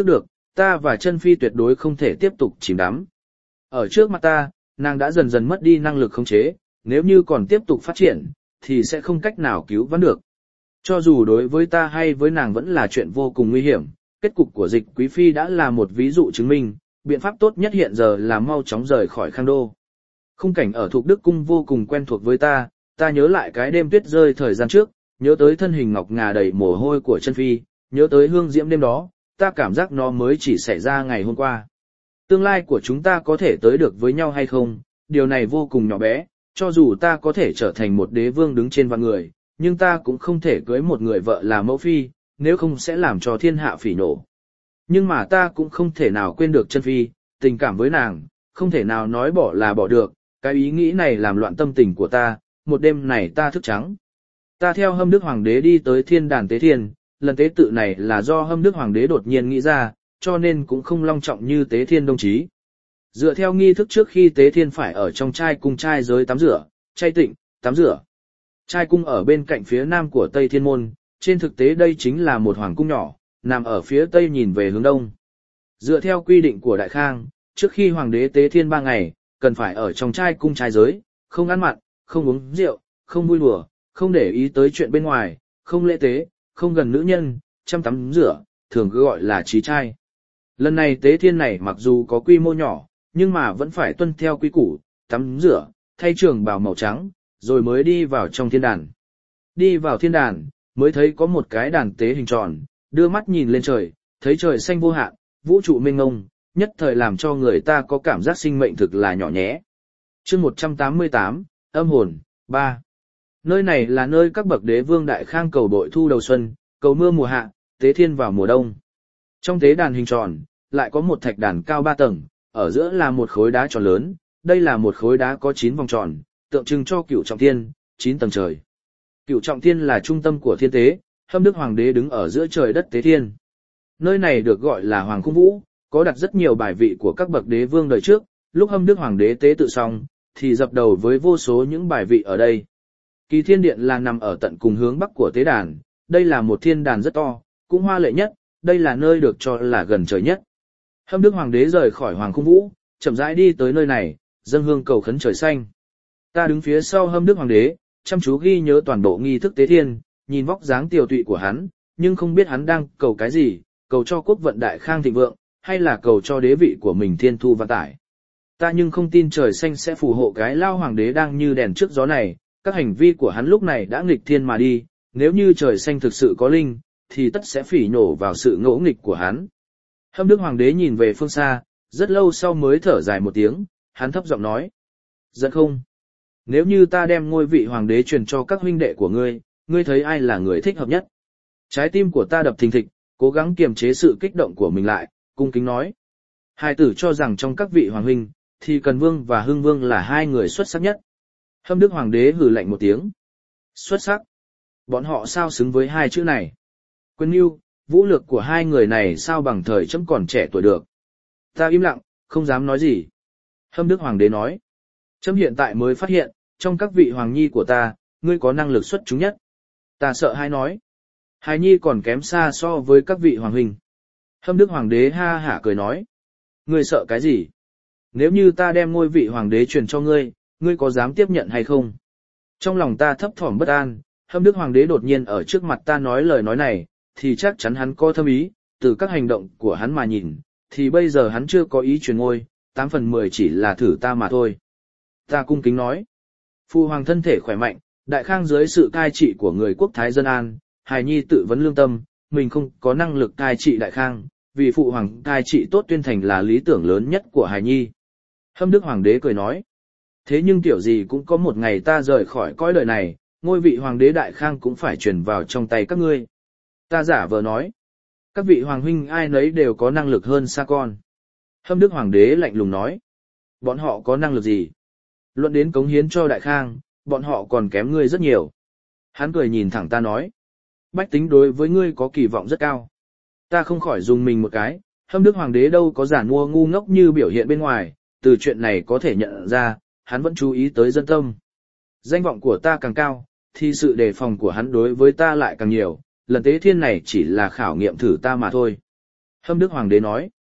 ta và chân phi tuyệt đối không thể tiếp tục chìm đắm. Ở trước mặt ta, nàng đã dần dần mất đi năng lực khống chế, nếu như còn tiếp tục phát triển, thì sẽ không cách nào cứu vãn được. Cho dù đối với ta hay với nàng vẫn là chuyện vô cùng nguy hiểm, kết cục của Dịch Quý Phi đã là một ví dụ chứng minh, biện pháp tốt nhất hiện giờ là mau chóng rời khỏi Khang Đô. Khung cảnh ở Thục Đức Cung vô cùng quen thuộc với ta, ta nhớ lại cái đêm tuyết rơi thời gian trước, nhớ tới thân hình ngọc ngà đầy mồ hôi của chân phi, nhớ tới hương diễm đêm đó, ta cảm giác nó mới chỉ xảy ra ngày hôm qua. Tương lai của chúng ta có thể tới được với nhau hay không, điều này vô cùng nhỏ bé, cho dù ta có thể trở thành một đế vương đứng trên vạn người, nhưng ta cũng không thể cưới một người vợ là mẫu phi, nếu không sẽ làm cho thiên hạ phỉ nổ. Nhưng mà ta cũng không thể nào quên được chân phi, tình cảm với nàng, không thể nào nói bỏ là bỏ được, cái ý nghĩ này làm loạn tâm tình của ta, một đêm này ta thức trắng. Ta theo Hâm Đức Hoàng đế đi tới thiên đàn tế thiên, lần tế tự này là do Hâm Đức Hoàng đế đột nhiên nghĩ ra, cho nên cũng không long trọng như tế thiên đồng chí. Dựa theo nghi thức trước khi tế thiên phải ở trong trai cung trai giới tắm rửa, chay tịnh, tắm rửa. Trai cung ở bên cạnh phía nam của Tây Thiên Môn, trên thực tế đây chính là một hoàng cung nhỏ, nằm ở phía tây nhìn về hướng đông. Dựa theo quy định của Đại Khang, trước khi hoàng đế tế thiên ba ngày, cần phải ở trong trai cung trai giới, không ăn mặn, không uống rượu, không vui đùa, không để ý tới chuyện bên ngoài, không lễ tế, không gần nữ nhân, chăm tắm rửa, thường cứ gọi là trí trai. Lần này tế thiên này mặc dù có quy mô nhỏ, nhưng mà vẫn phải tuân theo quy củ, tắm rửa, thay trường bào màu trắng, rồi mới đi vào trong thiên đàn. Đi vào thiên đàn, mới thấy có một cái đàn tế hình tròn, đưa mắt nhìn lên trời, thấy trời xanh vô hạn, vũ trụ mênh mông, nhất thời làm cho người ta có cảm giác sinh mệnh thực là nhỏ nhé. Chương một trăm tám mươi tám, âm hồn, ba. Nơi này là nơi các bậc đế vương Đại Khang cầu bội thu đầu xuân, cầu mưa mùa hạ, tế thiên vào mùa đông. Trong tế đàn hình tròn, lại có một thạch đàn cao ba tầng, ở giữa là một khối đá tròn lớn, đây là một khối đá có chín vòng tròn, tượng trưng cho Cửu Trọng Thiên, chín tầng trời. Cửu Trọng Thiên là trung tâm của thiên tế, Hâm Đức Hoàng đế đứng ở giữa trời đất tế thiên. Nơi này được gọi là Hoàng Cung Vũ, có đặt rất nhiều bài vị của các bậc đế vương đời trước, lúc Hâm Đức Hoàng đế tế tự xong, thì dập đầu với vô số những bài vị ở đây. Kỳ Thiên Điện là nằm ở tận cùng hướng bắc của tế đàn, đây là một thiên đàn rất to, cũng hoa lệ nhất, đây là nơi được cho là gần trời nhất. Hâm Đức Hoàng đế rời khỏi Hoàng Cung Vũ, chậm rãi đi tới nơi này, dâng hương cầu khấn trời xanh. Ta đứng phía sau Hâm Đức Hoàng đế, chăm chú ghi nhớ toàn bộ nghi thức tế thiên, nhìn vóc dáng tiều tụy của hắn, nhưng không biết hắn đang cầu cái gì, cầu cho quốc vận Đại Khang thịnh vượng, hay là cầu cho đế vị của mình thiên thu vạn tải. Ta nhưng không tin trời xanh sẽ phù hộ cái lao hoàng đế đang như đèn trước gió này, các hành vi của hắn lúc này đã nghịch thiên mà đi, nếu như trời xanh thực sự có linh, thì tất sẽ phỉ nhổ vào sự ngỗ nghịch của hắn. Hâm Đức Hoàng đế nhìn về phương xa, rất lâu sau mới thở dài một tiếng, hắn thấp giọng nói. Giận không? Nếu như ta đem ngôi vị hoàng đế truyền cho các huynh đệ của ngươi, ngươi thấy ai là người thích hợp nhất? Trái tim của ta đập thình thịch, cố gắng kiềm chế sự kích động của mình lại, cung kính nói. Hai tử cho rằng trong các vị hoàng huynh, thì Cần Vương và Hưng Vương là hai người xuất sắc nhất. Hâm Đức Hoàng đế hừ lạnh một tiếng. Xuất sắc? Bọn họ sao xứng với hai chữ này? Quyền mưu, vũ lược của hai người này sao bằng thời chấm còn trẻ tuổi được? Ta im lặng, không dám nói gì. Hâm Đức Hoàng đế nói. Chấm hiện tại mới phát hiện, trong các vị hoàng nhi của ta, ngươi có năng lực xuất chúng nhất. Ta sợ hai nói. Hài nhi còn kém xa so với các vị hoàng huynh. Hâm Đức Hoàng đế ha hả cười nói. Ngươi sợ cái gì? Nếu như ta đem ngôi vị hoàng đế truyền cho ngươi, ngươi có dám tiếp nhận hay không? Trong lòng ta thấp thỏm bất an, Hâm Đức Hoàng đế đột nhiên ở trước mặt ta nói lời nói này, thì chắc chắn hắn có thâm ý, từ các hành động của hắn mà nhìn, thì bây giờ hắn chưa có ý truyền ngôi, tám phần mười chỉ là thử ta mà thôi. Ta cung kính nói. Phu hoàng thân thể khỏe mạnh, Đại Khang dưới sự cai trị của người quốc thái dân an, hài nhi tự vấn lương tâm, mình không có năng lực cai trị Đại Khang, vì phụ hoàng cai trị tốt Tuyên Thành là lý tưởng lớn nhất của hài nhi. Hâm Đức Hoàng đế cười nói. Thế nhưng tiểu gì cũng có một ngày ta rời khỏi cõi đời này, ngôi vị hoàng đế Đại Khang cũng phải truyền vào trong tay các ngươi. Ta giả vờ nói. Các vị hoàng huynh ai nấy đều có năng lực hơn xa con. Hâm Đức Hoàng đế lạnh lùng nói. Bọn họ có năng lực gì? Luận đến cống hiến cho Đại Khang, bọn họ còn kém ngươi rất nhiều. Hắn cười nhìn thẳng ta nói. Bách tính đối với ngươi có kỳ vọng rất cao. Ta không khỏi dùng mình một cái, Hâm Đức Hoàng đế đâu có giả mua ngu ngốc như biểu hiện bên ngoài, từ chuyện này có thể nhận ra, hắn vẫn chú ý tới dân tâm. Danh vọng của ta càng cao, thì sự đề phòng của hắn đối với ta lại càng nhiều, lần tế thiên này chỉ là khảo nghiệm thử ta mà thôi. Hâm Đức Hoàng đế nói.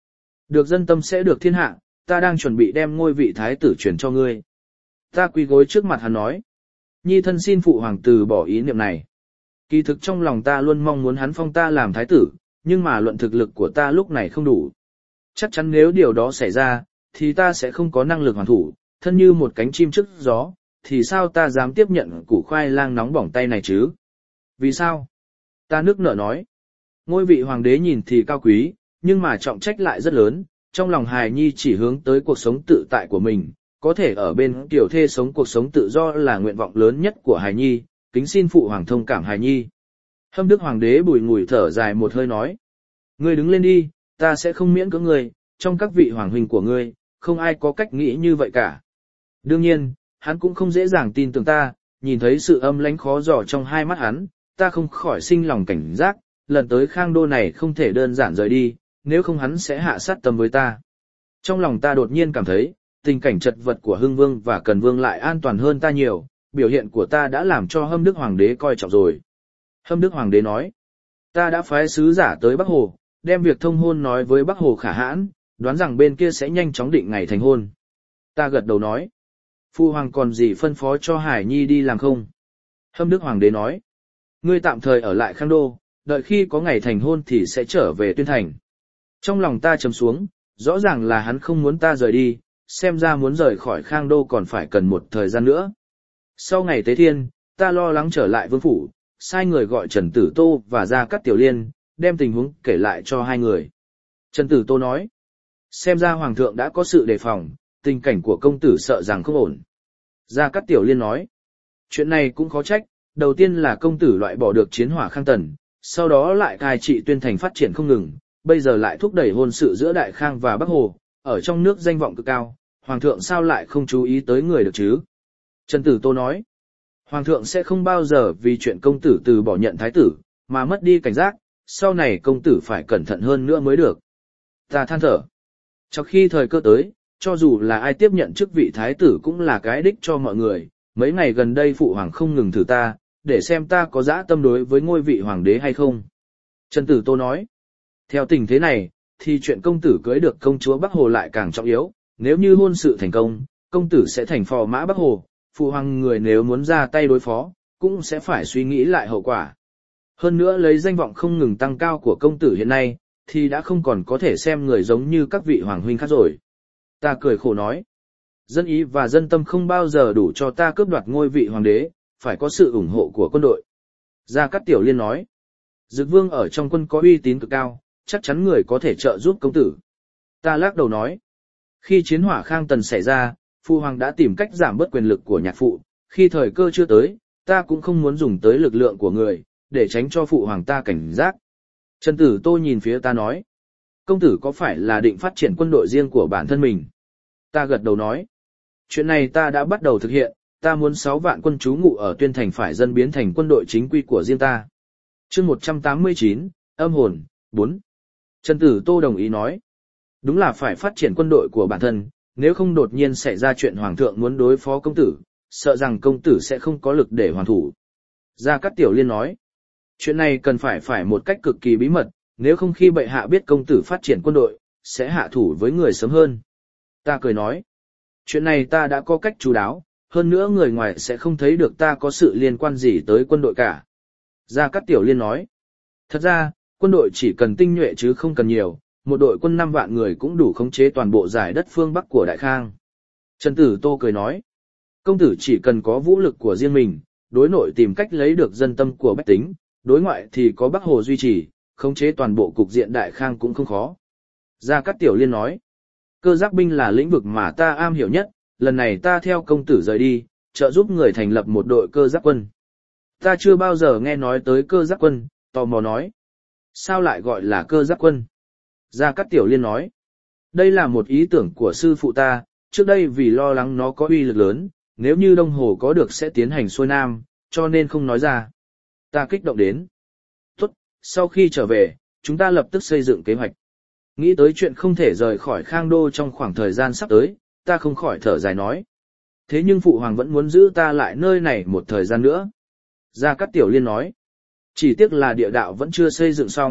Được dân tâm sẽ được thiên hạ, ta đang chuẩn bị đem ngôi vị thái tử chuyển cho ngươi. Ta quỳ gối trước mặt hắn nói. Nhi thân xin phụ hoàng từ bỏ ý niệm này. Kỳ thực trong lòng ta luôn mong muốn hắn phong ta làm thái tử, nhưng mà luận thực lực của ta lúc này không đủ. Chắc chắn nếu điều đó xảy ra, thì ta sẽ không có năng lực hoàn thủ, thân như một cánh chim trước gió, thì sao ta dám tiếp nhận củ khoai lang nóng bỏng tay này chứ? Vì sao? Ta nước nở nói. Ngôi vị hoàng đế nhìn thì cao quý, nhưng mà trọng trách lại rất lớn, trong lòng hài nhi chỉ hướng tới cuộc sống tự tại của mình, có thể ở bên tiểu thê sống cuộc sống tự do là nguyện vọng lớn nhất của hài nhi, kính xin phụ hoàng thông cảm hài nhi. Hâm Đức hoàng đế bùi ngùi thở dài một hơi nói. Ngươi đứng lên đi, ta sẽ không miễn cưỡng ngươi, trong các vị hoàng huynh của ngươi, không ai có cách nghĩ như vậy cả. Đương nhiên, hắn cũng không dễ dàng tin tưởng ta, nhìn thấy sự âm lãnh khó dò trong hai mắt hắn, ta không khỏi sinh lòng cảnh giác, lần tới Khang Đô này không thể đơn giản rời đi, nếu không hắn sẽ hạ sát tâm với ta. Trong lòng ta đột nhiên cảm thấy, tình cảnh chật vật của Hưng Vương và Cần Vương lại an toàn hơn ta nhiều, biểu hiện của ta đã làm cho Hâm Đức Hoàng đế coi trọng rồi. Hâm Đức Hoàng đế nói, ta đã phái sứ giả tới Bắc Hồ, đem việc thông hôn nói với Bắc Hồ Khả Hãn, đoán rằng bên kia sẽ nhanh chóng định ngày thành hôn. Ta gật đầu nói, Phu Hoàng còn gì phân phó cho Hải Nhi đi làm không? Hâm Đức Hoàng đế nói, ngươi tạm thời ở lại Khang Đô, đợi khi có ngày thành hôn thì sẽ trở về Tuyên Thành. Trong lòng ta trầm xuống, rõ ràng là hắn không muốn ta rời đi, xem ra muốn rời khỏi Khang Đô còn phải cần một thời gian nữa. Sau ngày Tế Thiên, ta lo lắng trở lại vương phủ, sai người gọi Trần Tử Tô và Gia Cát Tiểu Liên, đem tình huống kể lại cho hai người. Trần Tử Tô nói, xem ra Hoàng thượng đã có sự đề phòng, tình cảnh của công tử sợ rằng không ổn. Gia Cát Tiểu Liên nói, chuyện này cũng khó trách, đầu tiên là công tử loại bỏ được chiến hỏa Khang Tần, sau đó lại cai trị Tuyên Thành phát triển không ngừng, bây giờ lại thúc đẩy hôn sự giữa Đại Khang và Bắc Hồ, ở trong nước danh vọng cực cao, Hoàng thượng sao lại không chú ý tới người được chứ? Trần Tử Tô nói, Hoàng thượng sẽ không bao giờ vì chuyện công tử từ bỏ nhận thái tử, mà mất đi cảnh giác, sau này công tử phải cẩn thận hơn nữa mới được. Ta than thở. Trong khi thời cơ tới, cho dù là ai tiếp nhận chức vị thái tử cũng là cái đích cho mọi người, mấy ngày gần đây phụ hoàng không ngừng thử ta, để xem ta có dã tâm đối với ngôi vị hoàng đế hay không. Trần Tử Tô nói, theo tình thế này, thì chuyện công tử cưới được công chúa Bắc Hồ lại càng trọng yếu, nếu như hôn sự thành công, công tử sẽ thành phò mã Bắc Hồ, phụ hoàng người nếu muốn ra tay đối phó, cũng sẽ phải suy nghĩ lại hậu quả. Hơn nữa lấy danh vọng không ngừng tăng cao của công tử hiện nay, thì đã không còn có thể xem người giống như các vị hoàng huynh khác rồi. Ta cười khổ nói, dân ý và dân tâm không bao giờ đủ cho ta cướp đoạt ngôi vị hoàng đế, phải có sự ủng hộ của quân đội. Gia Cát Tiểu Liên nói, Dực Vương ở trong quân có uy tín cực cao, chắc chắn người có thể trợ giúp công tử. Ta lắc đầu nói, khi chiến hỏa Khang Tần xảy ra, Phu Hoàng đã tìm cách giảm bớt quyền lực của nhạc phụ, khi thời cơ chưa tới, ta cũng không muốn dùng tới lực lượng của người, để tránh cho Phụ Hoàng ta cảnh giác. Trần Tử Tô nhìn phía ta nói, công tử có phải là định phát triển quân đội riêng của bản thân mình? Ta gật đầu nói, chuyện này ta đã bắt đầu thực hiện, ta muốn sáu vạn quân trú ngụ ở Tuyên Thành phải dân biến thành quân đội chính quy của riêng ta. Chương một trăm tám mươi chín, âm hồn, bốn. Trần Tử Tô đồng ý nói, đúng là phải phát triển quân đội của bản thân, nếu không đột nhiên xảy ra chuyện Hoàng thượng muốn đối phó công tử, sợ rằng công tử sẽ không có lực để hoàn thủ. Gia Cát Tiểu Liên nói, chuyện này cần phải phải một cách cực kỳ bí mật, nếu không khi bệ hạ biết công tử phát triển quân đội, sẽ hạ thủ với người sớm hơn. Ta cười nói, chuyện này ta đã có cách chú đáo, hơn nữa người ngoài sẽ không thấy được ta có sự liên quan gì tới quân đội cả. Gia Cát Tiểu Liên nói, thật ra, quân đội chỉ cần tinh nhuệ chứ không cần nhiều, một đội quân năm vạn người cũng đủ khống chế toàn bộ giải đất phương Bắc của Đại Khang. Trần Tử Tô cười nói, công tử chỉ cần có vũ lực của riêng mình, đối nội tìm cách lấy được dân tâm của bách tính, đối ngoại thì có Bắc Hồ duy trì, khống chế toàn bộ cục diện Đại Khang cũng không khó. Gia Cát Tiểu Liên nói, cơ giác binh là lĩnh vực mà ta am hiểu nhất, lần này ta theo công tử rời đi, trợ giúp người thành lập một đội cơ giác quân. Ta chưa bao giờ nghe nói tới cơ giác quân, tò mò nói, sao lại gọi là cơ giác quân? Gia Cát Tiểu Liên nói, đây là một ý tưởng của sư phụ ta, trước đây vì lo lắng nó có uy lực lớn, nếu như Đông Hồ có được sẽ tiến hành xuôi nam, cho nên không nói ra. Ta kích động đến. Tốt, sau khi trở về, chúng ta lập tức xây dựng kế hoạch. Nghĩ tới chuyện không thể rời khỏi Khang Đô trong khoảng thời gian sắp tới, ta không khỏi thở dài nói. Thế nhưng Phụ Hoàng vẫn muốn giữ ta lại nơi này một thời gian nữa. Gia Cát Tiểu Liên nói, chỉ tiếc là địa đạo vẫn chưa xây dựng xong,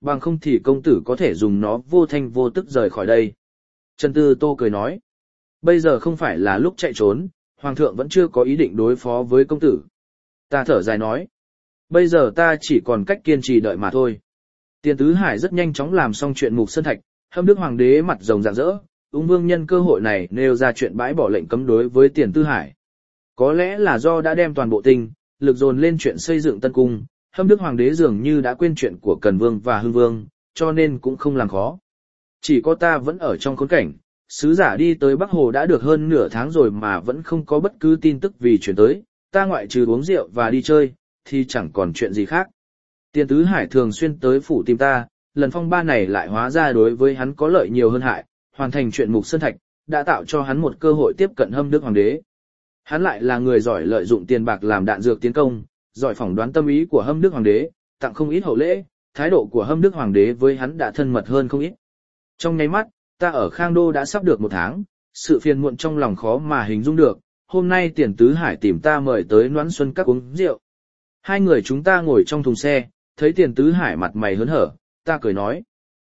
bằng không thì công tử có thể dùng nó vô thanh vô tức rời khỏi đây. Trần Tư Tô cười nói, bây giờ không phải là lúc chạy trốn, Hoàng thượng vẫn chưa có ý định đối phó với công tử. Ta thở dài nói, bây giờ ta chỉ còn cách kiên trì đợi mà thôi. Tiền Tứ Hải rất nhanh chóng làm xong chuyện Mục Sơn Thạch, Hâm Đức Hoàng đế mặt rồng rạng rỡ, Ung Vương nhân cơ hội này nêu ra chuyện bãi bỏ lệnh cấm đối với Tiền Tứ Hải. Có lẽ là do đã đem toàn bộ tinh lực dồn lên chuyện xây dựng Tân Cung, Hâm Đức Hoàng đế dường như đã quên chuyện của Cần Vương và Hưng Vương, cho nên cũng không làm khó. Chỉ có ta vẫn ở trong khốn cảnh, sứ giả đi tới Bắc Hồ đã được hơn nửa tháng rồi mà vẫn không có bất cứ tin tức vì chuyển tới, ta ngoại trừ uống rượu và đi chơi, thì chẳng còn chuyện gì khác. Tiền Tứ Hải thường xuyên tới phủ tìm ta, lần phong ba này lại hóa ra đối với hắn có lợi nhiều hơn hại, hoàn thành chuyện Mục Sơn Thạch, đã tạo cho hắn một cơ hội tiếp cận Hâm Đức Hoàng đế. Hắn lại là người giỏi lợi dụng tiền bạc làm đạn dược tiến công, giỏi phỏng đoán tâm ý của Hâm Đức Hoàng đế, tặng không ít hậu lễ, thái độ của Hâm Đức Hoàng đế với hắn đã thân mật hơn không ít. Trong nháy mắt, ta ở Khang Đô đã sắp được một tháng, sự phiền muộn trong lòng khó mà hình dung được, hôm nay Tiền Tứ Hải tìm ta mời tới Noãn Xuân Các uống rượu. Hai người chúng ta ngồi trong thùng xe, thấy Tiền Tứ Hải mặt mày hớn hở, ta cười nói,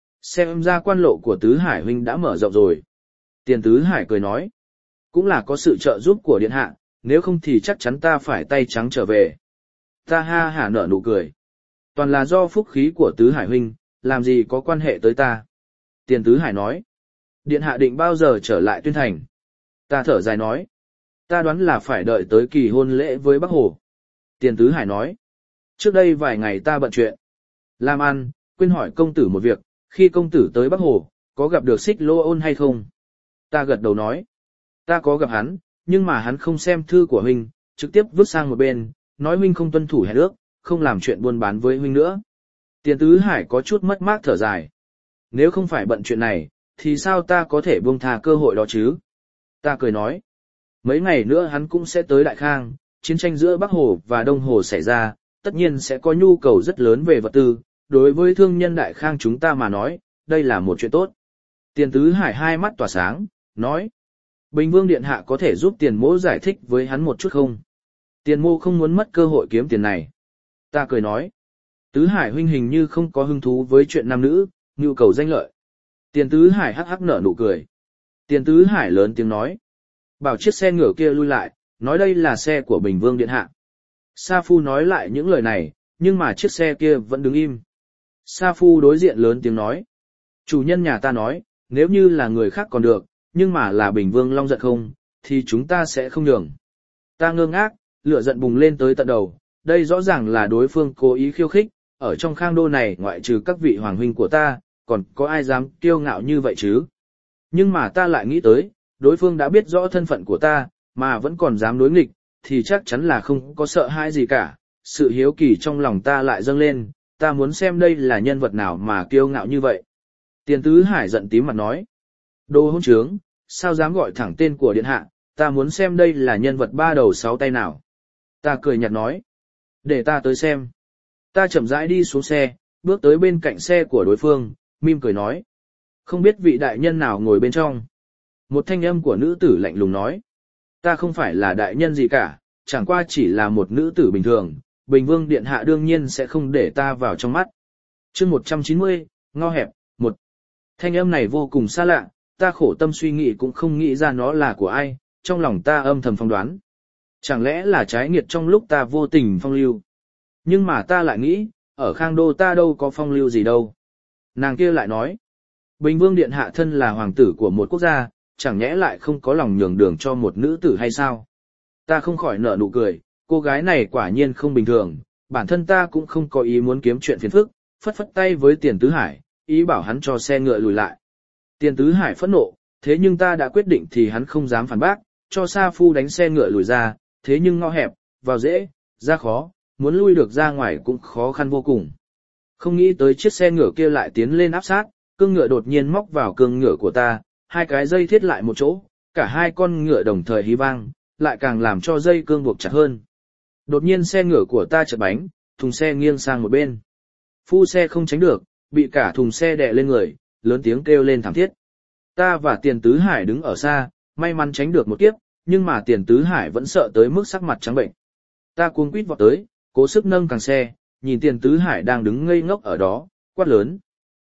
xem ra quan lộ của Tứ Hải huynh đã mở rộng rồi. Tiền Tứ Hải cười nói, cũng là có sự trợ giúp của điện hạ, nếu không thì chắc chắn ta phải tay trắng trở về. Ta ha hả nở nụ cười, toàn là do phúc khí của Tứ Hải huynh, làm gì có quan hệ tới ta. Tiền Tứ Hải nói, điện hạ định bao giờ trở lại Tuyên Thành? Ta thở dài nói, ta đoán là phải đợi tới kỳ hôn lễ với Bắc Hồ. Tiền Tứ Hải nói, trước đây vài ngày ta bận chuyện làm ăn, quên hỏi công tử một việc, khi công tử tới Bắc Hồ, có gặp được Xích Lô Ôn hay không? Ta gật đầu nói, ta có gặp hắn, nhưng mà hắn không xem thư của huynh, trực tiếp vứt sang một bên, nói huynh không tuân thủ hẹn ước, không làm chuyện buôn bán với huynh nữa. Tiền Tứ Hải có chút mất mát thở dài, nếu không phải bận chuyện này, thì sao ta có thể buông tha cơ hội đó chứ? Ta cười nói, mấy ngày nữa hắn cũng sẽ tới Đại Khang, chiến tranh giữa Bắc Hồ và Đông Hồ xảy ra, tất nhiên sẽ có nhu cầu rất lớn về vật tư, đối với thương nhân Đại Khang chúng ta mà nói, đây là một chuyện tốt. Tiền Tứ Hải hai mắt tỏa sáng, nói, Bình Vương Điện Hạ có thể giúp Tiền Mỗ giải thích với hắn một chút không? Tiền Mô không muốn mất cơ hội kiếm tiền này. Ta cười nói, Tứ Hải huynh hình như không có hứng thú với chuyện nam nữ, nhu cầu danh lợi. Tiền Tứ Hải hắc hắc nở nụ cười. Tiền Tứ Hải lớn tiếng nói, bảo chiếc xe ngựa kia lui lại, nói đây là xe của Bình Vương Điện Hạ. Sa Phu nói lại những lời này, nhưng mà chiếc xe kia vẫn đứng im. Sa Phu đối diện lớn tiếng nói, chủ nhân nhà ta nói, nếu như là người khác còn được, nhưng mà là Bình Vương Long giận không, thì chúng ta sẽ không nhường. Ta ngơ ngác, lửa giận bùng lên tới tận đầu, đây rõ ràng là đối phương cố ý khiêu khích, ở trong Khang Đô này ngoại trừ các vị hoàng huynh của ta, còn có ai dám kiêu ngạo như vậy chứ? Nhưng mà ta lại nghĩ tới, đối phương đã biết rõ thân phận của ta, mà vẫn còn dám đối nghịch, thì chắc chắn là không có sợ hãi gì cả. Sự hiếu kỳ trong lòng ta lại dâng lên, ta muốn xem đây là nhân vật nào mà kiêu ngạo như vậy. Tiền Tứ Hải giận tím mặt nói, đồ hỗn trướng, sao dám gọi thẳng tên của điện hạ, ta muốn xem đây là nhân vật ba đầu sáu tay nào. Ta cười nhạt nói, để ta tới xem. Ta chậm rãi đi xuống xe, bước tới bên cạnh xe của đối phương, mỉm cười nói, không biết vị đại nhân nào ngồi bên trong. Một thanh âm của nữ tử lạnh lùng nói, ta không phải là đại nhân gì cả, chẳng qua chỉ là một nữ tử bình thường, Bình Vương Điện Hạ đương nhiên sẽ không để ta vào trong mắt. Chương một trăm chín mươi, ngõ hẹp, một. Thanh âm này vô cùng xa lạ, ta khổ tâm suy nghĩ cũng không nghĩ ra nó là của ai, trong lòng ta âm thầm phỏng đoán. Chẳng lẽ là trái nghiệt trong lúc ta vô tình phong lưu? Nhưng mà ta lại nghĩ, ở Khang Đô ta đâu có phong lưu gì đâu. Nàng kia lại nói, Bình Vương Điện Hạ thân là hoàng tử của một quốc gia, chẳng nhẽ lại không có lòng nhường đường cho một nữ tử hay sao? Ta không khỏi nở nụ cười, cô gái này quả nhiên không bình thường, bản thân ta cũng không có ý muốn kiếm chuyện phiền phức, phất phất tay với Tiền Tứ Hải, ý bảo hắn cho xe ngựa lùi lại. Tiền Tứ Hải phẫn nộ, thế nhưng ta đã quyết định thì hắn không dám phản bác, cho Sa Phu đánh xe ngựa lùi ra, thế nhưng ngõ hẹp, vào dễ, ra khó, muốn lui được ra ngoài cũng khó khăn vô cùng. Không nghĩ tới chiếc xe ngựa kia lại tiến lên áp sát, cương ngựa đột nhiên móc vào cương ngựa của ta, hai cái dây thiết lại một chỗ, cả hai con ngựa đồng thời hí vang, lại càng làm cho dây cương buộc chặt hơn. Đột nhiên xe ngựa của ta chật bánh, thùng xe nghiêng sang một bên. Phu xe không tránh được, bị cả thùng xe đè lên người, lớn tiếng kêu lên thảm thiết. Ta và Tiền Tứ Hải đứng ở xa, may mắn tránh được một kiếp, nhưng mà Tiền Tứ Hải vẫn sợ tới mức sắc mặt trắng bệnh. Ta cuống quýt vọt tới, cố sức nâng càng xe, nhìn Tiền Tứ Hải đang đứng ngây ngốc ở đó, quát lớn,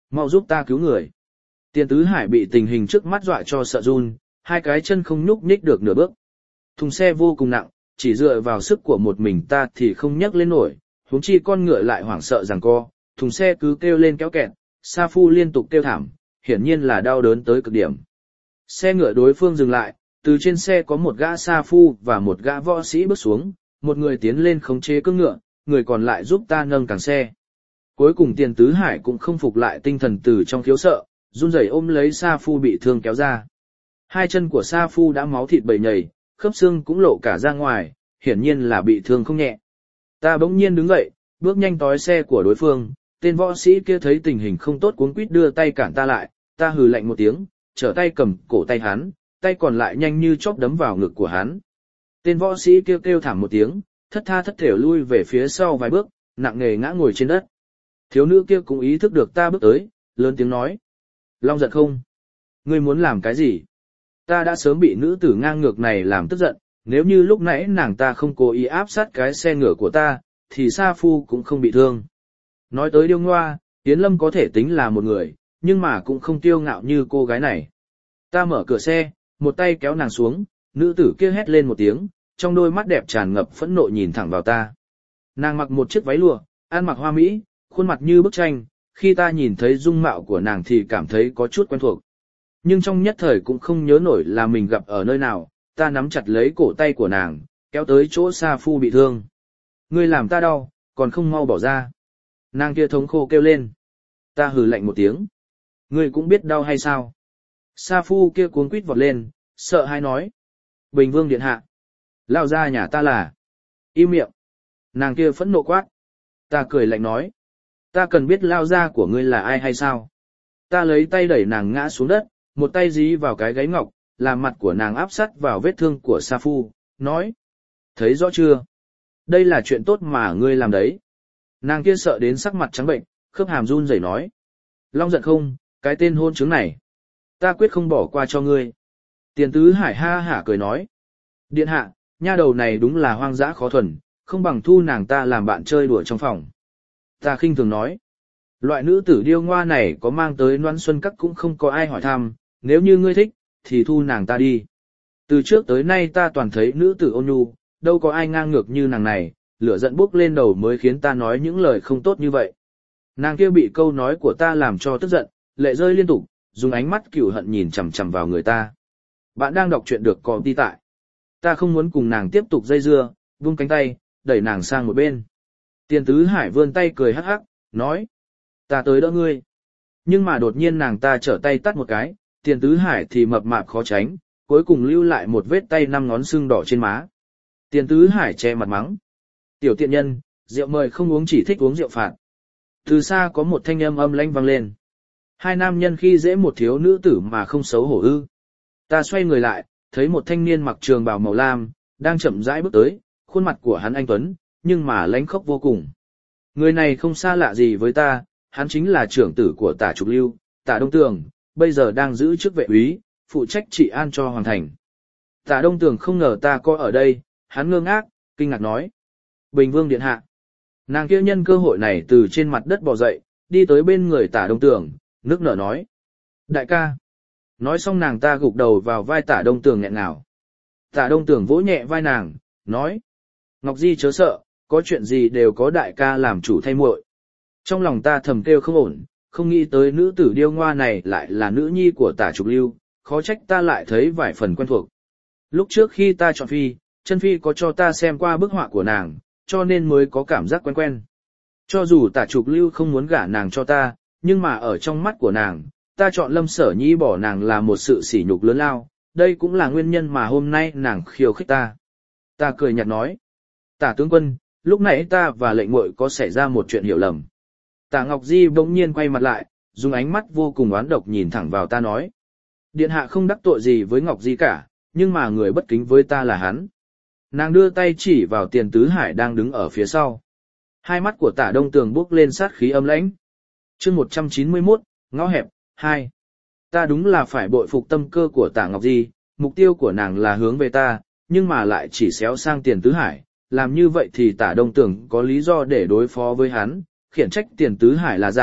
mau giúp ta cứu người. Tiền Tứ Hải bị tình hình trước mắt dọa cho sợ run, hai cái chân không nhúc nhích được nửa bước. Thùng xe vô cùng nặng, chỉ dựa vào sức của một mình ta thì không nhấc lên nổi, huống chi con ngựa lại hoảng sợ giằng co, thùng xe cứ kêu lên kéo kẹt, Sa Phu liên tục kêu thảm, hiển nhiên là đau đớn tới cực điểm. Xe ngựa đối phương dừng lại, từ trên xe có một gã Sa Phu và một gã võ sĩ bước xuống, một người tiến lên khống chế cưỡng ngựa, người còn lại giúp ta nâng càng xe. Cuối cùng Tiền Tứ Hải cũng không phục lại tinh thần từ trong khiếu sợ, run rẩy ôm lấy Sa Phu bị thương kéo ra. Hai chân của Sa Phu đã máu thịt bầy nhầy, khớp xương cũng lộ cả ra ngoài, hiển nhiên là bị thương không nhẹ. Ta bỗng nhiên đứng dậy, bước nhanh tới xe của đối phương, tên võ sĩ kia thấy tình hình không tốt cuống quýt đưa tay cản ta lại, ta hừ lạnh một tiếng, trở tay cầm cổ tay hắn, tay còn lại nhanh như chóp đấm vào ngực của hắn. Tên võ sĩ kia kêu, kêu thảm một tiếng, thất tha thất thểu lui về phía sau vài bước, nặng nề ngã ngồi trên đất. Thiếu nữ kia cũng ý thức được ta bước tới, lớn tiếng nói. Long giận không? Ngươi muốn làm cái gì? Ta đã sớm bị nữ tử ngang ngược này làm tức giận, nếu như lúc nãy nàng ta không cố ý áp sát cái xe ngựa của ta, thì Sa Phu cũng không bị thương. Nói tới điêu ngoa, Yến Lâm có thể tính là một người, nhưng mà cũng không tiêu ngạo như cô gái này. Ta mở cửa xe, một tay kéo nàng xuống, nữ tử kia hét lên một tiếng, trong đôi mắt đẹp tràn ngập phẫn nộ nhìn thẳng vào ta. Nàng mặc một chiếc váy lụa, ăn mặc hoa mỹ, khuôn mặt như bức tranh, khi ta nhìn thấy dung mạo của nàng thì cảm thấy có chút quen thuộc. Nhưng trong nhất thời cũng không nhớ nổi là mình gặp ở nơi nào, ta nắm chặt lấy cổ tay của nàng, kéo tới chỗ Sa Phu bị thương. Ngươi làm ta đau, còn không mau bỏ ra. Nàng kia thống khổ kêu lên. Ta hừ lạnh một tiếng. Ngươi cũng biết đau hay sao? Sa Phu kia cuống quýt vọt lên, sợ hãi nói. Bình Vương điện hạ. Lao ra nhà ta là. Im miệng. Nàng kia phẫn nộ quát. Ta cười lạnh nói. Ta cần biết lao ra của ngươi là ai hay sao? Ta lấy tay đẩy nàng ngã xuống đất, một tay dí vào cái gáy ngọc, làm mặt của nàng áp sát vào vết thương của Sa Phu, nói. Thấy rõ chưa? Đây là chuyện tốt mà ngươi làm đấy. Nàng kia sợ đến sắc mặt trắng bệnh, khớp hàm run rẩy nói. Long giận không, cái tên hôn chứng này. Ta quyết không bỏ qua cho ngươi. Tiền Tứ Hải ha hả cười nói. Điện hạ, nha đầu này đúng là hoang dã khó thuần, không bằng thu nàng ta làm bạn chơi đùa trong phòng. Ta khinh thường nói. Loại nữ tử điêu ngoa này có mang tới Loan Xuân Các cũng không có ai hỏi thăm, nếu như ngươi thích, thì thu nàng ta đi. Từ trước tới nay ta toàn thấy nữ tử ôn nhu, đâu có ai ngang ngược như nàng này, lửa giận bốc lên đầu mới khiến ta nói những lời không tốt như vậy. Nàng kia bị câu nói của ta làm cho tức giận, lệ rơi liên tục, dùng ánh mắt cừu hận nhìn chằm chằm vào người ta. Bạn đang đọc truyện được có đi tại. Ta không muốn cùng nàng tiếp tục dây dưa, vung cánh tay, đẩy nàng sang một bên. Tiền Tứ Hải vươn tay cười hắc hắc, nói. Ta tới đỡ ngươi. Nhưng mà đột nhiên nàng ta trở tay tắt một cái, Tiền Tứ Hải thì mập mạp khó tránh, cuối cùng lưu lại một vết tay năm ngón sưng đỏ trên má. Tiền Tứ Hải che mặt mắng. Tiểu tiện nhân, rượu mời không uống chỉ thích uống rượu phạt. Từ xa có một thanh âm âm lãnh vang lên. Hai nam nhân khi dễ một thiếu nữ tử mà không xấu hổ ư. Ta xoay người lại, thấy một thanh niên mặc trường bào màu lam, đang chậm rãi bước tới, khuôn mặt của hắn anh tuấn, nhưng mà lãnh khốc vô cùng. Người này không xa lạ gì với ta, hắn chính là trưởng tử của Tả Trục Lưu, Tả Đông Tường, bây giờ đang giữ chức vệ úy, phụ trách trị an cho hoàng thành. Tả Đông Tường không ngờ ta có ở đây, hắn ngơ ngác, kinh ngạc nói. Bình Vương điện hạ. Nàng kia nhân cơ hội này từ trên mặt đất bò dậy, đi tới bên người Tả Đông Tường, nước nở nói. Đại ca. Nói xong nàng ta gục đầu vào vai Tả Đông Tường nghẹn ngào. Tả Đông Tường vỗ nhẹ vai nàng, nói. Ngọc Di chớ sợ, có chuyện gì đều có đại ca làm chủ thay muội. Trong lòng ta thầm kêu không ổn, không nghĩ tới nữ tử điêu ngoa này lại là nữ nhi của Tả Trục Lưu, khó trách ta lại thấy vài phần quen thuộc. Lúc trước khi ta chọn phi, chân phi có cho ta xem qua bức họa của nàng, cho nên mới có cảm giác quen quen. Cho dù Tả Trục Lưu không muốn gả nàng cho ta, nhưng mà ở trong mắt của nàng, ta chọn Lâm Sở Nhi bỏ nàng là một sự sỉ nhục lớn lao, đây cũng là nguyên nhân mà hôm nay nàng khiêu khích ta. Ta cười nhạt nói. Tả tướng quân, lúc nãy ta và lệnh muội có xảy ra một chuyện hiểu lầm. Tả Ngọc Di bỗng nhiên quay mặt lại, dùng ánh mắt vô cùng oán độc nhìn thẳng vào ta nói. Điện hạ không đắc tội gì với Ngọc Di cả, nhưng mà người bất kính với ta là hắn. Nàng đưa tay chỉ vào Tiền Tứ Hải đang đứng ở phía sau. Hai mắt của Tả Đông Tường bốc lên sát khí âm lãnh. Chương một trăm chín mươi mốt, ngõ hẹp, hai. Ta đúng là phải bội phục tâm cơ của Tả Ngọc Di, mục tiêu của nàng là hướng về ta, nhưng mà lại chỉ xéo sang Tiền Tứ Hải. Làm như vậy thì Tả Đông Tường có lý do để đối phó với hắn, khiển trách Tiền Tứ Hải là giả,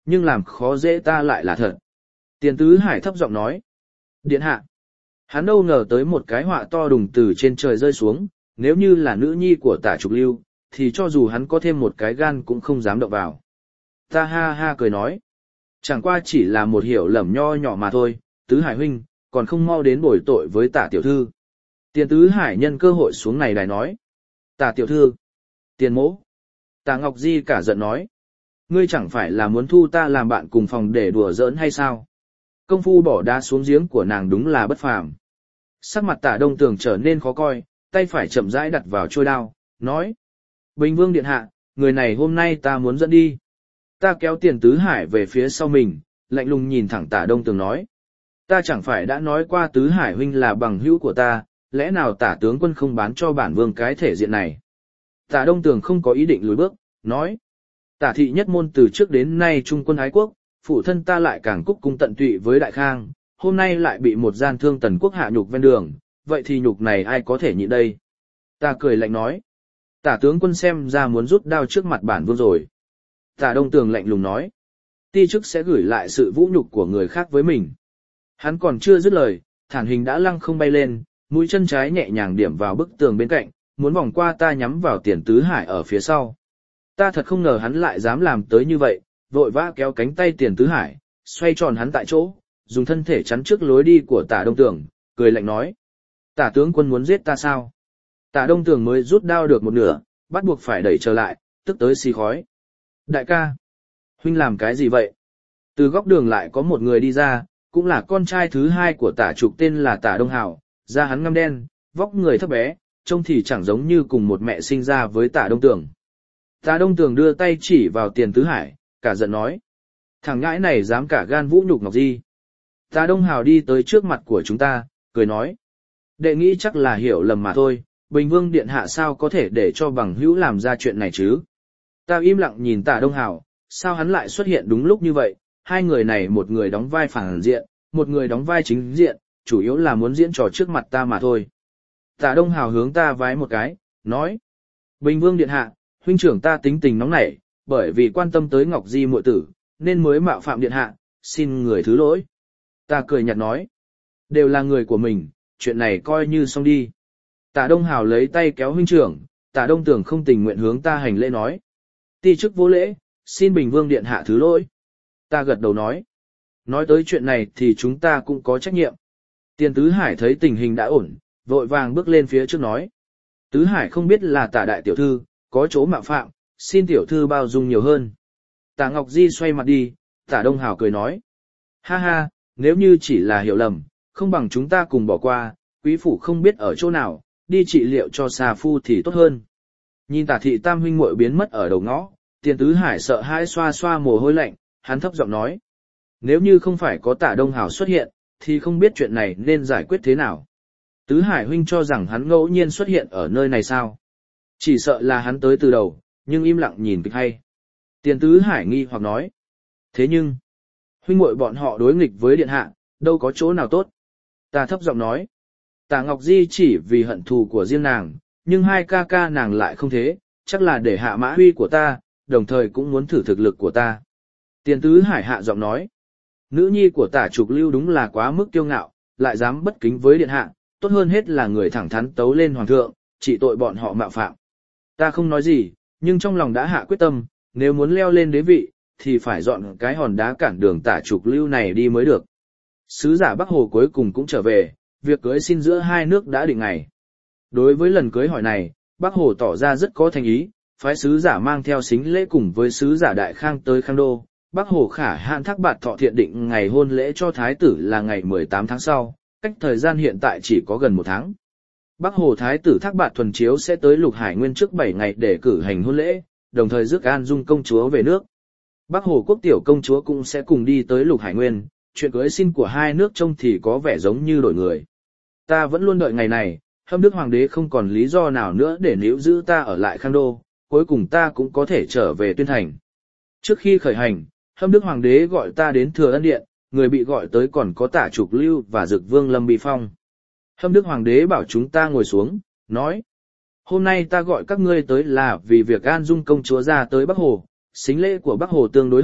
nhưng làm khó dễ ta lại là thật. Tiền Tứ Hải thấp giọng nói. Điện hạ. Hắn đâu ngờ tới một cái họa to đùng từ trên trời rơi xuống, nếu như là nữ nhi của Tả Trục Lưu, thì cho dù hắn có thêm một cái gan cũng không dám động vào. Ta ha ha cười nói. Chẳng qua chỉ là một hiểu lầm nho nhỏ mà thôi, Tứ Hải huynh, còn không mau đến bồi tội với Tả tiểu thư. Tiền Tứ Hải nhân cơ hội xuống này đài nói. Tả tiểu thư. Tiền mỗ. Tả Ngọc Di cả giận nói. Ngươi chẳng phải là muốn thu ta làm bạn cùng phòng để đùa giỡn hay sao? Công phu bỏ đá xuống giếng của nàng đúng là bất phàm. Sắc mặt Tả Đông Tường trở nên khó coi, tay phải chậm rãi đặt vào trôi đao, nói. Bình Vương điện hạ, người này hôm nay ta muốn dẫn đi. Ta kéo Tiền Tứ Hải về phía sau mình, lạnh lùng nhìn thẳng Tả Đông Tường nói. Ta chẳng phải đã nói qua Tứ Hải huynh là bằng hữu của ta, lẽ nào Tả tướng quân không bán cho bản vương cái thể diện này? Tả Đông Tường không có ý định lùi bước, nói. Tả thị nhất môn từ trước đến nay trung quân ái quốc, phụ thân ta lại càng cúc cung tận tụy với Đại Khang, hôm nay lại bị một gian thương tần quốc hạ nhục ven đường, vậy thì nhục này ai có thể nhịn đây? Ta cười lạnh nói. Tả tướng quân xem ra muốn rút đao trước mặt bản vương rồi. Tả Đông Tường lạnh lùng nói. Ti chức sẽ gửi lại sự vũ nhục của người khác với mình. Hắn còn chưa dứt lời, thản hình đã lăng không bay lên, mũi chân trái nhẹ nhàng điểm vào bức tường bên cạnh, muốn vòng qua ta nhắm vào Tiền Tứ Hải ở phía sau. Ta thật không ngờ hắn lại dám làm tới như vậy, vội vã kéo cánh tay Tiền Tứ Hải, xoay tròn hắn tại chỗ, dùng thân thể chắn trước lối đi của Tả Đông Tường, cười lạnh nói. Tả tướng quân muốn giết ta sao? Tả Đông Tường mới rút đao được một nửa, bắt buộc phải đẩy trở lại, tức tới xì khói. Đại ca, huynh làm cái gì vậy? Từ góc đường lại có một người đi ra, cũng là con trai thứ hai của Tả Trục tên là Tả Đông Hảo, da hắn ngăm đen, vóc người thấp bé, trông thì chẳng giống như cùng một mẹ sinh ra với Tả Đông Tường. Tả Đông Tường đưa tay chỉ vào Tiền Tứ Hải, cả giận nói. Thằng ngãi này dám cả gan vũ nhục Ngọc Di. Tả Đông Hảo đi tới trước mặt của chúng ta, cười nói. Đệ nghĩ chắc là hiểu lầm mà thôi, Bình Vương điện hạ sao có thể để cho bằng hữu làm ra chuyện này chứ? Ta im lặng nhìn Tả Đông Hảo, sao hắn lại xuất hiện đúng lúc như vậy? Hai người này một người đóng vai phản diện, một người đóng vai chính diện, chủ yếu là muốn diễn trò trước mặt ta mà thôi. Tả Đông Hảo hướng ta vái một cái, nói. Bình Vương điện hạ, huynh trưởng ta tính tình nóng nảy, bởi vì quan tâm tới Ngọc Di muội tử, nên mới mạo phạm điện hạ, xin người thứ lỗi. Ta cười nhạt nói. Đều là người của mình, chuyện này coi như xong đi. Tả Đông Hảo lấy tay kéo huynh trưởng, Tả Đông Tường không tình nguyện hướng ta hành lễ nói. Ti chức vô lễ, xin Bình Vương điện hạ thứ lỗi. Ta gật đầu nói. Nói tới chuyện này thì chúng ta cũng có trách nhiệm. Tiền Tứ Hải thấy tình hình đã ổn, vội vàng bước lên phía trước nói. Tứ Hải không biết là Tả đại tiểu thư, có chỗ mạo phạm, xin tiểu thư bao dung nhiều hơn. Tả Ngọc Di xoay mặt đi, Tả Đông Hảo cười nói. Ha ha, nếu như chỉ là hiểu lầm, không bằng chúng ta cùng bỏ qua, quý phủ không biết ở chỗ nào, đi trị liệu cho xà phu thì tốt hơn. Nhìn Tả thị tam huynh muội biến mất ở đầu ngõ, Tiền Tứ Hải sợ hãi xoa xoa mồ hôi lạnh, hắn thấp giọng nói. Nếu như không phải có Tả Đông Hảo xuất hiện, thì không biết chuyện này nên giải quyết thế nào. Tứ Hải huynh cho rằng hắn ngẫu nhiên xuất hiện ở nơi này sao? Chỉ sợ là hắn tới từ đầu, nhưng im lặng nhìn kịch hay. Tiền Tứ Hải nghi hoặc nói. Thế nhưng, huynh muội bọn họ đối nghịch với điện hạ, đâu có chỗ nào tốt. Ta thấp giọng nói. Tả Ngọc Di chỉ vì hận thù của riêng nàng, nhưng hai ca ca nàng lại không thế, chắc là để hạ mã huy của ta, đồng thời cũng muốn thử thực lực của ta. Tiền Tứ Hải hạ giọng nói. Nữ nhi của Tả Trục Lưu đúng là quá mức kiêu ngạo, lại dám bất kính với điện hạ, tốt hơn hết là người thẳng thắn tấu lên hoàng thượng, trị tội bọn họ mạo phạm. Ta không nói gì, nhưng trong lòng đã hạ quyết tâm, nếu muốn leo lên đế vị, thì phải dọn cái hòn đá cản đường Tả Trục Lưu này đi mới được. Sứ giả Bắc Hồ cuối cùng cũng trở về, việc cưới xin giữa hai nước đã định ngày. Đối với lần cưới hỏi này, Bắc Hồ tỏ ra rất có thành ý, phái sứ giả mang theo sính lễ cùng với sứ giả Đại Khang tới Khang Đô. Bắc Hồ khả hạn Thác Bạt Thọ thiện định ngày hôn lễ cho thái tử là ngày mười tám tháng sau, cách thời gian hiện tại chỉ có gần một tháng. Bắc Hồ thái tử Thác Bạt Thuần Chiếu sẽ tới Lục Hải Nguyên trước bảy ngày để cử hành hôn lễ, đồng thời rước An Dung công chúa về nước. Bắc Hồ quốc tiểu công chúa cũng sẽ cùng đi tới Lục Hải Nguyên, chuyện cưới xin của hai nước trông thì có vẻ giống như đổi người. Ta vẫn luôn đợi ngày này, Hâm Đức Hoàng đế không còn lý do nào nữa để níu giữ ta ở lại Khang Đô, cuối cùng ta cũng có thể trở về Tuyên Thành. Trước khi khởi hành, Hâm Đức Hoàng đế gọi ta đến Thừa Ân Điện, người bị gọi tới còn có Tả Trục Lưu và Dực Vương Lâm Bị Phong. Hâm Đức Hoàng đế bảo chúng ta ngồi xuống, nói. Hôm nay ta gọi các ngươi tới là vì việc An Dung công chúa ra tới Bắc Hồ, sính lễ của Bắc Hồ tương đối hậu,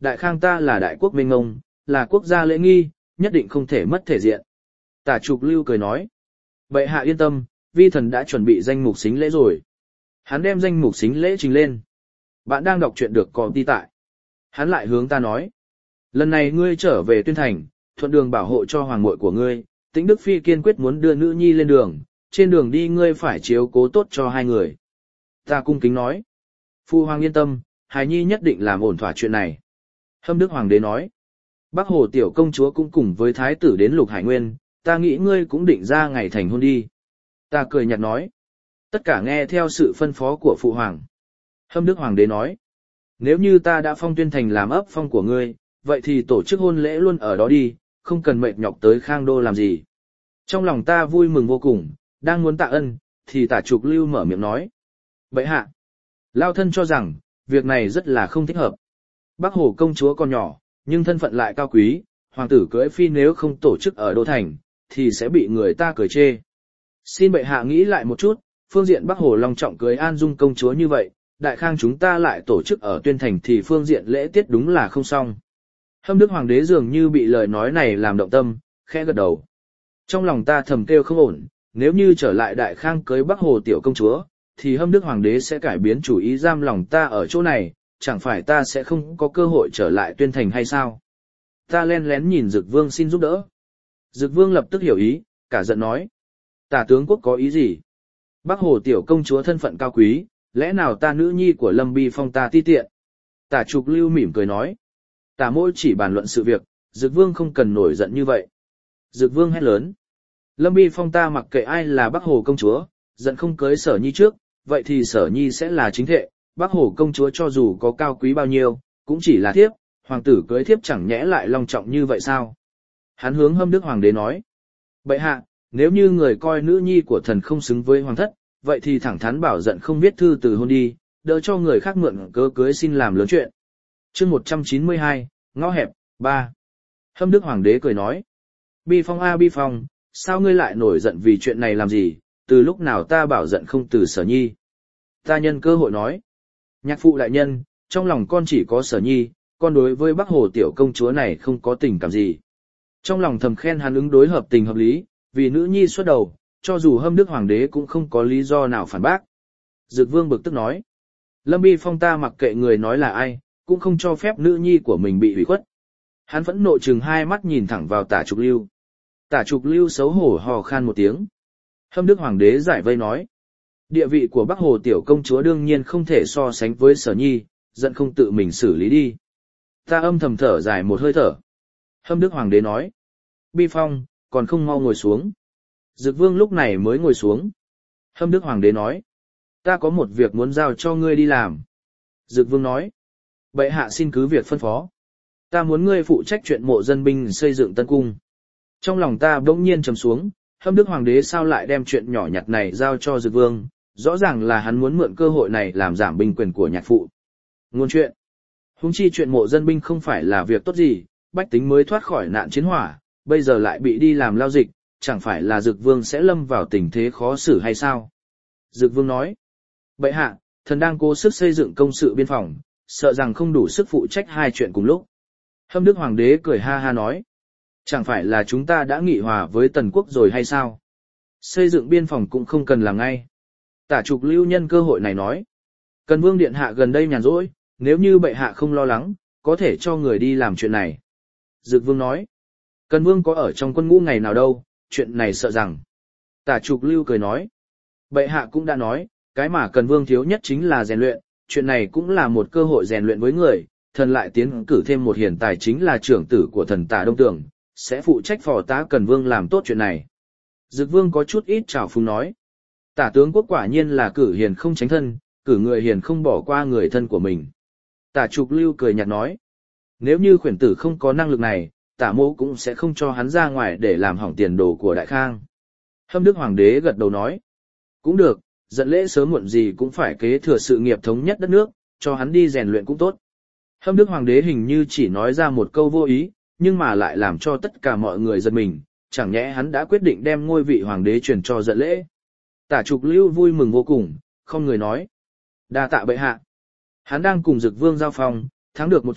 Đại Khang ta là đại quốc minh ngông, là quốc gia lễ nghi, nhất định không thể mất thể diện. Tả Trục Lưu cười nói. Bệ hạ yên tâm, vi thần đã chuẩn bị danh mục xính lễ rồi. Hắn đem danh mục xính lễ trình lên. Bạn đang đọc truyện được có đi tại. Hắn lại hướng ta nói. Lần này ngươi trở về Tuyên Thành, thuận đường bảo hộ cho hoàng muội của ngươi, Tĩnh Đức Phi kiên quyết muốn đưa nữ nhi lên đường, trên đường đi ngươi phải chiếu cố tốt cho hai người. Ta cung kính nói. Phu hoàng yên tâm, hài nhi nhất định làm ổn thỏa chuyện này. Hâm Đức Hoàng đế nói. Bắc Hồ tiểu công chúa cũng cùng với thái tử đến Lục Hải Nguyên, ta nghĩ ngươi cũng định ra ngày thành hôn đi. Ta cười nhạt nói. Tất cả nghe theo sự phân phó của phụ hoàng. Hâm Đức Hoàng đế nói. Nếu như ta đã phong Tuyên Thành làm ấp phong của ngươi, vậy thì tổ chức hôn lễ luôn ở đó đi, không cần mệt nhọc tới Khang Đô làm gì. Trong lòng ta vui mừng vô cùng, đang muốn tạ ân, thì Tả Trục Lưu mở miệng nói. Bệ hạ, lao thân cho rằng, việc này rất là không thích hợp. Bắc Hồ công chúa còn nhỏ, nhưng thân phận lại cao quý, hoàng tử cưỡi phi nếu không tổ chức ở Đô Thành, thì sẽ bị người ta cười chê. Xin bệ hạ nghĩ lại một chút, phương diện Bắc Hồ long trọng cưới An Dung công chúa như vậy, Đại Khang chúng ta lại tổ chức ở Tuyên Thành thì phương diện lễ tiết đúng là không xong. Hâm Đức Hoàng đế dường như bị lời nói này làm động tâm, khẽ gật đầu. Trong lòng ta thầm kêu không ổn, nếu như trở lại Đại Khang cưới Bắc Hồ tiểu công chúa, thì Hâm Đức Hoàng đế sẽ cải biến chủ ý giam lòng ta ở chỗ này, chẳng phải ta sẽ không có cơ hội trở lại Tuyên Thành hay sao? Ta len lén nhìn Dực Vương xin giúp đỡ. Dực Vương lập tức hiểu ý, cả giận nói. Tả tướng quốc có ý gì? Bắc Hồ tiểu công chúa thân phận cao quý, lẽ nào ta nữ nhi của Lâm Bi Phong ta ti tiện? Tả Trục Lưu mỉm cười nói. Tả Mỗ chỉ bàn luận sự việc, Dực Vương không cần nổi giận như vậy. Dực Vương hét lớn. Lâm Bi Phong ta mặc kệ ai là Bắc Hồ công chúa, giận không cưới Sở Nhi trước, vậy thì Sở Nhi sẽ là chính thệ. Bắc Hồ công chúa cho dù có cao quý bao nhiêu, cũng chỉ là thiếp, hoàng tử cưới thiếp chẳng nhẽ lại long trọng như vậy sao? Hắn hướng Hâm Đức Hoàng đế nói. Bệ hạ, nếu như người coi nữ nhi của thần không xứng với hoàng thất, vậy thì thẳng thắn bảo giận không viết thư từ hôn đi, đỡ cho người khác mượn cớ cưới xin làm lớn chuyện. Chương một trăm chín mươi hai, ngõ hẹp, ba. Hâm Đức Hoàng đế cười nói. Bi Phong a Bi Phong, sao ngươi lại nổi giận vì chuyện này làm gì, từ lúc nào ta bảo giận không từ Sở Nhi? Ta nhân cơ hội nói. Nhạc phụ đại nhân, trong lòng con chỉ có Sở Nhi, con đối với Bắc Hồ tiểu công chúa này không có tình cảm gì. Trong lòng thầm khen hắn ứng đối hợp tình hợp lý, vì nữ nhi xuất đầu, cho dù Hâm Đức Hoàng đế cũng không có lý do nào phản bác. Dực Vương bực tức nói. Lâm Bi Phong ta mặc kệ người nói là ai, cũng không cho phép nữ nhi của mình bị hủy khuất. Hắn phẫn nộ chừng hai mắt nhìn thẳng vào Tả Trục Lưu. Tả Trục Lưu xấu hổ hò khan một tiếng. Hâm Đức Hoàng đế giải vây nói. Địa vị của Bắc Hồ tiểu công chúa đương nhiên không thể so sánh với Sở Nhi, giận không tự mình xử lý đi. Ta âm thầm thở dài một hơi thở. Hâm Đức Hoàng đế nói. Bi Phong, còn không mau ngồi xuống. Dực Vương lúc này mới ngồi xuống. Hâm Đức Hoàng đế nói. Ta có một việc muốn giao cho ngươi đi làm. Dực Vương nói. Bệ hạ xin cứ việc phân phó. Ta muốn ngươi phụ trách chuyện mộ dân binh xây dựng tân cung. Trong lòng ta bỗng nhiên trầm xuống, Hâm Đức Hoàng đế sao lại đem chuyện nhỏ nhặt này giao cho Dực Vương, rõ ràng là hắn muốn mượn cơ hội này làm giảm binh quyền của nhạc phụ. Ngôn chuyện. Huống chi chuyện mộ dân binh không phải là việc tốt gì, bách tính mới thoát khỏi nạn chiến hỏa, bây giờ lại bị đi làm lao dịch, chẳng phải là Dực Vương sẽ lâm vào tình thế khó xử hay sao? Dực Vương nói. Bệ hạ, thần đang cố sức xây dựng công sự biên phòng, sợ rằng không đủ sức phụ trách hai chuyện cùng lúc. Hâm Đức Hoàng đế cười ha ha nói. Chẳng phải là chúng ta đã nghị hòa với Tần quốc rồi hay sao? Xây dựng biên phòng cũng không cần làm ngay. Tả Trục Lưu nhân cơ hội này nói. Cần Vương điện hạ gần đây nhàn rỗi, nếu như bệ hạ không lo lắng, có thể cho người đi làm chuyện này. Dực Vương nói. Cần Vương có ở trong quân ngũ ngày nào đâu, chuyện này sợ rằng. Tả Trục Lưu cười nói. Bệ hạ cũng đã nói, cái mà Cần Vương thiếu nhất chính là rèn luyện, chuyện này cũng là một cơ hội rèn luyện với người, thần lại tiến cử thêm một hiền tài chính là trưởng tử của thần Tả Đông Tường, sẽ phụ trách phò tá Cần Vương làm tốt chuyện này. Dực Vương có chút ít trào phúng nói. Tả tướng quốc quả nhiên là cử hiền không tránh thân, cử người hiền không bỏ qua người thân của mình. Tả Trục Lưu cười nhạt nói. Nếu như khuyển tử không có năng lực này, Tả mỗ cũng sẽ không cho hắn ra ngoài để làm hỏng tiền đồ của Đại Khang. Hâm Đức Hoàng đế gật đầu nói. Cũng được, giận lễ sớm muộn gì cũng phải kế thừa sự nghiệp thống nhất đất nước, cho hắn đi rèn luyện cũng tốt. Hâm Đức Hoàng đế hình như chỉ nói ra một câu vô ý, nhưng mà lại làm cho tất cả mọi người giật mình, chẳng nhẽ hắn đã quyết định đem ngôi vị hoàng đế truyền cho giận lễ. Tả Trục Lưu vui mừng vô cùng, không người nói. Đa tạ bệ hạ. Hắn đang cùng Dực Vương giao phong, thắng được một trận,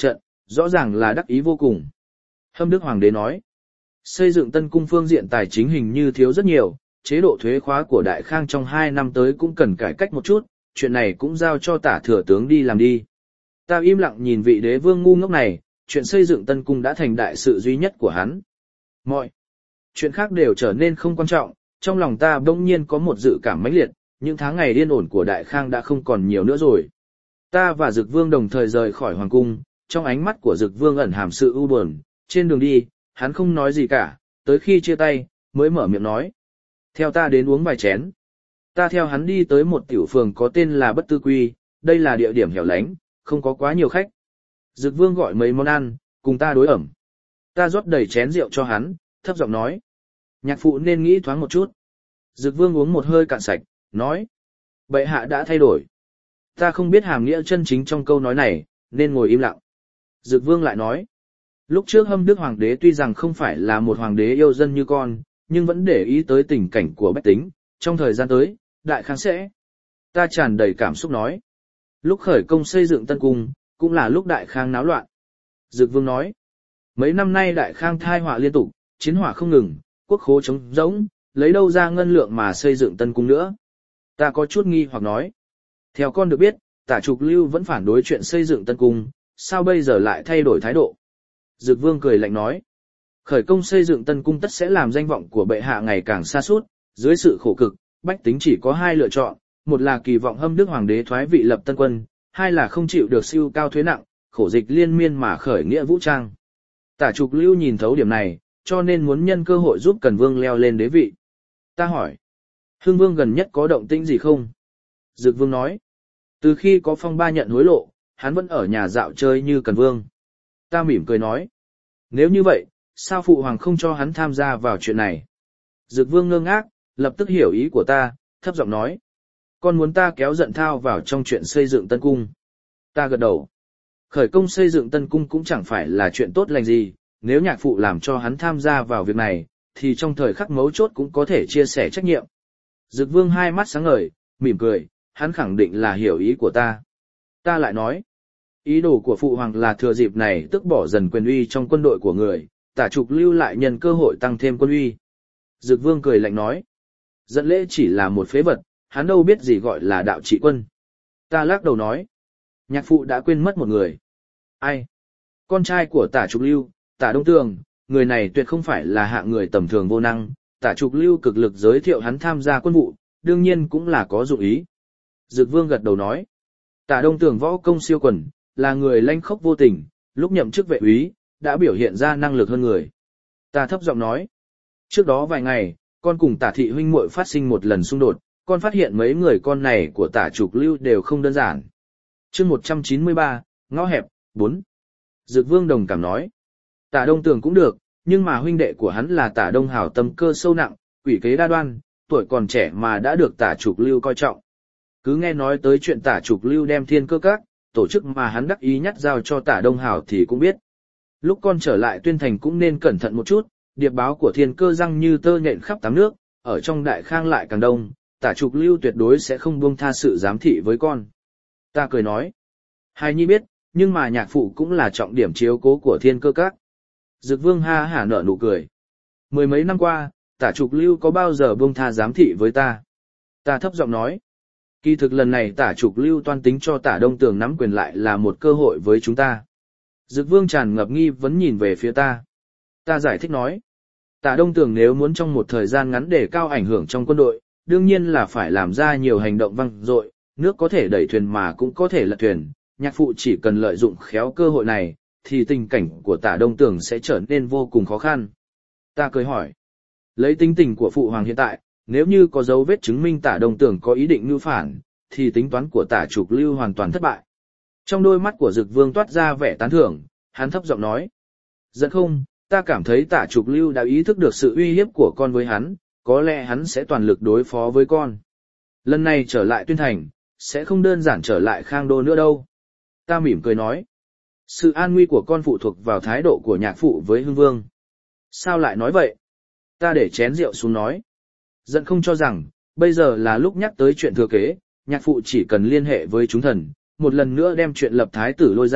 rõ ràng là đắc ý vô cùng. Hâm Đức Hoàng đế nói, xây dựng Tân Cung phương diện tài chính hình như thiếu rất nhiều, chế độ thuế khóa của Đại Khang trong hai năm tới cũng cần cải cách một chút, chuyện này cũng giao cho tả thừa tướng đi làm đi. Ta im lặng nhìn vị đế vương ngu ngốc này, chuyện xây dựng Tân Cung đã thành đại sự duy nhất của hắn. Mọi chuyện khác đều trở nên không quan trọng, trong lòng ta bỗng nhiên có một dự cảm mãnh liệt, những tháng ngày yên ổn của Đại Khang đã không còn nhiều nữa rồi. Ta và Dực Vương đồng thời rời khỏi hoàng cung, trong ánh mắt của Dực Vương ẩn hàm sự u buồn, trên đường đi, hắn không nói gì cả, tới khi chia tay, mới mở miệng nói. Theo ta đến uống vài chén. Ta theo hắn đi tới một tiểu phường có tên là Bất Tư Quy, đây là địa điểm hẻo lánh, không có quá nhiều khách. Dực Vương gọi mấy món ăn, cùng ta đối ẩm. Ta rót đầy chén rượu cho hắn, thấp giọng nói. Nhạc phụ nên nghĩ thoáng một chút. Dực Vương uống một hơi cạn sạch, nói. Bệ hạ đã thay đổi. Ta không biết hàm nghĩa chân chính trong câu nói này, nên ngồi im lặng. Dực Vương lại nói. Lúc trước Hâm Đức Hoàng đế tuy rằng không phải là một hoàng đế yêu dân như con, nhưng vẫn để ý tới tình cảnh của bách tính, trong thời gian tới, Đại Khang sẽ. Ta tràn đầy cảm xúc nói. Lúc khởi công xây dựng Tân Cung, cũng là lúc Đại Khang náo loạn. Dực Vương nói. Mấy năm nay Đại Khang thai họa liên tục, chiến hỏa không ngừng, quốc khố trống rỗng, lấy đâu ra ngân lượng mà xây dựng Tân Cung nữa. Ta có chút nghi hoặc nói. Theo con được biết, Tả Trục Lưu vẫn phản đối chuyện xây dựng Tân Cung, sao bây giờ lại thay đổi thái độ? Dực Vương cười lạnh nói. Khởi công xây dựng Tân Cung tất sẽ làm danh vọng của bệ hạ ngày càng sa sút, dưới sự khổ cực, bách tính chỉ có hai lựa chọn, một là kỳ vọng Hâm Đức Hoàng đế thoái vị lập tân quân, hai là không chịu được siêu cao thuế nặng, khổ dịch liên miên mà khởi nghĩa vũ trang. Tả Trục Lưu nhìn thấu điểm này, cho nên muốn nhân cơ hội giúp Cần Vương leo lên đế vị. Ta hỏi, Hưng Vương gần nhất có động tĩnh gì không? Dực Vương nói, từ khi có phong ba nhận hối lộ, hắn vẫn ở nhà dạo chơi như Cần Vương. Ta mỉm cười nói, nếu như vậy, sao phụ hoàng không cho hắn tham gia vào chuyện này? Dực Vương ngơ ngác, lập tức hiểu ý của ta, thấp giọng nói, con muốn ta kéo giận thao vào trong chuyện xây dựng Tân Cung. Ta gật đầu. Khởi công xây dựng Tân Cung cũng chẳng phải là chuyện tốt lành gì, nếu nhạc phụ làm cho hắn tham gia vào việc này, thì trong thời khắc mấu chốt cũng có thể chia sẻ trách nhiệm. Dực Vương hai mắt sáng ngời, mỉm cười, hắn khẳng định là hiểu ý của ta. Ta lại nói, ý đồ của phụ hoàng là thừa dịp này tức bỏ dần quyền uy trong quân đội của người, Tả Trục Lưu lại nhân cơ hội tăng thêm quân uy. Dực Vương cười lạnh nói, Dẫn Lễ chỉ là một phế vật, hắn đâu biết gì gọi là đạo trị quân. Ta lắc đầu nói, nhạc phụ đã quên mất một người. Ai? Con trai của Tả Trục Lưu, Tả Đông Tường, người này tuyệt không phải là hạng người tầm thường vô năng, Tả Trục Lưu cực lực giới thiệu hắn tham gia quân vụ, đương nhiên cũng là có dụng ý. Dực Vương gật đầu nói, Tả Đông Tường võ công siêu quần, là người lanh khốc vô tình, lúc nhậm chức vệ úy, đã biểu hiện ra năng lực hơn người. Ta thấp giọng nói, trước đó vài ngày, con cùng Tả thị huynh muội phát sinh một lần xung đột, con phát hiện mấy người con này của Tả Trục Lưu đều không đơn giản. Chương một trăm chín mươi ba, ngõ hẹp, bốn. Dực Vương đồng cảm nói, Tả Đông Tường cũng được, nhưng mà huynh đệ của hắn là Tả Đông Hào tâm cơ sâu nặng, quỷ kế đa đoan, tuổi còn trẻ mà đã được Tả Trục Lưu coi trọng. Cứ nghe nói tới chuyện Tả Trục Lưu đem Thiên Cơ Các, tổ chức mà hắn đắc ý nhắc giao cho Tả Đông Hào thì cũng biết. Lúc con trở lại Tuyên Thành cũng nên cẩn thận một chút, điệp báo của Thiên Cơ răng như tơ nhện khắp tám nước, ở trong Đại Khang lại càng đông, Tả Trục Lưu tuyệt đối sẽ không buông tha sự giám thị với con. Ta cười nói, Hài Nhi biết, nhưng mà nhạc phụ cũng là trọng điểm chiếu cố của Thiên Cơ Các. Dực Vương ha hả nở nụ cười. Mười mấy năm qua, Tả Trục Lưu có bao giờ buông tha giám thị với ta? Ta thấp giọng nói, kỳ thực lần này Tả Trục Lưu toan tính cho Tả Đông Tường nắm quyền lại là một cơ hội với chúng ta. Dực Vương tràn ngập nghi vấn nhìn về phía ta. Ta giải thích nói, Tả Đông Tường nếu muốn trong một thời gian ngắn để cao ảnh hưởng trong quân đội, đương nhiên là phải làm ra nhiều hành động vang dội, nước có thể đẩy thuyền mà cũng có thể lật thuyền, nhạc phụ chỉ cần lợi dụng khéo cơ hội này, thì tình cảnh của Tả Đông Tường sẽ trở nên vô cùng khó khăn. Ta cười hỏi, lấy tính tình của phụ hoàng hiện tại, nếu như có dấu vết chứng minh Tả Đông Tường có ý định mưu phản, thì tính toán của Tả Trục Lưu hoàn toàn thất bại. Trong đôi mắt của Dực Vương toát ra vẻ tán thưởng, hắn thấp giọng nói, giận không, ta cảm thấy Tả Trục Lưu đã ý thức được sự uy hiếp của con với hắn, có lẽ hắn sẽ toàn lực đối phó với con. Lần này trở lại Tuyên Thành, sẽ không đơn giản trở lại Khang Đô nữa đâu. Ta mỉm cười nói, sự an nguy của con phụ thuộc vào thái độ của nhạc phụ với Hưng Vương. Sao lại nói vậy? Ta để chén rượu xuống nói, giận không cho rằng, bây giờ là lúc nhắc tới chuyện thừa kế, nhạc phụ chỉ cần liên hệ với chúng thần, một lần nữa đem chuyện lập thái tử lôi ra,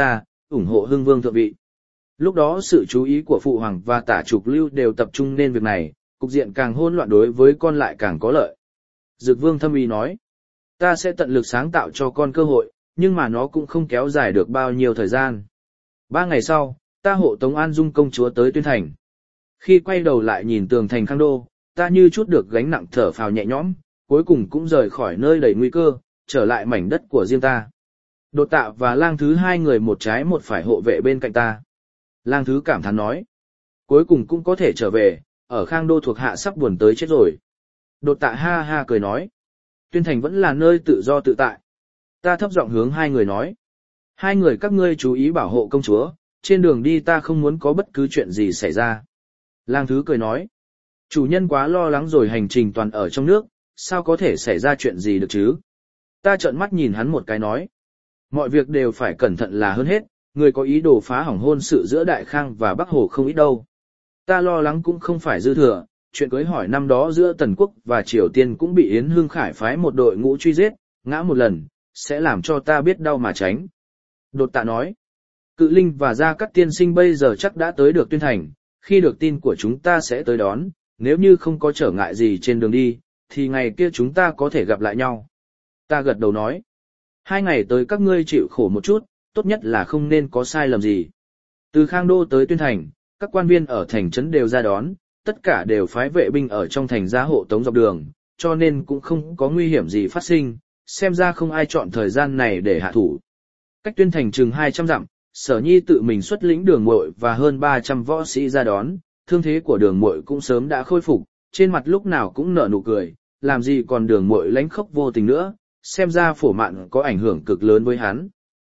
ủng hộ Hưng Vương thượng vị. Lúc đó sự chú ý của Phụ Hoàng và Tả Trục Lưu đều tập trung nên việc này, cục diện càng hỗn loạn đối với con lại càng có lợi. Dực Vương thâm ý nói, ta sẽ tận lực sáng tạo cho con cơ hội, nhưng mà nó cũng không kéo dài được bao nhiêu thời gian. Ba ngày sau, ta hộ tống An Dung công chúa tới Tuyên Thành. Khi quay đầu lại nhìn tường thành Khang Đô, ta như chút được gánh nặng thở phào nhẹ nhõm, cuối cùng cũng rời khỏi nơi đầy nguy cơ, trở lại mảnh đất của riêng ta. Đột Tạ và Lang Thứ hai người một trái một phải hộ vệ bên cạnh ta. Lang Thứ cảm thán nói, cuối cùng cũng có thể trở về, ở Khang Đô thuộc hạ sắp buồn tới chết rồi. Đột Tạ ha ha cười nói, Tuyên Thành vẫn là nơi tự do tự tại. Ta thấp giọng hướng hai người nói, hai người các ngươi chú ý bảo hộ công chúa, trên đường đi ta không muốn có bất cứ chuyện gì xảy ra. Lang Thứ cười nói, chủ nhân quá lo lắng rồi, hành trình toàn ở trong nước, sao có thể xảy ra chuyện gì được chứ? Ta trợn mắt nhìn hắn một cái nói, mọi việc đều phải cẩn thận là hơn hết, người có ý đồ phá hỏng hôn sự giữa Đại Khang và Bắc Hồ không ít đâu. Ta lo lắng cũng không phải dư thừa, chuyện cưới hỏi năm đó giữa Tần Quốc và Triều Tiên cũng bị Yến Hương Khải phái một đội ngũ truy giết, ngã một lần, sẽ làm cho ta biết đau mà tránh. Đột Tạ nói, Cự Linh và Gia Cát tiên sinh bây giờ chắc đã tới được Tuyên Thành, khi được tin của chúng ta sẽ tới đón, nếu như không có trở ngại gì trên đường đi, thì ngày kia chúng ta có thể gặp lại nhau. Ta gật đầu nói, hai ngày tới các ngươi chịu khổ một chút, tốt nhất là không nên có sai lầm gì. Từ Khang Đô tới Tuyên Thành, các quan viên ở thành trấn đều ra đón, tất cả đều phái vệ binh ở trong thành ra hộ tống dọc đường, cho nên cũng không có nguy hiểm gì phát sinh, xem ra không ai chọn thời gian này để hạ thủ. Cách Tuyên Thành chừng hai trăm dặm, Sở Nhi tự mình xuất lĩnh Đường Muội và hơn ba trăm võ sĩ ra đón, thương thế của Đường Muội cũng sớm đã khôi phục, trên mặt lúc nào cũng nở nụ cười, làm gì còn Đường Muội lánh khóc vô tình nữa, xem ra phổ mạn có ảnh hưởng cực lớn với hắn.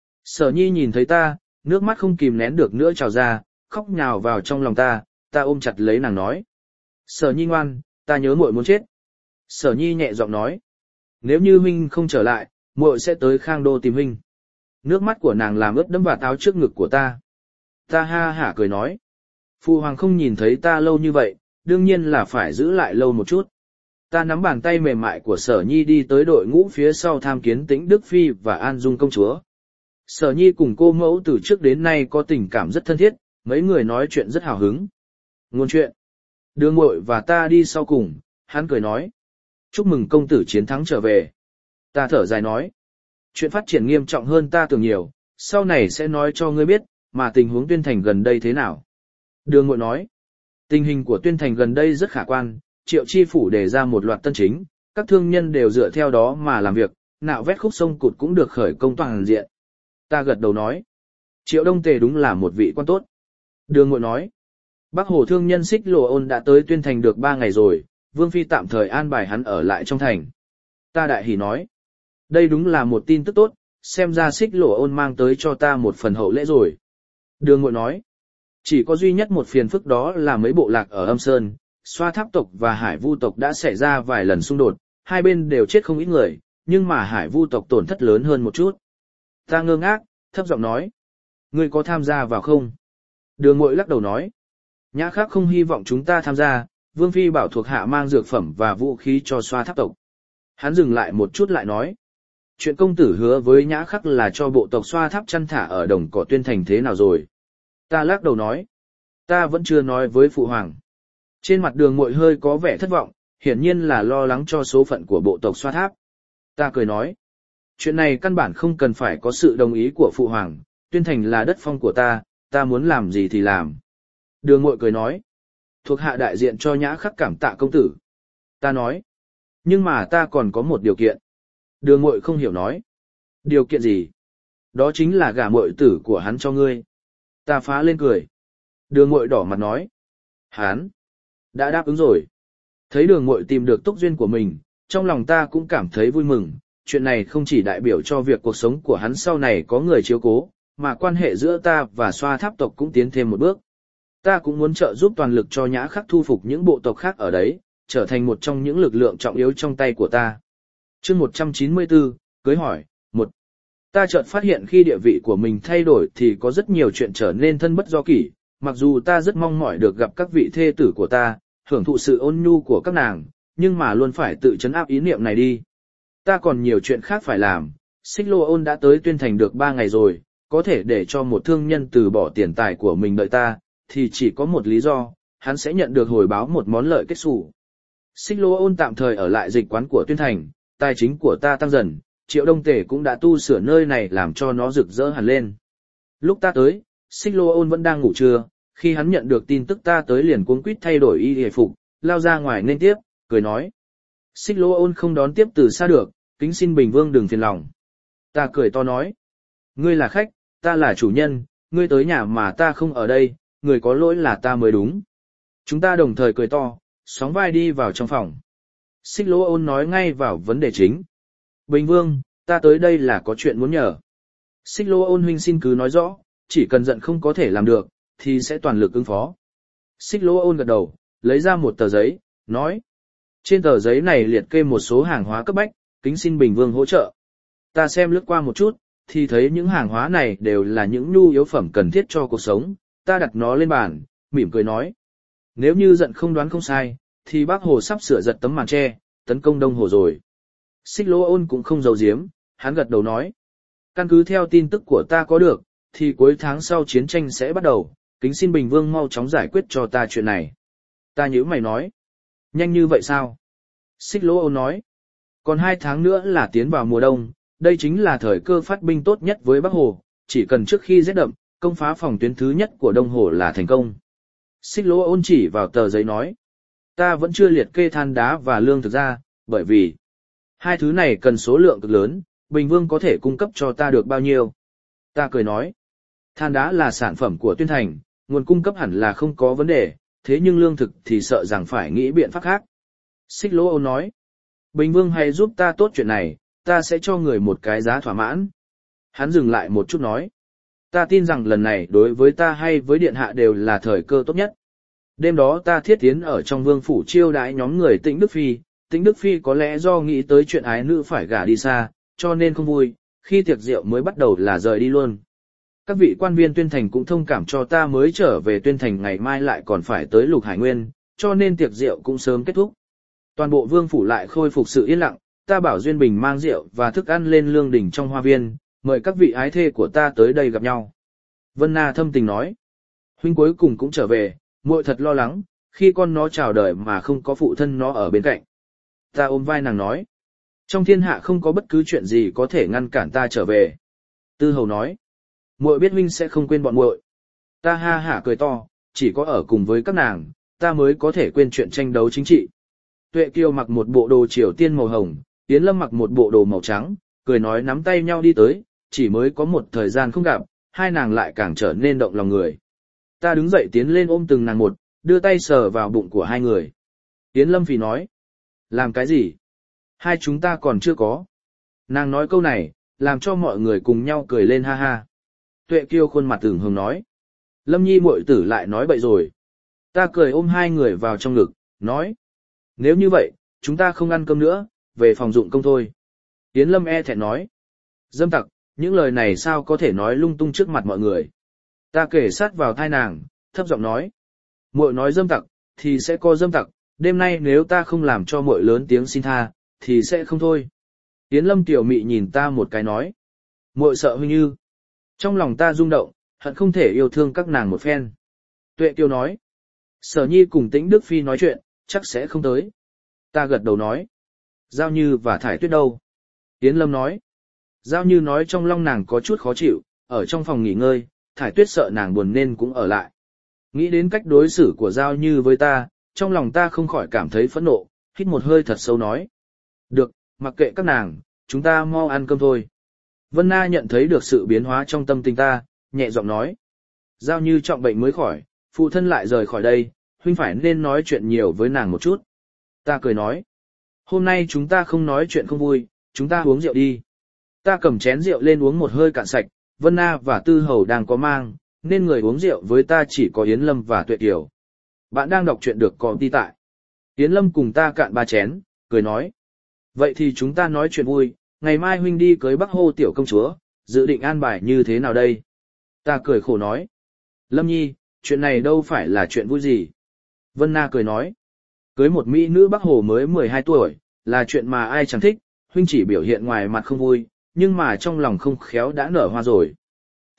Sở Nhi nhìn thấy ta, nước mắt không kìm nén được nữa trào ra, khóc nhào vào trong lòng ta, ta ôm chặt lấy nàng nói. Sở Nhi ngoan, ta nhớ muội muốn chết. Sở Nhi nhẹ giọng nói, nếu như huynh không trở lại, muội sẽ tới Khang Đô tìm huynh. Nước mắt của nàng làm ướt đẫm vạt áo trước ngực của ta. Ta ha hả cười nói, Phu Hoàng không nhìn thấy ta lâu như vậy, đương nhiên là phải giữ lại lâu một chút. Ta nắm bàn tay mềm mại của Sở Nhi đi tới đội ngũ phía sau tham kiến Tĩnh Đức Phi và An Dung công chúa. Sở Nhi cùng cô mẫu từ trước đến nay có tình cảm rất thân thiết, mấy người nói chuyện rất hào hứng. Ngôn chuyện. Đường Muội và ta đi sau cùng, hắn cười nói, chúc mừng công tử chiến thắng trở về. Ta thở dài nói, chuyện phát triển nghiêm trọng hơn ta tưởng nhiều, sau này sẽ nói cho ngươi biết, mà tình huống Tuyên Thành gần đây thế nào. Đường Muội nói, tình hình của Tuyên Thành gần đây rất khả quan, Triệu Chi phủ đề ra một loạt tân chính, các thương nhân đều dựa theo đó mà làm việc, nạo vét khúc sông cụt cũng được khởi công toàn diện. Ta gật đầu nói, Triệu Đông Tề đúng là một vị quan tốt. Đường Muội nói, Bắc Hồ thương nhân Xích Lô Ôn đã tới Tuyên Thành được ba ngày rồi, Vương Phi tạm thời an bài hắn ở lại trong thành. Ta đại hỉ nói, đây đúng là một tin tức tốt, xem ra Xích Lô Ôn mang tới cho ta một phần hậu lễ rồi. Đường Muội nói, chỉ có duy nhất một phiền phức đó là mấy bộ lạc ở Âm Sơn, Xoa Tháp tộc và Hải Vu tộc đã xảy ra vài lần xung đột, hai bên đều chết không ít người, nhưng mà Hải Vu tộc tổn thất lớn hơn một chút. Ta ngơ ngác, thấp giọng nói, ngươi có tham gia vào không? Đường Muội lắc đầu nói, Nhã Khắc không hy vọng chúng ta tham gia, Vương Phi bảo thuộc hạ mang dược phẩm và vũ khí cho Xoa Tháp tộc. Hắn dừng lại một chút lại nói, chuyện công tử hứa với Nhã Khắc là cho bộ tộc Xoa Tháp chăn thả ở đồng cỏ Tuyên Thành thế nào rồi? Ta lắc đầu nói, ta vẫn chưa nói với phụ hoàng. Trên mặt Đường Muội hơi có vẻ thất vọng, hiển nhiên là lo lắng cho số phận của bộ tộc Xoa Tháp. Ta cười nói, chuyện này căn bản không cần phải có sự đồng ý của phụ hoàng, Tuyên Thành là đất phong của ta, ta muốn làm gì thì làm. Đường Muội cười nói, thuộc hạ đại diện cho Nhã Khắc cảm tạ công tử. Ta nói, nhưng mà ta còn có một điều kiện. Đường Muội không hiểu nói, điều kiện gì? Đó chính là gả muội tử của hắn cho ngươi. Ta phá lên cười. Đường Muội đỏ mặt nói, hắn đã đáp ứng rồi. Thấy Đường Muội tìm được túc duyên của mình, trong lòng ta cũng cảm thấy vui mừng, chuyện này không chỉ đại biểu cho việc cuộc sống của hắn sau này có người chiếu cố, mà quan hệ giữa ta và Xoa Tháp tộc cũng tiến thêm một bước. Ta cũng muốn trợ giúp toàn lực cho Nhã Khắc thu phục những bộ tộc khác ở đấy, trở thành một trong những lực lượng trọng yếu trong tay của ta. Chương một trăm chín mươi tư, cưới hỏi, một. Ta chợt phát hiện khi địa vị của mình thay đổi thì có rất nhiều chuyện trở nên thân bất do kỷ, mặc dù ta rất mong mỏi được gặp các vị thê tử của ta, hưởng thụ sự ôn nhu của các nàng, nhưng mà luôn phải tự trấn áp ý niệm này đi. Ta còn nhiều chuyện khác phải làm, Xích Lô Ôn đã tới Tuyên Thành được ba ngày rồi, có thể để cho một thương nhân từ bỏ tiền tài của mình đợi ta, thì chỉ có một lý do, hắn sẽ nhận được hồi báo một món lợi kết xù. Xích Lô Ôn tạm thời ở lại dịch quán của Tuyên Thành, tài chính của ta tăng dần, Triệu Đông Tể cũng đã tu sửa nơi này làm cho nó rực rỡ hẳn lên. Lúc ta tới, Xích Lô Ôn vẫn đang ngủ trưa, khi hắn nhận được tin tức ta tới liền cuống quýt thay đổi y y phục, lao ra ngoài nên tiếp, cười nói. Xích Lô Ôn không đón tiếp từ xa được, kính xin Bình Vương đừng phiền lòng. Ta cười to nói. Ngươi là khách, ta là chủ nhân, ngươi tới nhà mà ta không ở đây, người có lỗi là ta mới đúng. Chúng ta đồng thời cười to, sóng vai đi vào trong phòng. Xích Lô Ôn nói ngay vào vấn đề chính. Bình Vương, ta tới đây là có chuyện muốn nhờ. Xích Lô Ôn huynh xin cứ nói rõ, chỉ cần giận không có thể làm được, thì sẽ toàn lực ứng phó. Xích Lô Ôn gật đầu, lấy ra một tờ giấy, nói. Trên tờ giấy này liệt kê một số hàng hóa cấp bách, kính xin Bình Vương hỗ trợ. Ta xem lướt qua một chút, thì thấy những hàng hóa này đều là những nhu yếu phẩm cần thiết cho cuộc sống, ta đặt nó lên bàn, mỉm cười nói. Nếu như giận không đoán không sai, thì bác Hồ sắp sửa giật tấm màn tre, tấn công Đông Hồ rồi. Xích Lô Ôn cũng không giấu giếm, hắn gật đầu nói. Căn cứ theo tin tức của ta có được, thì cuối tháng sau chiến tranh sẽ bắt đầu, kính xin Bình Vương mau chóng giải quyết cho ta chuyện này. Ta nhíu mày nói. Nhanh như vậy sao? Xích Lô Ôn nói. Còn hai tháng nữa là tiến vào mùa đông, đây chính là thời cơ phát binh tốt nhất với Bắc Hồ, chỉ cần trước khi rét đậm, công phá phòng tuyến thứ nhất của Đông Hồ là thành công. Xích Lô Ôn chỉ vào tờ giấy nói. Ta vẫn chưa liệt kê than đá và lương thực ra, bởi vì hai thứ này cần số lượng cực lớn, Bình Vương có thể cung cấp cho ta được bao nhiêu? Ta cười nói. Than đá là sản phẩm của Tuyên Thành, nguồn cung cấp hẳn là không có vấn đề, thế nhưng lương thực thì sợ rằng phải nghĩ biện pháp khác. Xích Lô Ôn nói. Bình Vương hãy giúp ta tốt chuyện này, ta sẽ cho người một cái giá thỏa mãn. Hắn dừng lại một chút nói. Ta tin rằng lần này đối với ta hay với điện hạ đều là thời cơ tốt nhất. Đêm đó ta thiết tiến ở trong vương phủ chiêu đãi nhóm người Tĩnh Đức Phi, Tĩnh Đức Phi có lẽ do nghĩ tới chuyện ái nữ phải gả đi xa, cho nên không vui, khi tiệc rượu mới bắt đầu là rời đi luôn. Các vị quan viên Tuyên Thành cũng thông cảm cho ta mới trở về Tuyên Thành ngày mai lại còn phải tới Lục Hải Nguyên, cho nên tiệc rượu cũng sớm kết thúc. Toàn bộ vương phủ lại khôi phục sự yên lặng, ta bảo Duyên Bình mang rượu và thức ăn lên lương đình trong hoa viên, mời các vị ái thê của ta tới đây gặp nhau. Vân Na thâm tình nói. Huynh cuối cùng cũng trở về, muội thật lo lắng, khi con nó chào đời mà không có phụ thân nó ở bên cạnh. Ta ôm vai nàng nói. Trong thiên hạ không có bất cứ chuyện gì có thể ngăn cản ta trở về. Tư Hầu nói. Muội biết huynh sẽ không quên bọn muội. Ta ha hả cười to, chỉ có ở cùng với các nàng, ta mới có thể quên chuyện tranh đấu chính trị. Tuệ Kiều mặc một bộ đồ Triều Tiên màu hồng, Yến Lâm mặc một bộ đồ màu trắng, cười nói nắm tay nhau đi tới, chỉ mới có một thời gian không gặp, hai nàng lại càng trở nên động lòng người. Ta đứng dậy tiến lên ôm từng nàng một, đưa tay sờ vào bụng của hai người. Yến Lâm phì nói, làm cái gì? Hai chúng ta còn chưa có. Nàng nói câu này, làm cho mọi người cùng nhau cười lên ha ha. Tuệ Kiều khuôn mặt ửng hồng nói, Lâm Nhi muội tử lại nói bậy rồi. Ta cười ôm hai người vào trong ngực, nói, nếu như vậy, chúng ta không ăn cơm nữa, về phòng dụng công thôi. Yến Lâm e thẹn nói, dâm tặc, những lời này sao có thể nói lung tung trước mặt mọi người. Ta kể sát vào thai nàng, thấp giọng nói, muội nói dâm tặc, thì sẽ có dâm tặc, đêm nay nếu ta không làm cho muội lớn tiếng xin tha, thì sẽ không thôi. Yến Lâm tiểu mị nhìn ta một cái nói, muội sợ huynh như. Trong lòng ta rung động, hận không thể yêu thương các nàng một phen. Tuệ Kiều nói, Sở Nhi cùng Tĩnh Đức Phi nói chuyện, chắc sẽ không tới. Ta gật đầu nói, Giao Như và Thải Tuyết đâu? Yến Lâm nói, Giao Như nói trong lòng nàng có chút khó chịu, ở trong phòng nghỉ ngơi, Thải Tuyết sợ nàng buồn nên cũng ở lại. Nghĩ đến cách đối xử của Giao Như với ta, trong lòng ta không khỏi cảm thấy phẫn nộ, hít một hơi thật sâu nói. Được, mặc kệ các nàng, chúng ta mau ăn cơm thôi. Vân Na nhận thấy được sự biến hóa trong tâm tình ta, nhẹ giọng nói. Giao Như trọng bệnh mới khỏi, phụ thân lại rời khỏi đây, huynh phải nên nói chuyện nhiều với nàng một chút. Ta cười nói. Hôm nay chúng ta không nói chuyện không vui, chúng ta uống rượu đi. Ta cầm chén rượu lên uống một hơi cạn sạch, Vân Na và Tư Hầu đang có mang, nên người uống rượu với ta chỉ có Yến Lâm và Tuệ Kiều. Bạn đang đọc truyện được có đi tại. Yến Lâm cùng ta cạn ba chén, cười nói. Vậy thì chúng ta nói chuyện vui, ngày mai huynh đi cưới Bắc Hô tiểu công chúa, dự định an bài như thế nào đây? Ta cười khổ nói. Lâm Nhi, chuyện này đâu phải là chuyện vui gì. Vân Na cười nói. Cưới một mỹ nữ Bắc Hồ mới mười hai tuổi, là chuyện mà ai chẳng thích, huynh chỉ biểu hiện ngoài mặt không vui, nhưng mà trong lòng không khéo đã nở hoa rồi.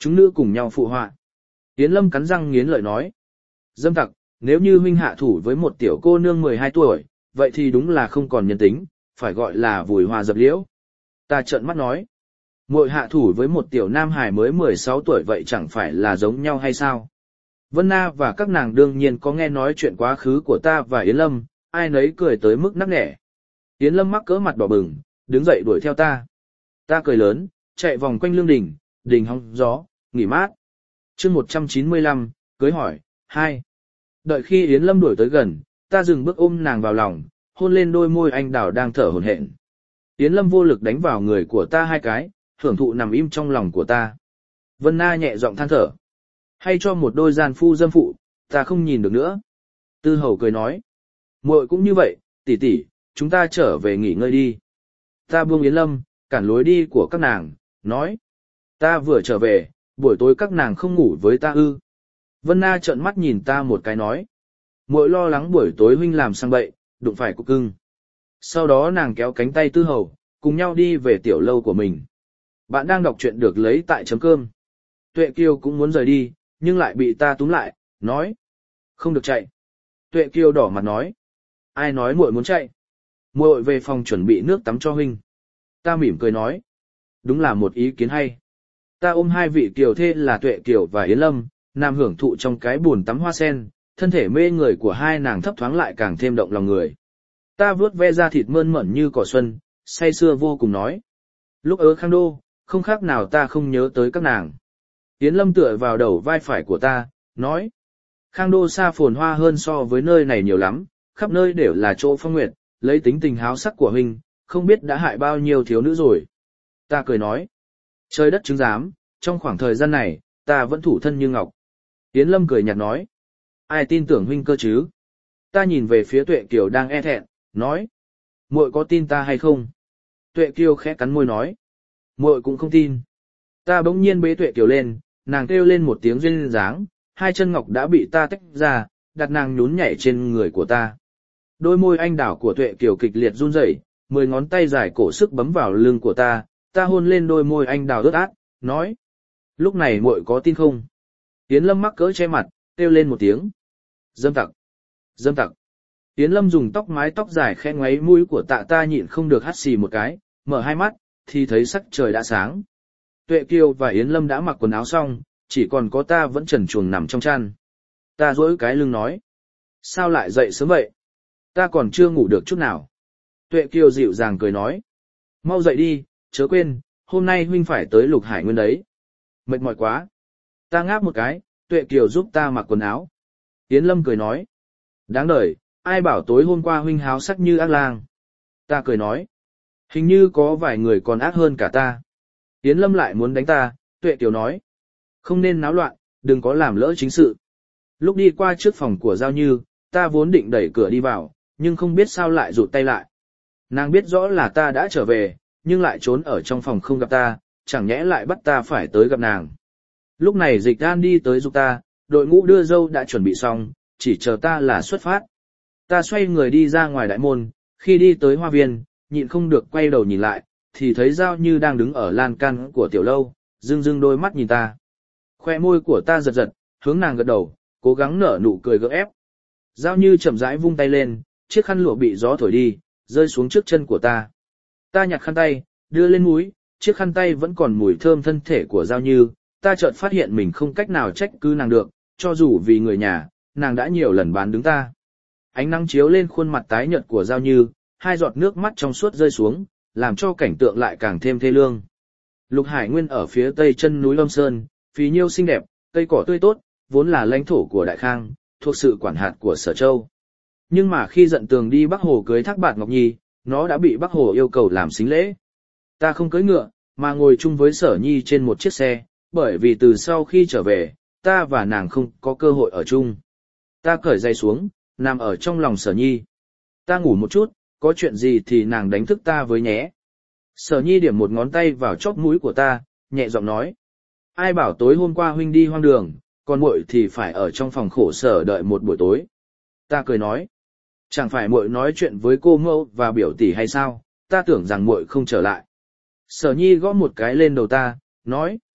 Chúng nữ cùng nhau phụ họa. Yến Lâm cắn răng nghiến lợi nói. Dâm tặc, nếu như huynh hạ thủ với một tiểu cô nương mười hai tuổi, vậy thì đúng là không còn nhân tính, phải gọi là vùi hoa dập liễu. Ta trợn mắt nói. Muội hạ thủ với một tiểu nam hài mới mười sáu tuổi vậy chẳng phải là giống nhau hay sao? Vân Na và các nàng đương nhiên có nghe nói chuyện quá khứ của ta và Yến Lâm, ai nấy cười tới mức nắc nẻ. Yến Lâm mắc cỡ mặt đỏ bừng, đứng dậy đuổi theo ta. Ta cười lớn, chạy vòng quanh lương đình, đình hóng gió, nghỉ mát. chương một trăm chín mươi lăm, cưới hỏi, hai. Đợi khi Yến Lâm đuổi tới gần, ta dừng bước ôm nàng vào lòng, hôn lên đôi môi anh đào đang thở hổn hển. Yến Lâm vô lực đánh vào người của ta hai cái, hưởng thụ nằm im trong lòng của ta. Vân Na nhẹ giọng than thở. Hay cho một đôi gian phu dâm phụ, ta không nhìn được nữa. Tư Hầu cười nói. Muội cũng như vậy, tỷ tỷ, chúng ta trở về nghỉ ngơi đi. Ta buông Yến Lâm, cản lối đi của các nàng, nói. Ta vừa trở về, buổi tối các nàng không ngủ với ta ư. Vân Na trợn mắt nhìn ta một cái nói. Muội lo lắng buổi tối huynh làm sang bậy, đụng phải cục cưng. Sau đó nàng kéo cánh tay Tư Hầu, cùng nhau đi về tiểu lâu của mình. Bạn đang đọc truyện được lấy tại chấm cơm. Tuệ Kiều cũng muốn rời đi, nhưng lại bị ta túm lại, nói. Không được chạy. Tuệ Kiều đỏ mặt nói. Ai nói muội muốn chạy? Muội về phòng chuẩn bị nước tắm cho huynh. Ta mỉm cười nói. Đúng là một ý kiến hay. Ta ôm hai vị kiều thê là Tuệ Kiều và Yến Lâm, nằm hưởng thụ trong cái bồn tắm hoa sen, thân thể mê người của hai nàng thấp thoáng lại càng thêm động lòng người. Ta vuốt ve da thịt mơn mởn như cỏ xuân, say sưa vô cùng nói. Lúc ở Khang Đô, không khác nào ta không nhớ tới các nàng. Yến Lâm tựa vào đầu vai phải của ta, nói. Khang Đô xa phồn hoa hơn so với nơi này nhiều lắm, khắp nơi đều là chỗ phong nguyệt, lấy tính tình háo sắc của huynh, không biết đã hại bao nhiêu thiếu nữ rồi. Ta cười nói. Trời đất chứng giám, trong khoảng thời gian này, ta vẫn thủ thân như ngọc. Yến Lâm cười nhạt nói. Ai tin tưởng huynh cơ chứ? Ta nhìn về phía Tuệ Kiều đang e thẹn, nói. Muội có tin ta hay không? Tuệ Kiều khẽ cắn môi nói. Muội cũng không tin. Ta bỗng nhiên bế Tuệ Kiều lên, nàng kêu lên một tiếng duyên dáng, hai chân ngọc đã bị ta tách ra, đặt nàng nhún nhảy trên người của ta. Đôi môi anh đảo của Tuệ Kiều kịch liệt run rẩy, mười ngón tay dài cổ sức bấm vào lưng của ta, ta hôn lên đôi môi anh đào ướt át, nói. Lúc này muội có tin không? Yến Lâm mắc cỡ che mặt, kêu lên một tiếng. Dâm tặc! Dâm tặc! Yến Lâm dùng tóc mái tóc dài khẽ ngoáy mũi của tạ ta nhịn không được hắt xì một cái, mở hai mắt, thì thấy sắc trời đã sáng. Tuệ Kiều và Yến Lâm đã mặc quần áo xong, chỉ còn có ta vẫn trần truồng nằm trong chăn. Ta duỗi cái lưng nói. Sao lại dậy sớm vậy? Ta còn chưa ngủ được chút nào. Tuệ Kiều dịu dàng cười nói. Mau dậy đi, chớ quên, hôm nay huynh phải tới Lục Hải Nguyên đấy. Mệt mỏi quá. Ta ngáp một cái, Tuệ Kiều giúp ta mặc quần áo. Yến Lâm cười nói. Đáng đời, ai bảo tối hôm qua huynh háo sắc như ác lang. Ta cười nói. Hình như có vài người còn ác hơn cả ta. Yến Lâm lại muốn đánh ta, Tuệ Kiều nói. Không nên náo loạn, đừng có làm lỡ chính sự. Lúc đi qua trước phòng của Giao Như, ta vốn định đẩy cửa đi vào, nhưng không biết sao lại rụt tay lại. Nàng biết rõ là ta đã trở về, nhưng lại trốn ở trong phòng không gặp ta, chẳng nhẽ lại bắt ta phải tới gặp nàng. Lúc này Dịch An đi tới giúp ta, đội ngũ đưa dâu đã chuẩn bị xong, chỉ chờ ta là xuất phát. Ta xoay người đi ra ngoài đại môn, khi đi tới hoa viên, nhịn không được quay đầu nhìn lại, thì thấy Giao Như đang đứng ở lan can của tiểu lâu, dưng dưng đôi mắt nhìn ta. Khoe môi của ta giật giật, hướng nàng gật đầu, cố gắng nở nụ cười gượng ép. Giao Như chậm rãi vung tay lên, chiếc khăn lụa bị gió thổi đi, rơi xuống trước chân của ta. Ta nhặt khăn tay, đưa lên mũi, chiếc khăn tay vẫn còn mùi thơm thân thể của Giao Như. Ta chợt phát hiện mình không cách nào trách cứ nàng được, cho dù vì người nhà, nàng đã nhiều lần bán đứng ta. Ánh nắng chiếu lên khuôn mặt tái nhợt của Giao Như, hai giọt nước mắt trong suốt rơi xuống, làm cho cảnh tượng lại càng thêm thê lương. Lục Hải Nguyên ở phía tây chân núi Lâm Sơn, phì nhiêu xinh đẹp, cây cỏ tươi tốt, vốn là lãnh thổ của Đại Khang, thuộc sự quản hạt của Sở Châu. Nhưng mà khi Dận Tường đi Bắc Hồ cưới Thác Bạt Ngọc Nhi, nó đã bị Bắc Hồ yêu cầu làm sính lễ. Ta không cưỡi ngựa, mà ngồi chung với Sở Nhi trên một chiếc xe, bởi vì từ sau khi trở về, ta và nàng không có cơ hội ở chung. Ta cởi giày xuống, nằm ở trong lòng Sở Nhi. Ta ngủ một chút, có chuyện gì thì nàng đánh thức ta với nhé. Sở Nhi điểm một ngón tay vào chóp mũi của ta, nhẹ giọng nói. Ai bảo tối hôm qua huynh đi hoang đường, còn muội thì phải ở trong phòng khổ sở đợi một buổi tối. Ta cười nói. Chẳng phải muội nói chuyện với cô mẫu và biểu tỷ hay sao, ta tưởng rằng muội không trở lại. Sở Nhi gõ một cái lên đầu ta, nói.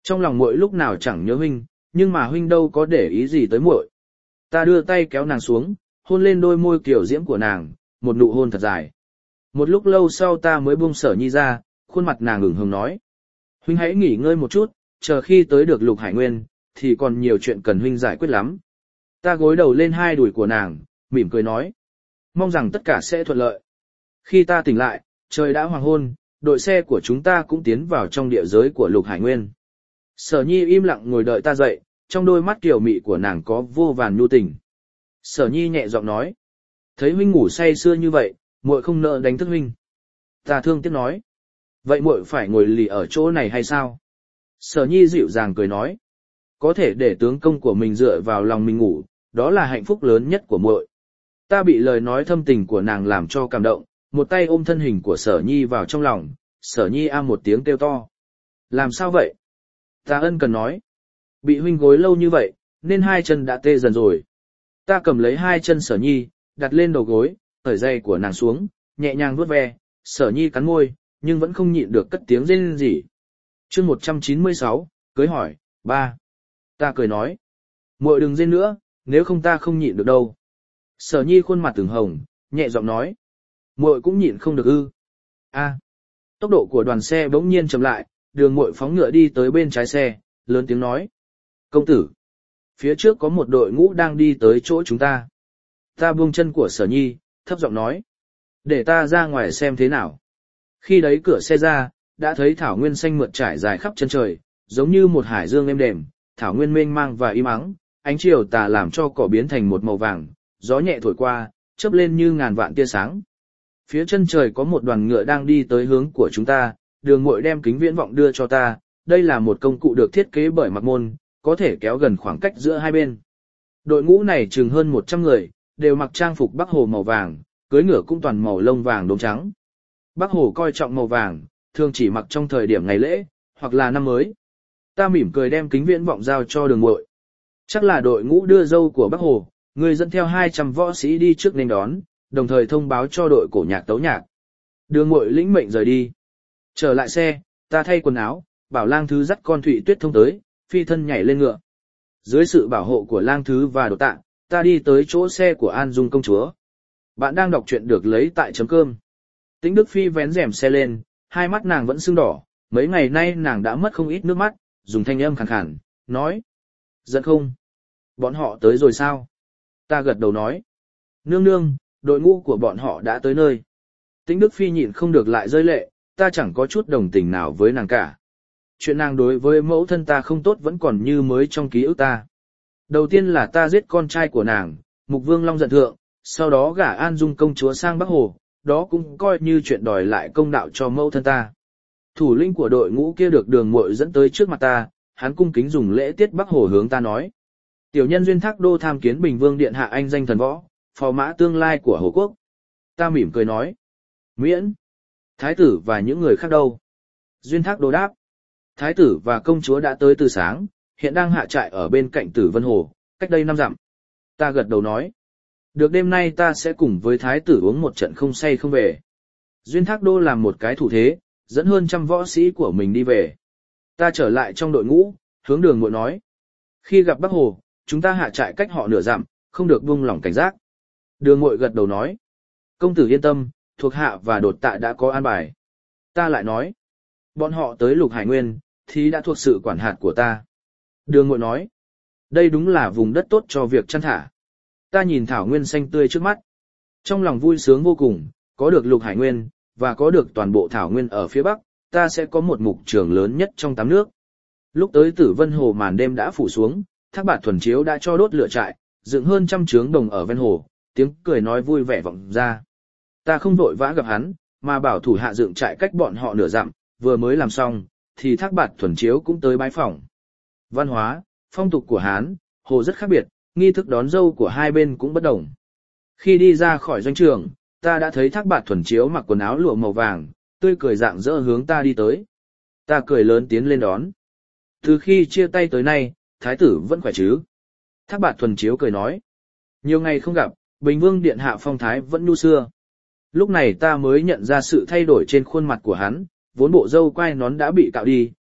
Trong lòng muội lúc nào chẳng nhớ huynh, nhưng mà huynh đâu có để ý gì tới muội. Ta đưa tay kéo nàng xuống, hôn lên đôi môi kiểu diễm của nàng, một nụ hôn thật dài. Một lúc lâu sau ta mới buông Sở Nhi ra, khuôn mặt nàng ửng hồng nói. Huynh hãy nghỉ ngơi một chút, chờ khi tới được Lục Hải Nguyên, thì còn nhiều chuyện cần huynh giải quyết lắm. Ta gối đầu lên hai đùi của nàng, mỉm cười nói. Mong rằng tất cả sẽ thuận lợi. Khi ta tỉnh lại, trời đã hoàng hôn, đội xe của chúng ta cũng tiến vào trong địa giới của Lục Hải Nguyên. Sở Nhi im lặng ngồi đợi ta dậy, trong đôi mắt kiều mị của nàng có vô vàn nhu tình. Sở Nhi nhẹ giọng nói. Thấy huynh ngủ say sưa như vậy, muội không nỡ đánh thức huynh. Ta thương tiếc nói. Vậy muội phải ngồi lì ở chỗ này hay sao? Sở Nhi dịu dàng cười nói. Có thể để tướng công của mình dựa vào lòng mình ngủ, đó là hạnh phúc lớn nhất của muội. Ta bị lời nói thâm tình của nàng làm cho cảm động, một tay ôm thân hình của Sở Nhi vào trong lòng, Sở Nhi a một tiếng kêu to. Làm sao vậy? Ta ân cần nói. Bị huynh gối lâu như vậy, nên hai chân đã tê dần rồi. Ta cầm lấy hai chân Sở Nhi, đặt lên đầu gối, cởi giày của nàng xuống, nhẹ nhàng vuốt ve, Sở Nhi cắn môi, nhưng vẫn không nhịn được cất tiếng rên rỉ. Chương một trăm chín mươi sáu, cưới hỏi, ba. Ta cười nói. Muội đừng rên nữa, nếu không ta không nhịn được đâu. Sở Nhi khuôn mặt từng hồng, nhẹ giọng nói. Muội cũng nhịn không được ư. A. Tốc độ của đoàn xe bỗng nhiên chậm lại, đường muội phóng ngựa đi tới bên trái xe, lớn tiếng nói. Công tử. Phía trước có một đội ngũ đang đi tới chỗ chúng ta. Ta buông chân của Sở Nhi, thấp giọng nói. Để ta ra ngoài xem thế nào. Khi đấy cửa xe ra, đã thấy thảo nguyên xanh mượt trải dài khắp chân trời, giống như một hải dương êm đềm, thảo nguyên mênh mang và im ắng, ánh chiều tà làm cho cỏ biến thành một màu vàng, gió nhẹ thổi qua, chớp lên như ngàn vạn tia sáng. Phía chân trời có một đoàn ngựa đang đi tới hướng của chúng ta, đường muội đem kính viễn vọng đưa cho ta, đây là một công cụ được thiết kế bởi Mặc Môn, có thể kéo gần khoảng cách giữa hai bên. Đội ngũ này chừng hơn một trăm người, đều mặc trang phục Bắc Hồ màu vàng, cưỡi ngựa cũng toàn màu lông vàng đốm trắng. Bắc Hồ coi trọng màu vàng, thường chỉ mặc trong thời điểm ngày lễ, hoặc là năm mới. Ta mỉm cười đem kính viễn vọng giao cho đường muội. Chắc là đội ngũ đưa dâu của Bắc Hồ, người dẫn theo hai trăm võ sĩ đi trước nên đón, đồng thời thông báo cho đội cổ nhạc tấu nhạc. Đường muội lĩnh mệnh rời đi. Trở lại xe, ta thay quần áo, bảo Lang Thứ dắt con Thụy Tuyết thông tới, phi thân nhảy lên ngựa. Dưới sự bảo hộ của Lang Thứ và Đột Tạ, ta đi tới chỗ xe của An Dung công chúa. Bạn đang đọc truyện được lấy tại chấm cơm. Tĩnh Đức Phi vén rèm xe lên, hai mắt nàng vẫn sưng đỏ, mấy ngày nay nàng đã mất không ít nước mắt, dùng thanh âm khàn khàn, nói. Giận không? Bọn họ tới rồi sao? Ta gật đầu nói. Nương nương, đội ngũ của bọn họ đã tới nơi. Tĩnh Đức Phi nhịn không được lại rơi lệ, ta chẳng có chút đồng tình nào với nàng cả. Chuyện nàng đối với mẫu thân ta không tốt vẫn còn như mới trong ký ức ta. Đầu tiên là ta giết con trai của nàng, Mục Vương Long giận thượng, sau đó gả An Dung công chúa sang Bắc Hồ, đó cũng coi như chuyện đòi lại công đạo cho mẫu thân ta. Thủ lĩnh của đội ngũ kia được đường muội dẫn tới trước mặt ta, hắn cung kính dùng lễ tiết Bắc Hồ hướng ta nói. Tiểu nhân Duyên Thác Đô tham kiến Bình Vương điện hạ anh danh thần võ, phò mã tương lai của Hồ Quốc. Ta mỉm cười nói. Miễn. Thái tử và những người khác đâu? Duyên Thác Đô đáp. Thái tử và công chúa đã tới từ sáng, hiện đang hạ trại ở bên cạnh Tử Vân Hồ, cách đây năm dặm. Ta gật đầu nói. Được, đêm nay ta sẽ cùng với thái tử uống một trận không say không về. Duyên Thác Đô làm một cái thủ thế, dẫn hơn trăm võ sĩ của mình đi về. Ta trở lại trong đội ngũ, hướng đường muội nói. Khi gặp Bắc Hồ, chúng ta hạ trại cách họ nửa dặm, không được buông lỏng cảnh giác. Đường muội gật đầu nói. Công tử yên tâm, thuộc hạ và Đột Tạ đã có an bài. Ta lại nói. Bọn họ tới Lục Hải Nguyên, thì đã thuộc sự quản hạt của ta. Đường muội nói. Đây đúng là vùng đất tốt cho việc chăn thả. Ta nhìn thảo nguyên xanh tươi trước mắt. Trong lòng vui sướng vô cùng, có được Lục Hải Nguyên, và có được toàn bộ thảo nguyên ở phía Bắc, ta sẽ có một mục trường lớn nhất trong tám nước. Lúc tới Tử Vân Hồ màn đêm đã phủ xuống, Thác Bạt Thuần Chiếu đã cho đốt lửa trại, dựng hơn trăm trướng đồng ở ven hồ, tiếng cười nói vui vẻ vọng ra. Ta không vội vã gặp hắn, mà bảo thủ hạ dựng trại cách bọn họ nửa dặm, vừa mới làm xong, thì Thác Bạt Thuần Chiếu cũng tới bái phỏng. Văn hóa, phong tục của Hán, Hồ rất khác biệt, nghi thức đón dâu của hai bên cũng bất đồng. Khi đi ra khỏi doanh trường, ta đã thấy Thác Bạt Thuần Chiếu mặc quần áo lụa màu vàng, tươi cười rạng rỡ hướng ta đi tới. Ta cười lớn tiến lên đón. Từ khi chia tay tới nay, thái tử vẫn khỏe chứ? Thác Bạt Thuần Chiếu cười nói. Nhiều ngày không gặp, Bình Vương điện hạ phong thái vẫn như xưa. Lúc này ta mới nhận ra sự thay đổi trên khuôn mặt của hắn, vốn bộ râu quai nón đã bị cạo đi,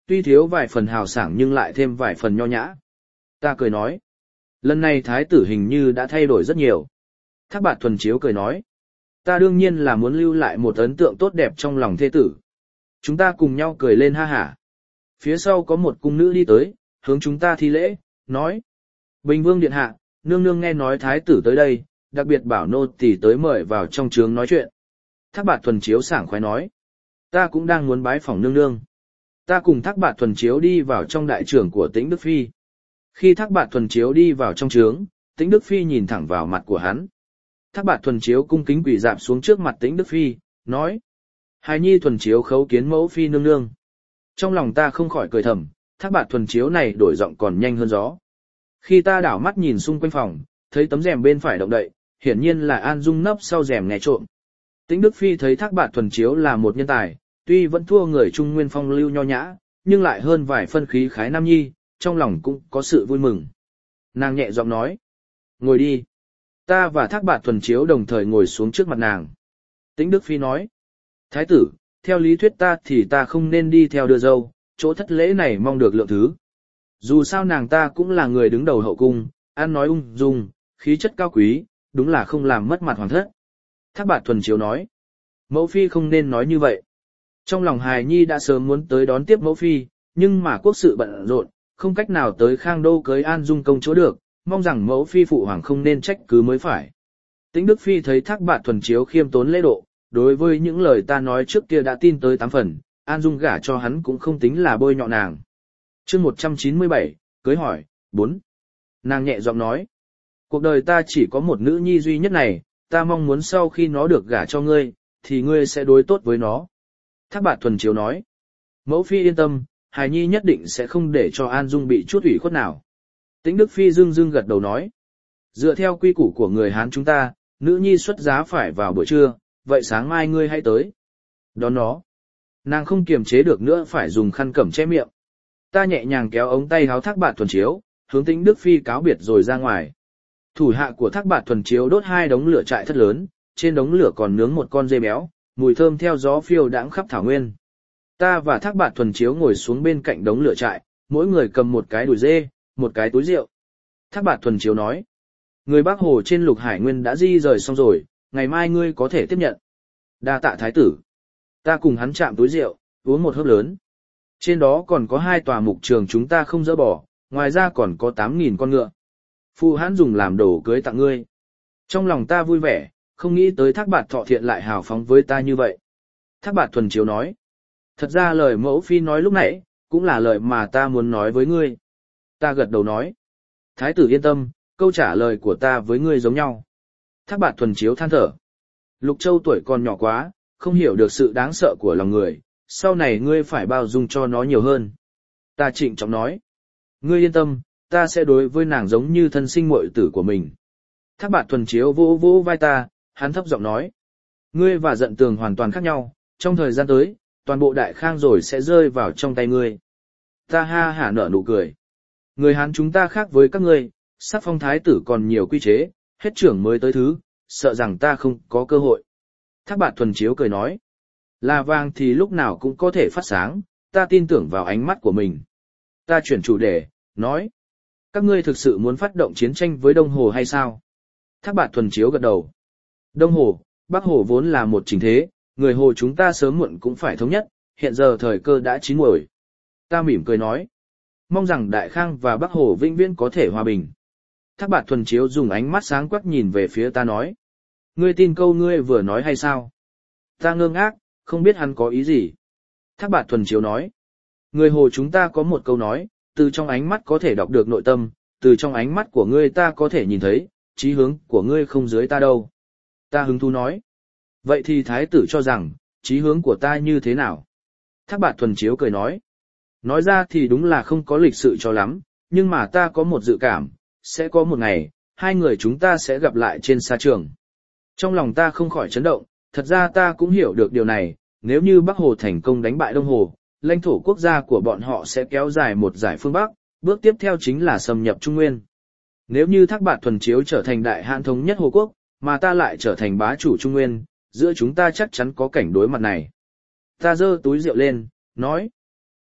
Tuy thiếu vài phần hào sảng nhưng lại thêm vài phần nho nhã. Ta cười nói. Lần này thái tử hình như đã thay đổi rất nhiều. Thác Bạt Thuần Chiếu cười nói. Ta đương nhiên là muốn lưu lại một ấn tượng tốt đẹp trong lòng thê tử. Chúng ta cùng nhau cười lên ha hả. Phía sau có một cung nữ đi tới, hướng chúng ta thi lễ, nói. Bình Vương điện hạ, nương nương nghe nói thái tử tới đây, đặc biệt bảo nô tỳ tới mời vào trong trướng nói chuyện. Thác Bạt Thuần Chiếu sảng khoái nói. Ta cũng đang muốn bái phỏng nương nương. Ta cùng Thác Bạt Thuần Chiếu đi vào trong đại trưởng của Tĩnh Đức Phi. Khi Thác Bạt Thuần Chiếu đi vào trong trướng, Tĩnh Đức Phi nhìn thẳng vào mặt của hắn. Thác Bạt Thuần Chiếu cung kính quỳ dạp xuống trước mặt Tĩnh Đức Phi, nói. Hài nhi Thuần Chiếu khấu kiến mẫu phi nương nương. Trong lòng ta không khỏi cười thầm, Thác Bạt Thuần Chiếu này đổi giọng còn nhanh hơn gió. Khi ta đảo mắt nhìn xung quanh phòng, thấy tấm rèm bên phải động đậy, hiển nhiên là An Dung nấp sau rèm nghe trộm. Tĩnh Đức Phi thấy Thác Bạt Thuần Chiếu là một nhân tài, tuy vẫn thua người Trung Nguyên phong lưu nho nhã, nhưng lại hơn vài phân khí khái nam nhi, trong lòng cũng có sự vui mừng. Nàng nhẹ giọng nói. Ngồi đi. Ta và Thác Bạt Thuần Chiếu đồng thời ngồi xuống trước mặt nàng. Tĩnh Đức Phi nói. Thái tử, theo lý thuyết ta thì ta không nên đi theo đưa dâu, chỗ thất lễ này mong được lượng thứ. Dù sao nàng ta cũng là người đứng đầu hậu cung, ăn nói ung dung, khí chất cao quý, đúng là không làm mất mặt hoàng thất. Thác Bạt Thuần Chiếu nói. Mẫu phi không nên nói như vậy. Trong lòng hài nhi đã sớm muốn tới đón tiếp mẫu phi, nhưng mà quốc sự bận rộn, không cách nào tới Khang Đô cưới An Dung công chúa được, mong rằng mẫu phi phụ hoàng không nên trách cứ mới phải. Tĩnh Đức Phi thấy Thác Bạt Thuần Chiếu khiêm tốn lễ độ, đối với những lời ta nói trước kia đã tin tới tám phần, An Dung gả cho hắn cũng không tính là bôi nhọ nàng. Chương một trăm chín mươi bảy, cưới hỏi, bốn. Nàng nhẹ giọng nói, cuộc đời ta chỉ có một nữ nhi duy nhất này, ta mong muốn sau khi nó được gả cho ngươi, thì ngươi sẽ đối tốt với nó. Thác Bạt Thuần Chiếu nói, mẫu phi yên tâm, hài nhi nhất định sẽ không để cho An Dung bị chút ủy khuất nào. Tĩnh Đức Phi dưng dưng gật đầu nói, dựa theo quy củ của người Hán chúng ta, nữ nhi xuất giá phải vào buổi trưa, vậy sáng mai ngươi hãy tới. Đón nó. Nàng không kiềm chế được nữa phải dùng khăn cẩm che miệng. Ta nhẹ nhàng kéo ống tay háo Thác Bạt Thuần Chiếu, hướng Tĩnh Đức Phi cáo biệt rồi ra ngoài. Thủ hạ của Thác Bạt Thuần Chiếu đốt hai đống lửa trại thất lớn, trên đống lửa còn nướng một con dê béo, mùi thơm theo gió phiêu đãng khắp thảo nguyên. Ta và Thác Bạt Thuần Chiếu ngồi xuống bên cạnh đống lửa trại, mỗi người cầm một cái đùi dê, một cái túi rượu. Thác Bạt Thuần Chiếu nói, người Bắc Hồ trên Lục Hải Nguyên đã di rời xong rồi, ngày mai ngươi có thể tiếp nhận. Đa tạ thái tử. Ta cùng hắn chạm túi rượu, uống một hớp lớn. Trên đó còn có hai tòa mục trường chúng ta không dỡ bỏ, ngoài ra còn có tám nghìn con ngựa. Phụ hãn dùng làm đồ cưới tặng ngươi. Trong lòng ta vui vẻ, không nghĩ tới Thác Bạt Thọ Thiện lại hào phóng với ta như vậy. Thác Bạt Thuần Chiếu nói, thật ra lời mẫu phi nói lúc nãy, cũng là lời mà ta muốn nói với ngươi. Ta gật đầu nói, thái tử yên tâm, câu trả lời của ta với ngươi giống nhau. Thác Bạt Thuần Chiếu than thở, Lục Châu tuổi còn nhỏ quá, không hiểu được sự đáng sợ của lòng người, sau này ngươi phải bao dung cho nó nhiều hơn. Ta trịnh trọng nói, ngươi yên tâm, ta sẽ đối với nàng giống như thân sinh muội tử của mình. Thác Bạt Thuần Chiếu vỗ vỗ vai ta, hắn thấp giọng nói, ngươi và Dận Tường hoàn toàn khác nhau, trong thời gian tới, toàn bộ Đại Khang rồi sẽ rơi vào trong tay ngươi. Ta ha hả nở nụ cười. Người Hán chúng ta khác với các ngươi, sắc phong thái tử còn nhiều quy chế, hết trưởng mới tới thứ, sợ rằng ta không có cơ hội. Thác Bạt Thuần Chiếu cười nói, là vàng thì lúc nào cũng có thể phát sáng, ta tin tưởng vào ánh mắt của mình. Ta chuyển chủ đề, nói, các ngươi thực sự muốn phát động chiến tranh với Đông Hồ hay sao? Thác Bạt Thuần Chiếu gật đầu. Đông Hồ, Bắc Hồ vốn là một chính thế, người Hồ chúng ta sớm muộn cũng phải thống nhất, hiện giờ thời cơ đã chín muồi. Ta mỉm cười nói, mong rằng Đại Khang và Bắc Hồ vĩnh viễn có thể hòa bình. Thác Bạt Thuần Chiếu dùng ánh mắt sáng quắc nhìn về phía ta nói, ngươi tin câu ngươi vừa nói hay sao? Ta ngơ ngác, không biết hắn có ý gì. Thác Bạt Thuần Chiếu nói, người Hồ chúng ta có một câu nói, từ trong ánh mắt có thể đọc được nội tâm, từ trong ánh mắt của ngươi ta có thể nhìn thấy, chí hướng của ngươi không dưới ta đâu. Ta hứng thú nói, vậy thì thái tử cho rằng, chí hướng của ta như thế nào? Thác Bạt Thuần Chiếu cười nói, nói ra thì đúng là không có lịch sự cho lắm, nhưng mà ta có một dự cảm, sẽ có một ngày, hai người chúng ta sẽ gặp lại trên sa trường. Trong lòng ta không khỏi chấn động, thật ra ta cũng hiểu được điều này, nếu như Bắc Hồ thành công đánh bại Đông Hồ, lãnh thổ quốc gia của bọn họ sẽ kéo dài một giải phương Bắc, bước tiếp theo chính là xâm nhập Trung Nguyên. Nếu như Thác Bạt Thuần Chiếu trở thành đại hãn thống nhất Hồ Quốc, mà ta lại trở thành bá chủ Trung Nguyên, giữa chúng ta chắc chắn có cảnh đối mặt này. Ta giơ túi rượu lên, nói,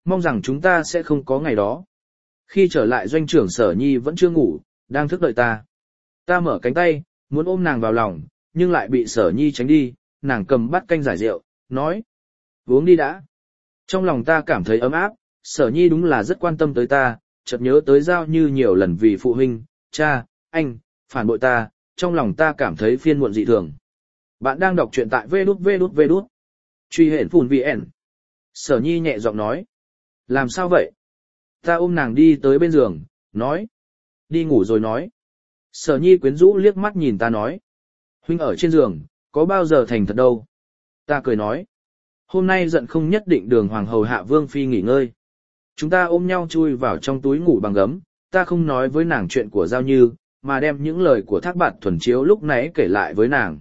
mong rằng chúng ta sẽ không có ngày đó. Khi trở lại doanh trưởng Sở Nhi vẫn chưa ngủ, đang thức đợi ta. Ta mở cánh tay, muốn ôm nàng vào lòng, nhưng lại bị Sở Nhi tránh đi, nàng cầm bát canh giải rượu, nói. Uống đi đã. Trong lòng ta cảm thấy ấm áp, Sở Nhi đúng là rất quan tâm tới ta, chợt nhớ tới Giao Như nhiều lần vì phụ huynh, cha, anh, phản bội ta, trong lòng ta cảm thấy phiên muộn dị thường. Bạn đang đọc truyện tại vê đút vê đút vê đút. Truy hển phùn vê en. Sở Nhi nhẹ giọng nói. Làm sao vậy? Ta ôm nàng đi tới bên giường, nói. Đi ngủ rồi nói. Sở Nhi quyến rũ liếc mắt nhìn ta nói. Huynh ở trên giường, có bao giờ thành thật đâu. Ta cười nói. Hôm nay giận không nhất định đường hoàng hầu hạ vương phi nghỉ ngơi. Chúng ta ôm nhau chui vào trong túi ngủ bằng gấm, ta không nói với nàng chuyện của Giao Như, mà đem những lời của Thác Bạt Thuần Chiếu lúc nãy kể lại với nàng.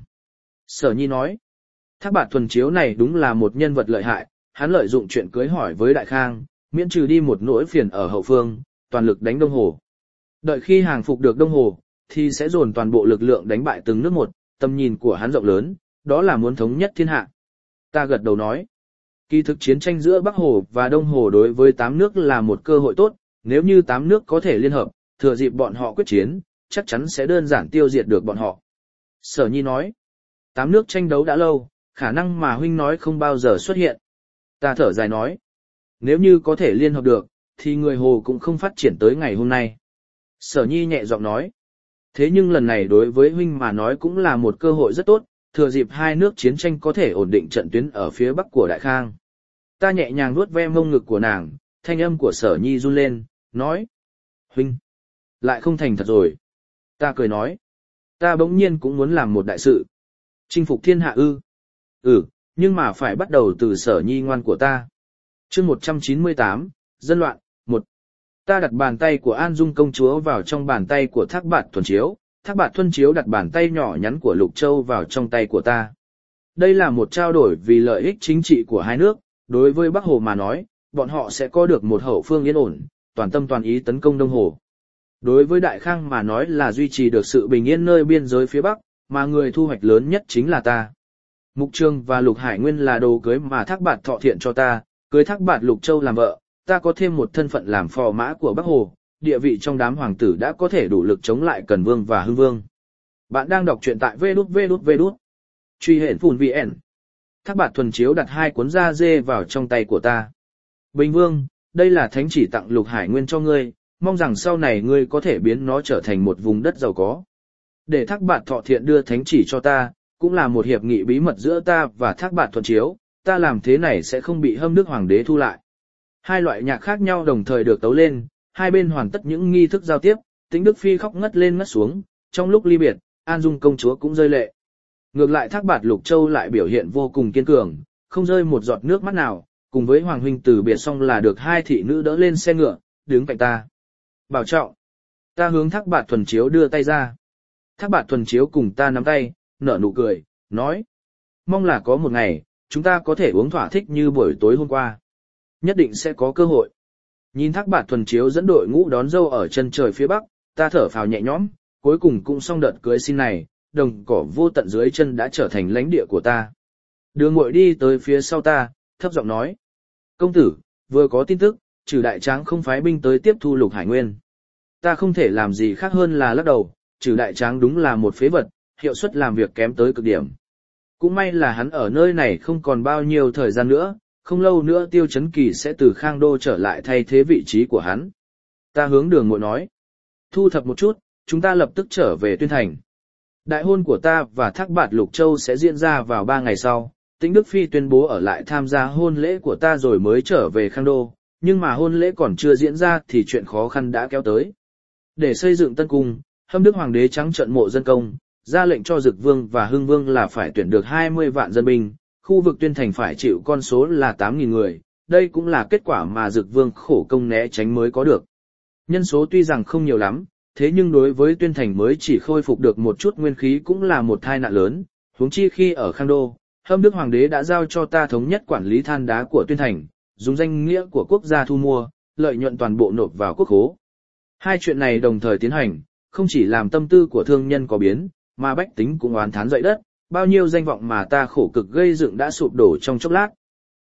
Sở Nhi nói. Thác Bạt Thuần Chiếu này đúng là một nhân vật lợi hại, hắn lợi dụng chuyện cưới hỏi với Đại Khang, miễn trừ đi một nỗi phiền ở hậu phương, toàn lực đánh Đông Hồ. Đợi khi hàng phục được Đông Hồ, thì sẽ dồn toàn bộ lực lượng đánh bại từng nước một, tầm nhìn của hắn rộng lớn, đó là muốn thống nhất thiên hạ. Ta gật đầu nói, kỳ thực chiến tranh giữa Bắc Hồ và Đông Hồ đối với tám nước là một cơ hội tốt, nếu như tám nước có thể liên hợp, thừa dịp bọn họ quyết chiến, chắc chắn sẽ đơn giản tiêu diệt được bọn họ. Sở Nhi nói, tám nước tranh đấu đã lâu, khả năng mà huynh nói không bao giờ xuất hiện. Ta thở dài nói, nếu như có thể liên hợp được, thì người Hồ cũng không phát triển tới ngày hôm nay. Sở Nhi nhẹ giọng nói, thế nhưng lần này đối với huynh mà nói cũng là một cơ hội rất tốt, thừa dịp hai nước chiến tranh có thể ổn định trận tuyến ở phía bắc của Đại Khang. Ta nhẹ nhàng vuốt ve mông ngực của nàng, thanh âm của Sở Nhi run lên, nói, huynh, lại không thành thật rồi. Ta cười nói, ta bỗng nhiên cũng muốn làm một đại sự. Chinh phục thiên hạ ư. Ừ, nhưng mà phải bắt đầu từ Sở Nhi ngoan của ta. Chương một trăm chín mươi tám, Dân loạn, một. Ta đặt bàn tay của An Dung công chúa vào trong bàn tay của Thác Bạt Thuần Chiếu, Thác Bạt Thuần Chiếu đặt bàn tay nhỏ nhắn của Lục Châu vào trong tay của ta. Đây là một trao đổi vì lợi ích chính trị của hai nước, đối với Bắc Hồ mà nói, bọn họ sẽ có được một hậu phương yên ổn, toàn tâm toàn ý tấn công Đông Hồ. Đối với Đại Khang mà nói là duy trì được sự bình yên nơi biên giới phía Bắc, mà người thu hoạch lớn nhất chính là ta. Mục Trương và Lục Hải Nguyên là đồ cưới mà Thác Bạt thọ thiện cho ta, cưới Thác Bạt Lục Châu làm vợ, ta có thêm một thân phận làm phò mã của Bắc Hồ, địa vị trong đám hoàng tử đã có thể đủ lực chống lại Cần Vương và Hưng Vương. Bạn đang đọc truyện tại vê đút vê đút vê đút. Truy hển phùn vê en. Thác Bạt Thuần Chiếu đặt hai cuốn da dê vào trong tay của ta. Bình Vương, đây là thánh chỉ tặng Lục Hải Nguyên cho ngươi, mong rằng sau này ngươi có thể biến nó trở thành một vùng đất giàu có. Để Thác Bạt thọ thiện đưa thánh chỉ cho ta, cũng là một hiệp nghị bí mật giữa ta và Thác Bạt Thuần Chiếu, ta làm thế này sẽ không bị Hâm Đức Hoàng đế thu lại. Hai loại nhạc khác nhau đồng thời được tấu lên, hai bên hoàn tất những nghi thức giao tiếp, Tĩnh Đức Phi khóc ngất lên ngất xuống, trong lúc ly biệt, An Dung công chúa cũng rơi lệ. Ngược lại Thác Bạt Lục Châu lại biểu hiện vô cùng kiên cường, không rơi một giọt nước mắt nào, cùng với Hoàng huynh từ biệt xong là được hai thị nữ đỡ lên xe ngựa, đứng cạnh ta. Bảo trọng. Ta hướng Thác Bạt Thuần Chiếu đưa tay ra. Thác Bạt Thuần Chiếu cùng ta nắm tay, nở nụ cười, nói. Mong là có một ngày, chúng ta có thể uống thỏa thích như buổi tối hôm qua. Nhất định sẽ có cơ hội. Nhìn Thác Bạt Thuần Chiếu dẫn đội ngũ đón dâu ở chân trời phía bắc, ta thở phào nhẹ nhõm, cuối cùng cũng xong đợt cưới xin này, đồng cỏ vô tận dưới chân đã trở thành lãnh địa của ta. Đường Ngụy đi tới phía sau ta, thấp giọng nói. Công tử, vừa có tin tức, Trừ Đại Tráng không phái binh tới tiếp thu Lục Hải Nguyên. Ta không thể làm gì khác hơn là lắc đầu, Trừ Đại Tráng đúng là một phế vật, hiệu suất làm việc kém tới cực điểm. Cũng may là hắn ở nơi này không còn bao nhiêu thời gian nữa, không lâu nữa Tiêu Chấn Kỳ sẽ từ Khang Đô trở lại thay thế vị trí của hắn. Ta hướng Đường Ngụy nói. Thu thập một chút, chúng ta lập tức trở về Tuyên Thành. Đại hôn của ta và Thác Bạt Lục Châu sẽ diễn ra vào ba ngày sau. Tĩnh Đức Phi tuyên bố ở lại tham gia hôn lễ của ta rồi mới trở về Khang Đô, nhưng mà hôn lễ còn chưa diễn ra thì chuyện khó khăn đã kéo tới. Để xây dựng tân cung, Hâm Đức Hoàng đế trắng trợn mộ dân công, ra lệnh cho Dực Vương và Hưng Vương là phải tuyển được hai mươi vạn dân binh, khu vực Tuyên Thành phải chịu con số là tám nghìn người, đây cũng là kết quả mà Dực Vương khổ công né tránh mới có được. Nhân số tuy rằng không nhiều lắm, thế nhưng đối với Tuyên Thành mới chỉ khôi phục được một chút nguyên khí cũng là một tai nạn lớn, huống chi khi ở Khang Đô, Hâm Đức Hoàng đế đã giao cho ta thống nhất quản lý than đá của Tuyên Thành, dùng danh nghĩa của quốc gia thu mua, lợi nhuận toàn bộ nộp vào quốc khố. Hai chuyện này đồng thời tiến hành, không chỉ làm tâm tư của thương nhân có biến, mà bách tính cũng oán thán dậy đất, bao nhiêu danh vọng mà ta khổ cực gây dựng đã sụp đổ trong chốc lát.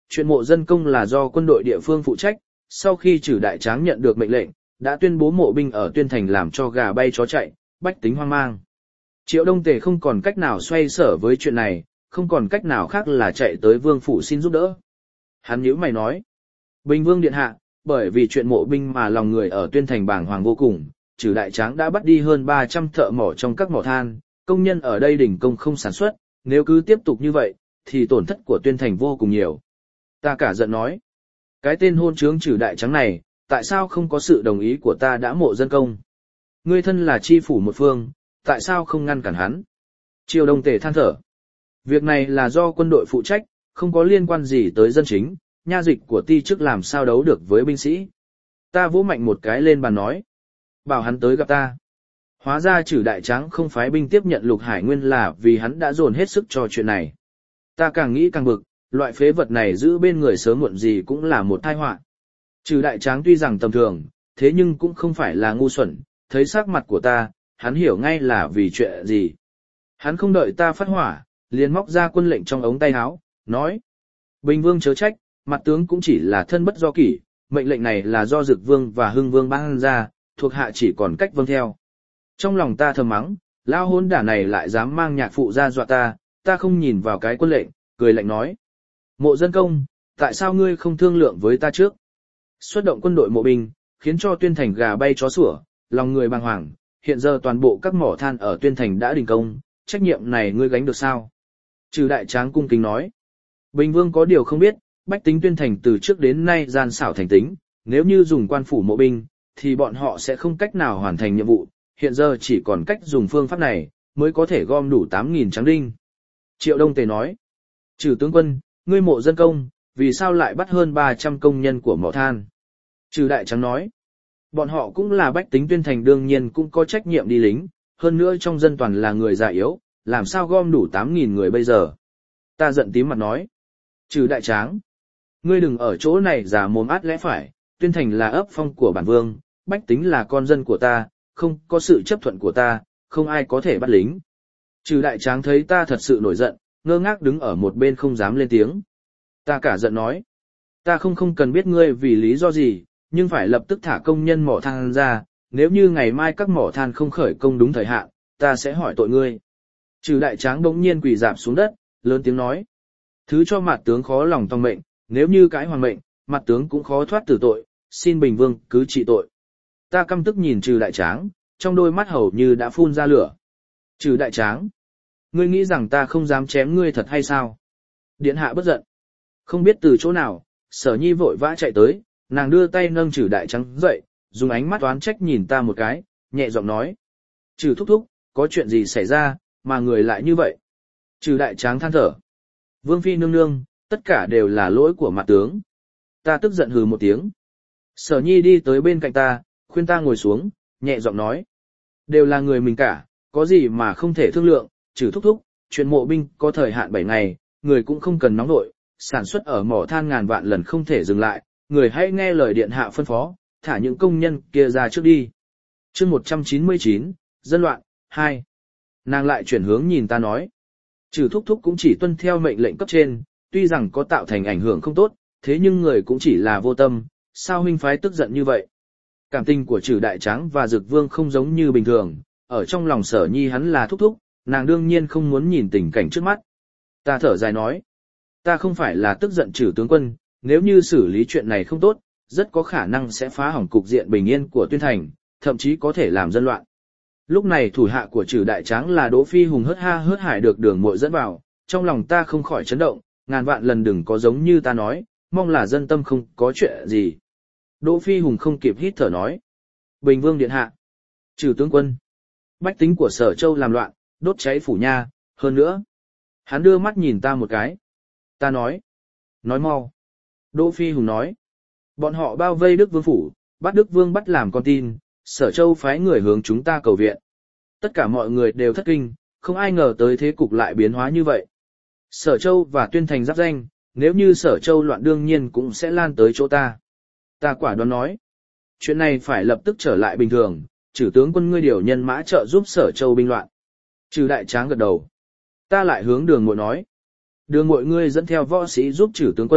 Chuyện mộ dân công là do quân đội địa phương phụ trách, sau khi Trử Đại Tráng nhận được mệnh lệnh, đã tuyên bố mộ binh ở Tuyên Thành làm cho gà bay chó chạy, bách tính hoang mang. Triệu Đông Tề không còn cách nào xoay sở với chuyện này, không còn cách nào khác là chạy tới vương phủ xin giúp đỡ. Hắn nhíu mày nói, Bình Vương điện hạ, bởi vì chuyện mộ binh mà lòng người ở Tuyên Thành bàng hoàng vô cùng, Trử Đại Tráng đã bắt đi hơn ba trăm thợ mỏ trong các mỏ than, công nhân ở đây đình công không sản xuất, nếu cứ tiếp tục như vậy, thì tổn thất của Tuyên Thành vô cùng nhiều. Ta cả giận nói, cái tên hôn trướng Trử Đại Tráng này, tại sao không có sự đồng ý của ta đã mộ dân công? Ngươi thân là chi phủ một phương, tại sao không ngăn cản hắn? Triều Đông Tề than thở. Việc này là do quân đội phụ trách, không có liên quan gì tới dân chính, nha dịch của ti chức làm sao đấu được với binh sĩ. Ta vỗ mạnh một cái lên bàn nói. Bảo hắn tới gặp ta. Hóa ra Trử Đại Tráng không phái binh tiếp nhận Lục Hải Nguyên là vì hắn đã dồn hết sức cho chuyện này. Ta càng nghĩ càng bực, loại phế vật này giữ bên người sớm muộn gì cũng là một tai họa. Trử Đại Tráng tuy rằng tầm thường, thế nhưng cũng không phải là ngu xuẩn, thấy sắc mặt của ta, hắn hiểu ngay là vì chuyện gì. Hắn không đợi ta phát hỏa, liền móc ra quân lệnh trong ống tay áo, nói. Bình Vương chớ trách, mặt tướng cũng chỉ là thân bất do kỷ, mệnh lệnh này là do Dực Vương và Hưng Vương ban ra, thuộc hạ chỉ còn cách vâng theo. Trong lòng ta thầm mắng, lao hôn đả này lại dám mang nhạc phụ ra dọa ta, ta không nhìn vào cái quân lệnh, cười lạnh nói. Mộ dân công, tại sao ngươi không thương lượng với ta trước? Xuất động quân đội mộ binh, khiến cho Tuyên Thành gà bay chó sủa, lòng người bàng hoàng, hiện giờ toàn bộ các mỏ than ở Tuyên Thành đã đình công, trách nhiệm này ngươi gánh được sao? Trừ Đại Tráng cung kính nói. Bình Vương có điều không biết, bách tính Tuyên Thành từ trước đến nay gian xảo thành tính, nếu như dùng quan phủ mộ binh, thì bọn họ sẽ không cách nào hoàn thành nhiệm vụ, hiện giờ chỉ còn cách dùng phương pháp này, mới có thể gom đủ tám nghìn tráng đinh. Triệu Đông Tề nói. Trừ tướng quân, ngươi mộ dân công, vì sao lại bắt hơn ba trăm công nhân của mỏ than? Trừ Đại Tráng nói. Bọn họ cũng là bách tính Tuyên Thành đương nhiên cũng có trách nhiệm đi lính, hơn nữa trong dân toàn là người già yếu, làm sao gom đủ tám nghìn người bây giờ? Ta giận tím mặt nói. Trừ Đại Tráng, ngươi đừng ở chỗ này giả mồm át lẽ phải, Tuyên Thành là ấp phong của bản vương, bách tính là con dân của ta, không có sự chấp thuận của ta, không ai có thể bắt lính. Trừ Đại Tráng thấy ta thật sự nổi giận, ngơ ngác đứng ở một bên không dám lên tiếng. Ta cả giận nói, ta không không cần biết ngươi vì lý do gì, nhưng phải lập tức thả công nhân mỏ than ra, nếu như ngày mai các mỏ than không khởi công đúng thời hạn, ta sẽ hỏi tội ngươi. Trừ Đại Tráng bỗng nhiên quỳ rạp xuống đất, lớn tiếng nói, thứ cho mặt tướng khó lòng tòng mệnh, nếu như cái hoàng mệnh, mặt tướng cũng khó thoát tử tội, xin Bình Vương cứ trị tội. Ta căm tức nhìn Trừ Đại Tráng, trong đôi mắt hầu như đã phun ra lửa. Trừ Đại Tráng, ngươi nghĩ rằng ta không dám chém ngươi thật hay sao? Điện hạ bất giận. Không biết từ chỗ nào, Sở Nhi vội vã chạy tới, nàng đưa tay nâng Trừ Đại Tráng dậy, dùng ánh mắt oán trách nhìn ta một cái, nhẹ giọng nói. Trừ thúc thúc, có chuyện gì xảy ra, mà người lại như vậy? Trừ Đại Tráng than thở. Vương phi nương nương, tất cả đều là lỗi của mặt tướng. Ta tức giận hừ một tiếng. Sở Nhi đi tới bên cạnh ta, khuyên ta ngồi xuống, nhẹ giọng nói. Đều là người mình cả, có gì mà không thể thương lượng, Trừ thúc thúc, chuyện mộ binh có thời hạn bảy ngày, người cũng không cần nóng nội, sản xuất ở mỏ than ngàn vạn lần không thể dừng lại, người hãy nghe lời điện hạ phân phó, thả những công nhân kia ra trước đi. Chương một trăm chín mươi chín, dân loạn, hai. Nàng lại chuyển hướng nhìn ta nói. Trừ thúc thúc cũng chỉ tuân theo mệnh lệnh cấp trên, tuy rằng có tạo thành ảnh hưởng không tốt, thế nhưng người cũng chỉ là vô tâm, sao huynh phái tức giận như vậy? Cảm tình của Trừ Đại Tráng và Dực Vương không giống như bình thường, ở trong lòng Sở Nhi hắn là thúc thúc, nàng đương nhiên không muốn nhìn tình cảnh trước mắt. Ta thở dài nói, ta không phải là tức giận Trừ tướng quân, nếu như xử lý chuyện này không tốt, rất có khả năng sẽ phá hỏng cục diện bình yên của Tuyên Thành, thậm chí có thể làm dân loạn. Lúc này thủ hạ của Trừ Đại Tráng là Đỗ Phi Hùng hớt ha hớt hải được Đường Muội dẫn vào, trong lòng ta không khỏi chấn động, ngàn vạn lần đừng có giống như ta nói, mong là dân tâm không có chuyện gì. Đỗ Phi Hùng không kịp hít thở nói. Bình Vương điện hạ. Trừ tướng quân. Bách tính của Sở Châu làm loạn, đốt cháy phủ nha, hơn nữa. Hắn đưa mắt nhìn ta một cái. Ta nói. Nói mau. Đỗ Phi Hùng nói. Bọn họ bao vây Đức Vương phủ, bắt Đức Vương bắt làm con tin, Sở Châu phái người hướng chúng ta cầu viện. Tất cả mọi người đều thất kinh, không ai ngờ tới thế cục lại biến hóa như vậy. Sở Châu và Tuyên Thành giáp danh, nếu như Sở Châu loạn đương nhiên cũng sẽ lan tới chỗ ta. Ta quả đoán nói. Chuyện này phải lập tức trở lại bình thường, Trừ tướng quân ngươi điều nhân mã trợ giúp Sở Châu binh loạn. Trừ Đại Tráng gật đầu. Ta lại hướng Đường Muội nói. Đường Muội ngươi dẫn theo võ sĩ giúp Trừ tướng quân,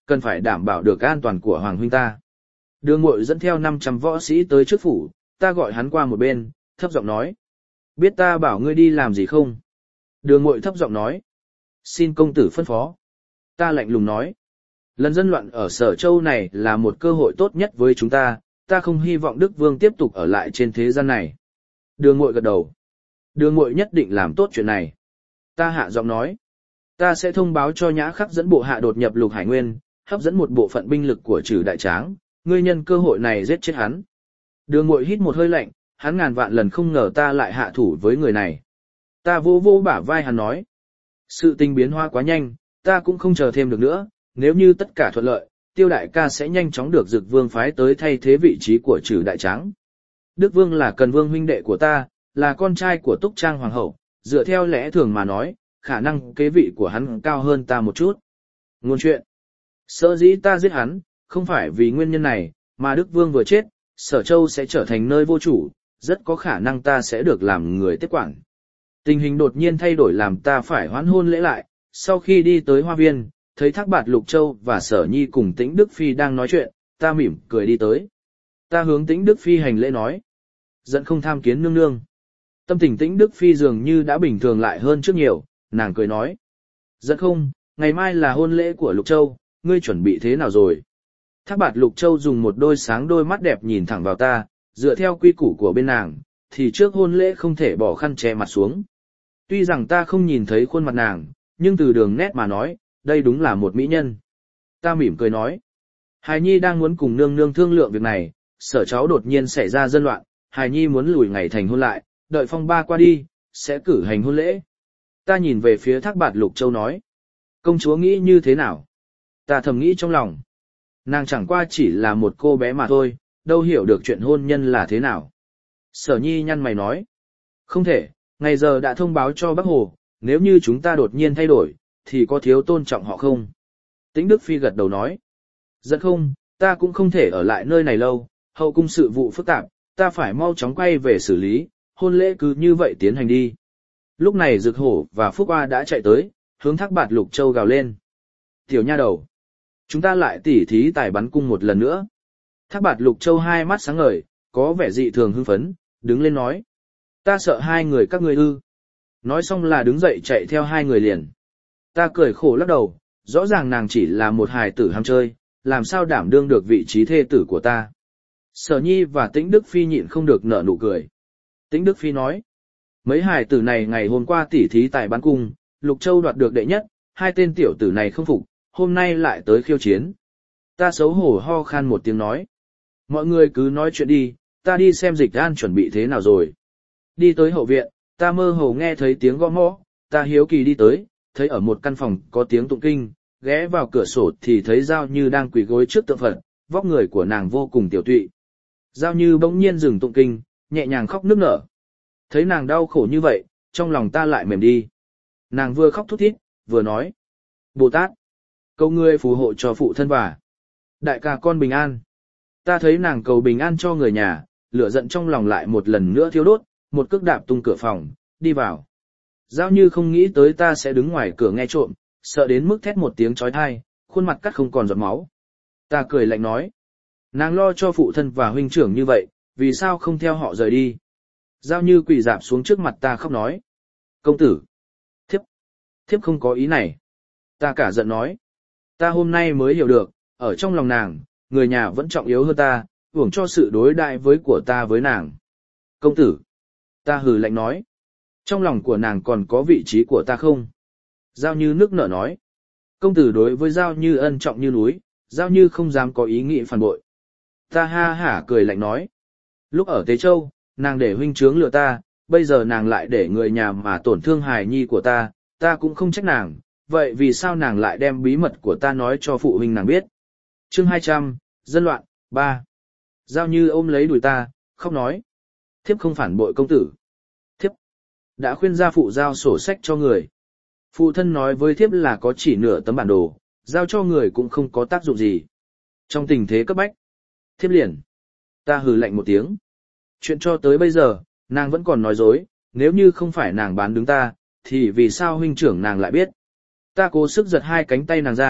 cần phải đảm bảo được an toàn của Hoàng huynh ta. Đường Muội dẫn theo năm trăm võ sĩ tới trước phủ, ta gọi hắn qua một bên, thấp giọng nói. Biết ta bảo ngươi đi làm gì không? Đường Muội thấp giọng nói. Xin công tử phân phó. Ta lạnh lùng nói. Lần dân loạn ở Sở Châu này là một cơ hội tốt nhất với chúng ta, ta không hy vọng Đức Vương tiếp tục ở lại trên thế gian này. Đường Muội gật đầu. Đường Muội nhất định làm tốt chuyện này. Ta hạ giọng nói. Ta sẽ thông báo cho Nhã Khắc dẫn bộ hạ đột nhập Lục Hải Nguyên, hấp dẫn một bộ phận binh lực của Trử Đại Tráng, ngươi nhân cơ hội này giết chết hắn. Đường Muội hít một hơi lạnh, hắn ngàn vạn lần không ngờ ta lại hạ thủ với người này. Ta vô vô bả vai hắn nói. Sự tình biến hóa quá nhanh, ta cũng không chờ thêm được nữa, nếu như tất cả thuận lợi, Tiêu đại ca sẽ nhanh chóng được Dực Vương phái tới thay thế vị trí của Trử Đại Tráng. Đức Vương là Cần Vương huynh đệ của ta, là con trai của Túc Trang Hoàng hậu, dựa theo lẽ thường mà nói, khả năng kế vị của hắn cao hơn ta một chút. Ngôn chuyện. Sở dĩ ta giết hắn, không phải vì nguyên nhân này, mà Đức Vương vừa chết, Sở Châu sẽ trở thành nơi vô chủ, rất có khả năng ta sẽ được làm người tiếp quản. Tình hình đột nhiên thay đổi làm ta phải hoãn hôn lễ lại, sau khi đi tới hoa viên, thấy Thác Bạt Lục Châu và Sở Nhi cùng Tĩnh Đức Phi đang nói chuyện, ta mỉm cười đi tới. Ta hướng Tĩnh Đức Phi hành lễ nói. Giận không tham kiến nương nương. Tâm tình Tĩnh Đức Phi dường như đã bình thường lại hơn trước nhiều, nàng cười nói. Giận không, ngày mai là hôn lễ của Lục Châu, ngươi chuẩn bị thế nào rồi? Thác Bạt Lục Châu dùng một đôi sáng đôi mắt đẹp nhìn thẳng vào ta, dựa theo quy củ của bên nàng, thì trước hôn lễ không thể bỏ khăn che mặt xuống. Tuy rằng ta không nhìn thấy khuôn mặt nàng, nhưng từ đường nét mà nói, đây đúng là một mỹ nhân. Ta mỉm cười nói. Hài Nhi đang muốn cùng nương nương thương lượng việc này, Sở cháu đột nhiên xảy ra dân loạn, Hài Nhi muốn lùi ngày thành hôn lại, đợi phong ba qua đi, sẽ cử hành hôn lễ. Ta nhìn về phía Thác Bạt Lục Châu nói. Công chúa nghĩ như thế nào? Ta thầm nghĩ trong lòng. Nàng chẳng qua chỉ là một cô bé mà thôi, đâu hiểu được chuyện hôn nhân là thế nào. Sở Nhi nhăn mày nói. Không thể, ngày giờ đã thông báo cho Bắc Hồ, nếu như chúng ta đột nhiên thay đổi, thì có thiếu tôn trọng họ không? Tĩnh Đức Phi gật đầu nói. Giận không, ta cũng không thể ở lại nơi này lâu, hậu cung sự vụ phức tạp, ta phải mau chóng quay về xử lý, hôn lễ cứ như vậy tiến hành đi. Lúc này Dực Hổ và Phúc Oa đã chạy tới, hướng Thác Bạt Lục Châu gào lên. Tiểu nha đầu, chúng ta lại tỉ thí tài bắn cung một lần nữa. Thác Bạt Lục Châu hai mắt sáng ngời, có vẻ dị thường hưng phấn, đứng lên nói. Ta sợ hai người các ngươi ư. Nói xong là đứng dậy chạy theo hai người liền. Ta cười khổ lắc đầu, rõ ràng nàng chỉ là một hài tử ham chơi, làm sao đảm đương được vị trí thê tử của ta. Sở Nhi và Tĩnh Đức Phi nhịn không được nở nụ cười. Tĩnh Đức Phi nói. Mấy hài tử này ngày hôm qua tỉ thí tài bắn cung, Lục Châu đoạt được đệ nhất, hai tên tiểu tử này không phục, hôm nay lại tới khiêu chiến. Ta xấu hổ ho khan một tiếng nói. Mọi người cứ nói chuyện đi, ta đi xem Dịch An chuẩn bị thế nào rồi. Đi tới hậu viện, ta mơ hồ nghe thấy tiếng gõ mõ, ta hiếu kỳ đi tới, thấy ở một căn phòng có tiếng tụng kinh, ghé vào cửa sổ thì thấy Giao Như đang quỳ gối trước tượng Phật, vóc người của nàng vô cùng tiểu tụy. Giao Như bỗng nhiên dừng tụng kinh, nhẹ nhàng khóc nức nở. Thấy nàng đau khổ như vậy, trong lòng ta lại mềm đi. Nàng vừa khóc thút thít, vừa nói. Bồ Tát, cầu ngươi phù hộ cho phụ thân và đại ca con bình an. Ta thấy nàng cầu bình an cho người nhà, lửa giận trong lòng lại một lần nữa thiêu đốt, một cước đạp tung cửa phòng, đi vào. Giao Như không nghĩ tới ta sẽ đứng ngoài cửa nghe trộm, sợ đến mức thét một tiếng chói tai, khuôn mặt cắt không còn giọt máu. Ta cười lạnh nói. Nàng lo cho phụ thân và huynh trưởng như vậy, vì sao không theo họ rời đi? Giao Như quỳ dạp xuống trước mặt ta khóc nói. Công tử! Thiếp! Thiếp không có ý này. Ta cả giận nói. Ta hôm nay mới hiểu được, ở trong lòng nàng, người nhà vẫn trọng yếu hơn ta, hưởng cho sự đối đại với của ta với nàng. Công tử! Ta hừ lạnh nói. Trong lòng của nàng còn có vị trí của ta không? Giao Như nước nở nói. Công tử đối với Giao Như ân trọng như núi, Giao Như không dám có ý nghĩ phản bội. Ta ha hả cười lạnh nói. Lúc ở Tế Châu, nàng để huynh trướng lừa ta, bây giờ nàng lại để người nhà mà tổn thương hài nhi của ta, ta cũng không trách nàng, vậy vì sao nàng lại đem bí mật của ta nói cho phụ huynh nàng biết? Chương hai trăm, dân loạn, ba. Giao Như ôm lấy đùi ta, khóc nói. Thiếp không phản bội công tử. Thiếp đã khuyên gia phụ giao sổ sách cho người. Phụ thân nói với thiếp là có chỉ nửa tấm bản đồ, giao cho người cũng không có tác dụng gì. Trong tình thế cấp bách, thiếp liền. Ta hừ lạnh một tiếng. Chuyện cho tới bây giờ, nàng vẫn còn nói dối, nếu như không phải nàng bán đứng ta, thì vì sao huynh trưởng nàng lại biết? Ta cố sức giật hai cánh tay nàng ra,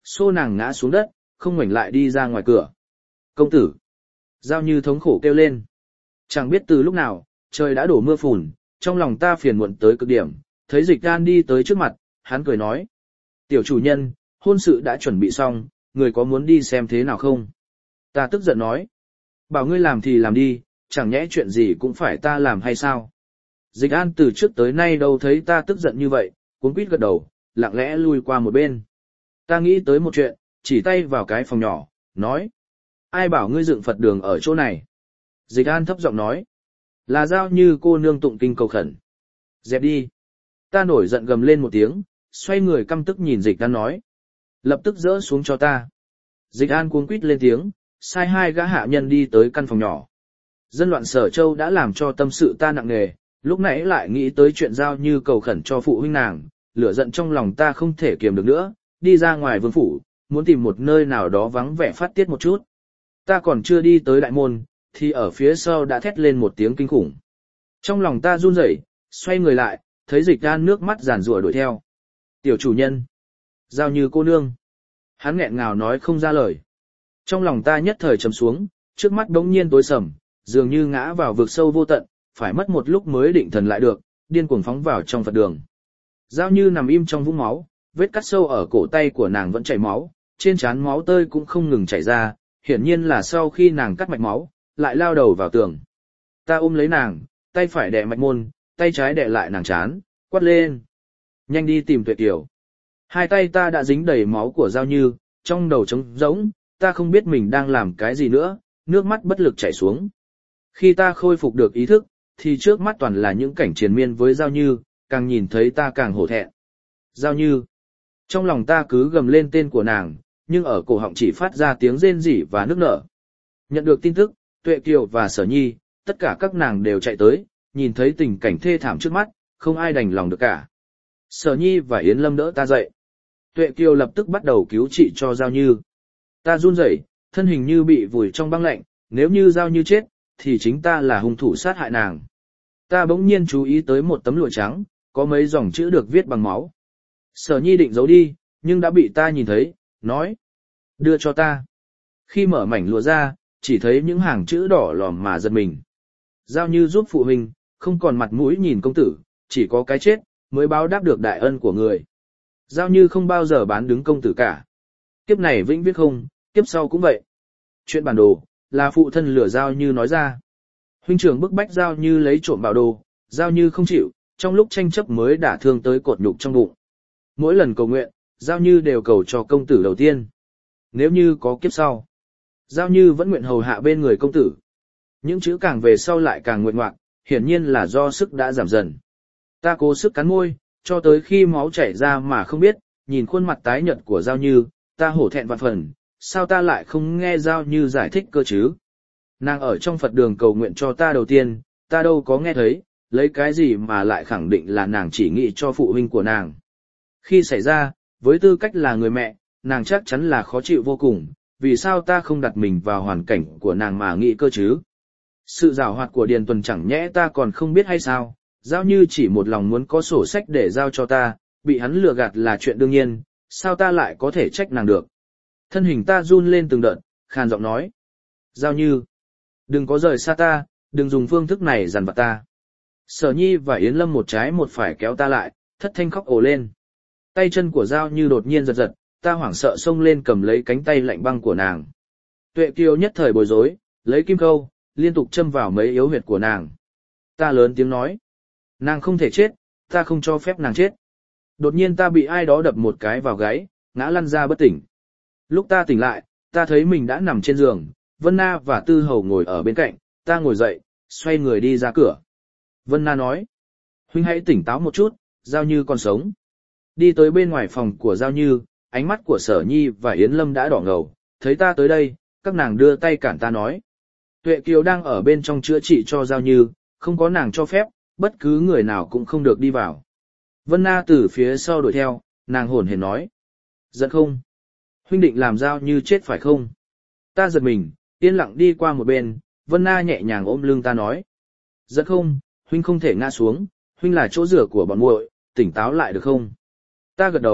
xô nàng ngã xuống đất, không ngoảnh lại đi ra ngoài cửa. Công tử! Giao Như thống khổ kêu lên. Chẳng biết từ lúc nào, trời đã đổ mưa phùn, trong lòng ta phiền muộn tới cực điểm, thấy Dịch An đi tới trước mặt, hắn cười nói. Tiểu chủ nhân, hôn sự đã chuẩn bị xong, người có muốn đi xem thế nào không? Ta tức giận nói. Bảo ngươi làm thì làm đi, chẳng nhẽ chuyện gì cũng phải ta làm hay sao? Dịch An từ trước tới nay đâu thấy ta tức giận như vậy, cuống quýt gật đầu, lặng lẽ lui qua một bên. Ta nghĩ tới một chuyện, chỉ tay vào cái phòng nhỏ, nói. Ai bảo ngươi dựng Phật đường ở chỗ này? Dịch An thấp giọng nói. Là Giao Như cô nương tụng kinh cầu khẩn. Dẹp đi. Ta nổi giận gầm lên một tiếng, xoay người căm tức nhìn Dịch An nói. Lập tức dỡ xuống cho ta. Dịch An cuống quýt lên tiếng, sai hai gã hạ nhân đi tới căn phòng nhỏ. Dân loạn Sở Châu đã làm cho tâm sự ta nặng nề, lúc nãy lại nghĩ tới chuyện Giao Như cầu khẩn cho phụ huynh nàng, lửa giận trong lòng ta không thể kiềm được nữa, đi ra ngoài vương phủ, muốn tìm một nơi nào đó vắng vẻ phát tiết một chút. Ta còn chưa đi tới đại môn, thì ở phía sau đã thét lên một tiếng kinh khủng. Trong lòng ta run rẩy, xoay người lại, thấy Dịch An nước mắt giàn rủa đuổi theo. Tiểu chủ nhân, Giao Như cô nương. Hắn nghẹn ngào nói không ra lời. Trong lòng ta nhất thời trầm xuống, trước mắt đống nhiên tối sầm, dường như ngã vào vực sâu vô tận, phải mất một lúc mới định thần lại được, điên cuồng phóng vào trong Phật đường. Giao Như nằm im trong vũng máu, vết cắt sâu ở cổ tay của nàng vẫn chảy máu, trên trán máu tơi cũng không ngừng chảy ra, hiển nhiên là sau khi nàng cắt mạch máu, lại lao đầu vào tường. Ta ôm lấy nàng, tay phải đè mạch môn, tay trái đè lại nàng trán, quát lên. Nhanh đi tìm Tuệ Kiều. Hai tay ta đã dính đầy máu của Giao Như, trong đầu trống rỗng, ta không biết mình đang làm cái gì nữa, nước mắt bất lực chảy xuống. Khi ta khôi phục được ý thức, thì trước mắt toàn là những cảnh triền miên với Giao Như, càng nhìn thấy ta càng hổ thẹn. Giao Như. Trong lòng ta cứ gầm lên tên của nàng, nhưng ở cổ họng chỉ phát ra tiếng rên rỉ và nức nở. Nhận được tin tức, Tuệ Kiều và Sở Nhi, tất cả các nàng đều chạy tới, nhìn thấy tình cảnh thê thảm trước mắt, không ai đành lòng được cả. Sở Nhi và Yến Lâm đỡ ta dậy. Tuệ Kiều lập tức bắt đầu cứu trị cho Giao Như. Ta run rẩy, thân hình như bị vùi trong băng lạnh, nếu như Giao Như chết, thì chính ta là hung thủ sát hại nàng. Ta bỗng nhiên chú ý tới một tấm lụa trắng, có mấy dòng chữ được viết bằng máu. Sở Nhi định giấu đi, nhưng đã bị ta nhìn thấy, nói. Đưa cho ta. Khi mở mảnh lụa ra, chỉ thấy những hàng chữ đỏ lòm mà giật mình. Giao Như giúp phụ huynh, không còn mặt mũi nhìn công tử, chỉ có cái chết, mới báo đáp được đại ân của người. Giao Như không bao giờ bán đứng công tử cả. Kiếp này vĩnh viễn không, kiếp sau cũng vậy. Chuyện bản đồ, là phụ thân lừa Giao Như nói ra. Huynh trưởng bức bách Giao Như lấy trộm bảo đồ, Giao Như không chịu, trong lúc tranh chấp mới đả thương tới cột nhục trong bụng. Mỗi lần cầu nguyện, Giao Như đều cầu cho công tử đầu tiên. Nếu như có kiếp sau, Giao Như vẫn nguyện hầu hạ bên người công tử. Những chữ càng về sau lại càng nguyện ngoạc, hiển nhiên là do sức đã giảm dần. Ta cố sức cắn môi, cho tới khi máu chảy ra mà không biết, nhìn khuôn mặt tái nhợt của Giao Như, ta hổ thẹn vạn phần, sao ta lại không nghe Giao Như giải thích cơ chứ? Nàng ở trong Phật đường cầu nguyện cho ta đầu tiên, ta đâu có nghe thấy, lấy cái gì mà lại khẳng định là nàng chỉ nghĩ cho phụ huynh của nàng. Khi xảy ra, với tư cách là người mẹ, nàng chắc chắn là khó chịu vô cùng, vì sao ta không đặt mình vào hoàn cảnh của nàng mà nghĩ cơ chứ? Sự giảo hoạt của Điền Tuần chẳng nhẽ ta còn không biết hay sao? Giao Như chỉ một lòng muốn có sổ sách để giao cho ta, bị hắn lừa gạt là chuyện đương nhiên, sao ta lại có thể trách nàng được? Thân hình ta run lên từng đợt, khàn giọng nói. Giao Như, đừng có rời xa ta, đừng dùng phương thức này dằn vặt ta. Sở Nhi và Yến Lâm một trái một phải kéo ta lại, thất thanh khóc ồ lên. Tay chân của Giao Như đột nhiên giật giật, ta hoảng sợ xông lên cầm lấy cánh tay lạnh băng của nàng. Tuệ Kiều nhất thời bối rối, lấy kim câu, liên tục châm vào mấy yếu huyệt của nàng. Ta lớn tiếng nói. Nàng không thể chết, ta không cho phép nàng chết. Đột nhiên ta bị ai đó đập một cái vào gáy, ngã lăn ra bất tỉnh. Lúc ta tỉnh lại, ta thấy mình đã nằm trên giường, Vân Na và Tư Hầu ngồi ở bên cạnh, ta ngồi dậy, xoay người đi ra cửa. Vân Na nói. Huynh hãy tỉnh táo một chút, Giao Như còn sống. Đi tới bên ngoài phòng của Giao Như, ánh mắt của Sở Nhi và Yến Lâm đã đỏ ngầu, thấy ta tới đây, các nàng đưa tay cản ta nói. Tuệ Kiều đang ở bên trong chữa trị cho Giao Như, không có nàng cho phép, bất cứ người nào cũng không được đi vào. Vân Na từ phía sau đuổi theo, nàng hồn hển nói. Giận không? Huynh định làm Giao Như chết phải không? Ta giật mình, yên lặng đi qua một bên, Vân Na nhẹ nhàng ôm lưng ta nói. Giận không? Huynh không thể ngã xuống, huynh là chỗ rửa của bọn muội, tỉnh táo lại được không? Ta gật đầu,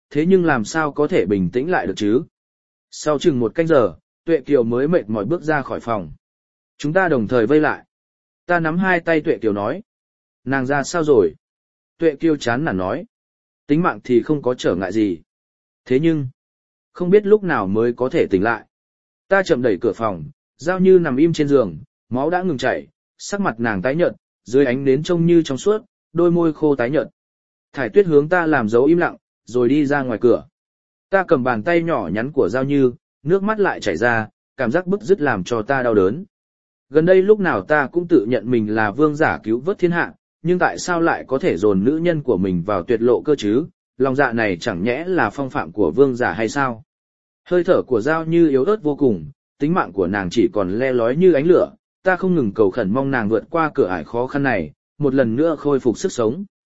thế nhưng làm sao có thể bình tĩnh lại được chứ? Sau chừng một canh giờ, Tuệ Kiều mới mệt mỏi bước ra khỏi phòng. Chúng ta đồng thời vây lại. Ta nắm hai tay Tuệ Kiều nói. Nàng ra sao rồi? Tuệ Kiều chán nản nói. Tính mạng thì không có trở ngại gì. Thế nhưng, không biết lúc nào mới có thể tỉnh lại. Ta chậm đẩy cửa phòng, Giao Như nằm im trên giường, máu đã ngừng chảy, sắc mặt nàng tái nhợt, dưới ánh nến trông như trong suốt, đôi môi khô tái nhợt. Thải Tuyết hướng ta làm dấu im lặng, rồi đi ra ngoài cửa. Ta cầm bàn tay nhỏ nhắn của Giao Như, nước mắt lại chảy ra, cảm giác bứt rứt làm cho ta đau đớn. Gần đây lúc nào ta cũng tự nhận mình là vương giả cứu vớt thiên hạ, nhưng tại sao lại có thể dồn nữ nhân của mình vào tuyệt lộ cơ chứ? Lòng dạ này chẳng nhẽ là phong phạm của vương giả hay sao? Hơi thở của Giao Như yếu ớt vô cùng, tính mạng của nàng chỉ còn le lói như ánh lửa, ta không ngừng cầu khẩn mong nàng vượt qua cửa ải khó khăn này, một lần nữa khôi phục sức sống.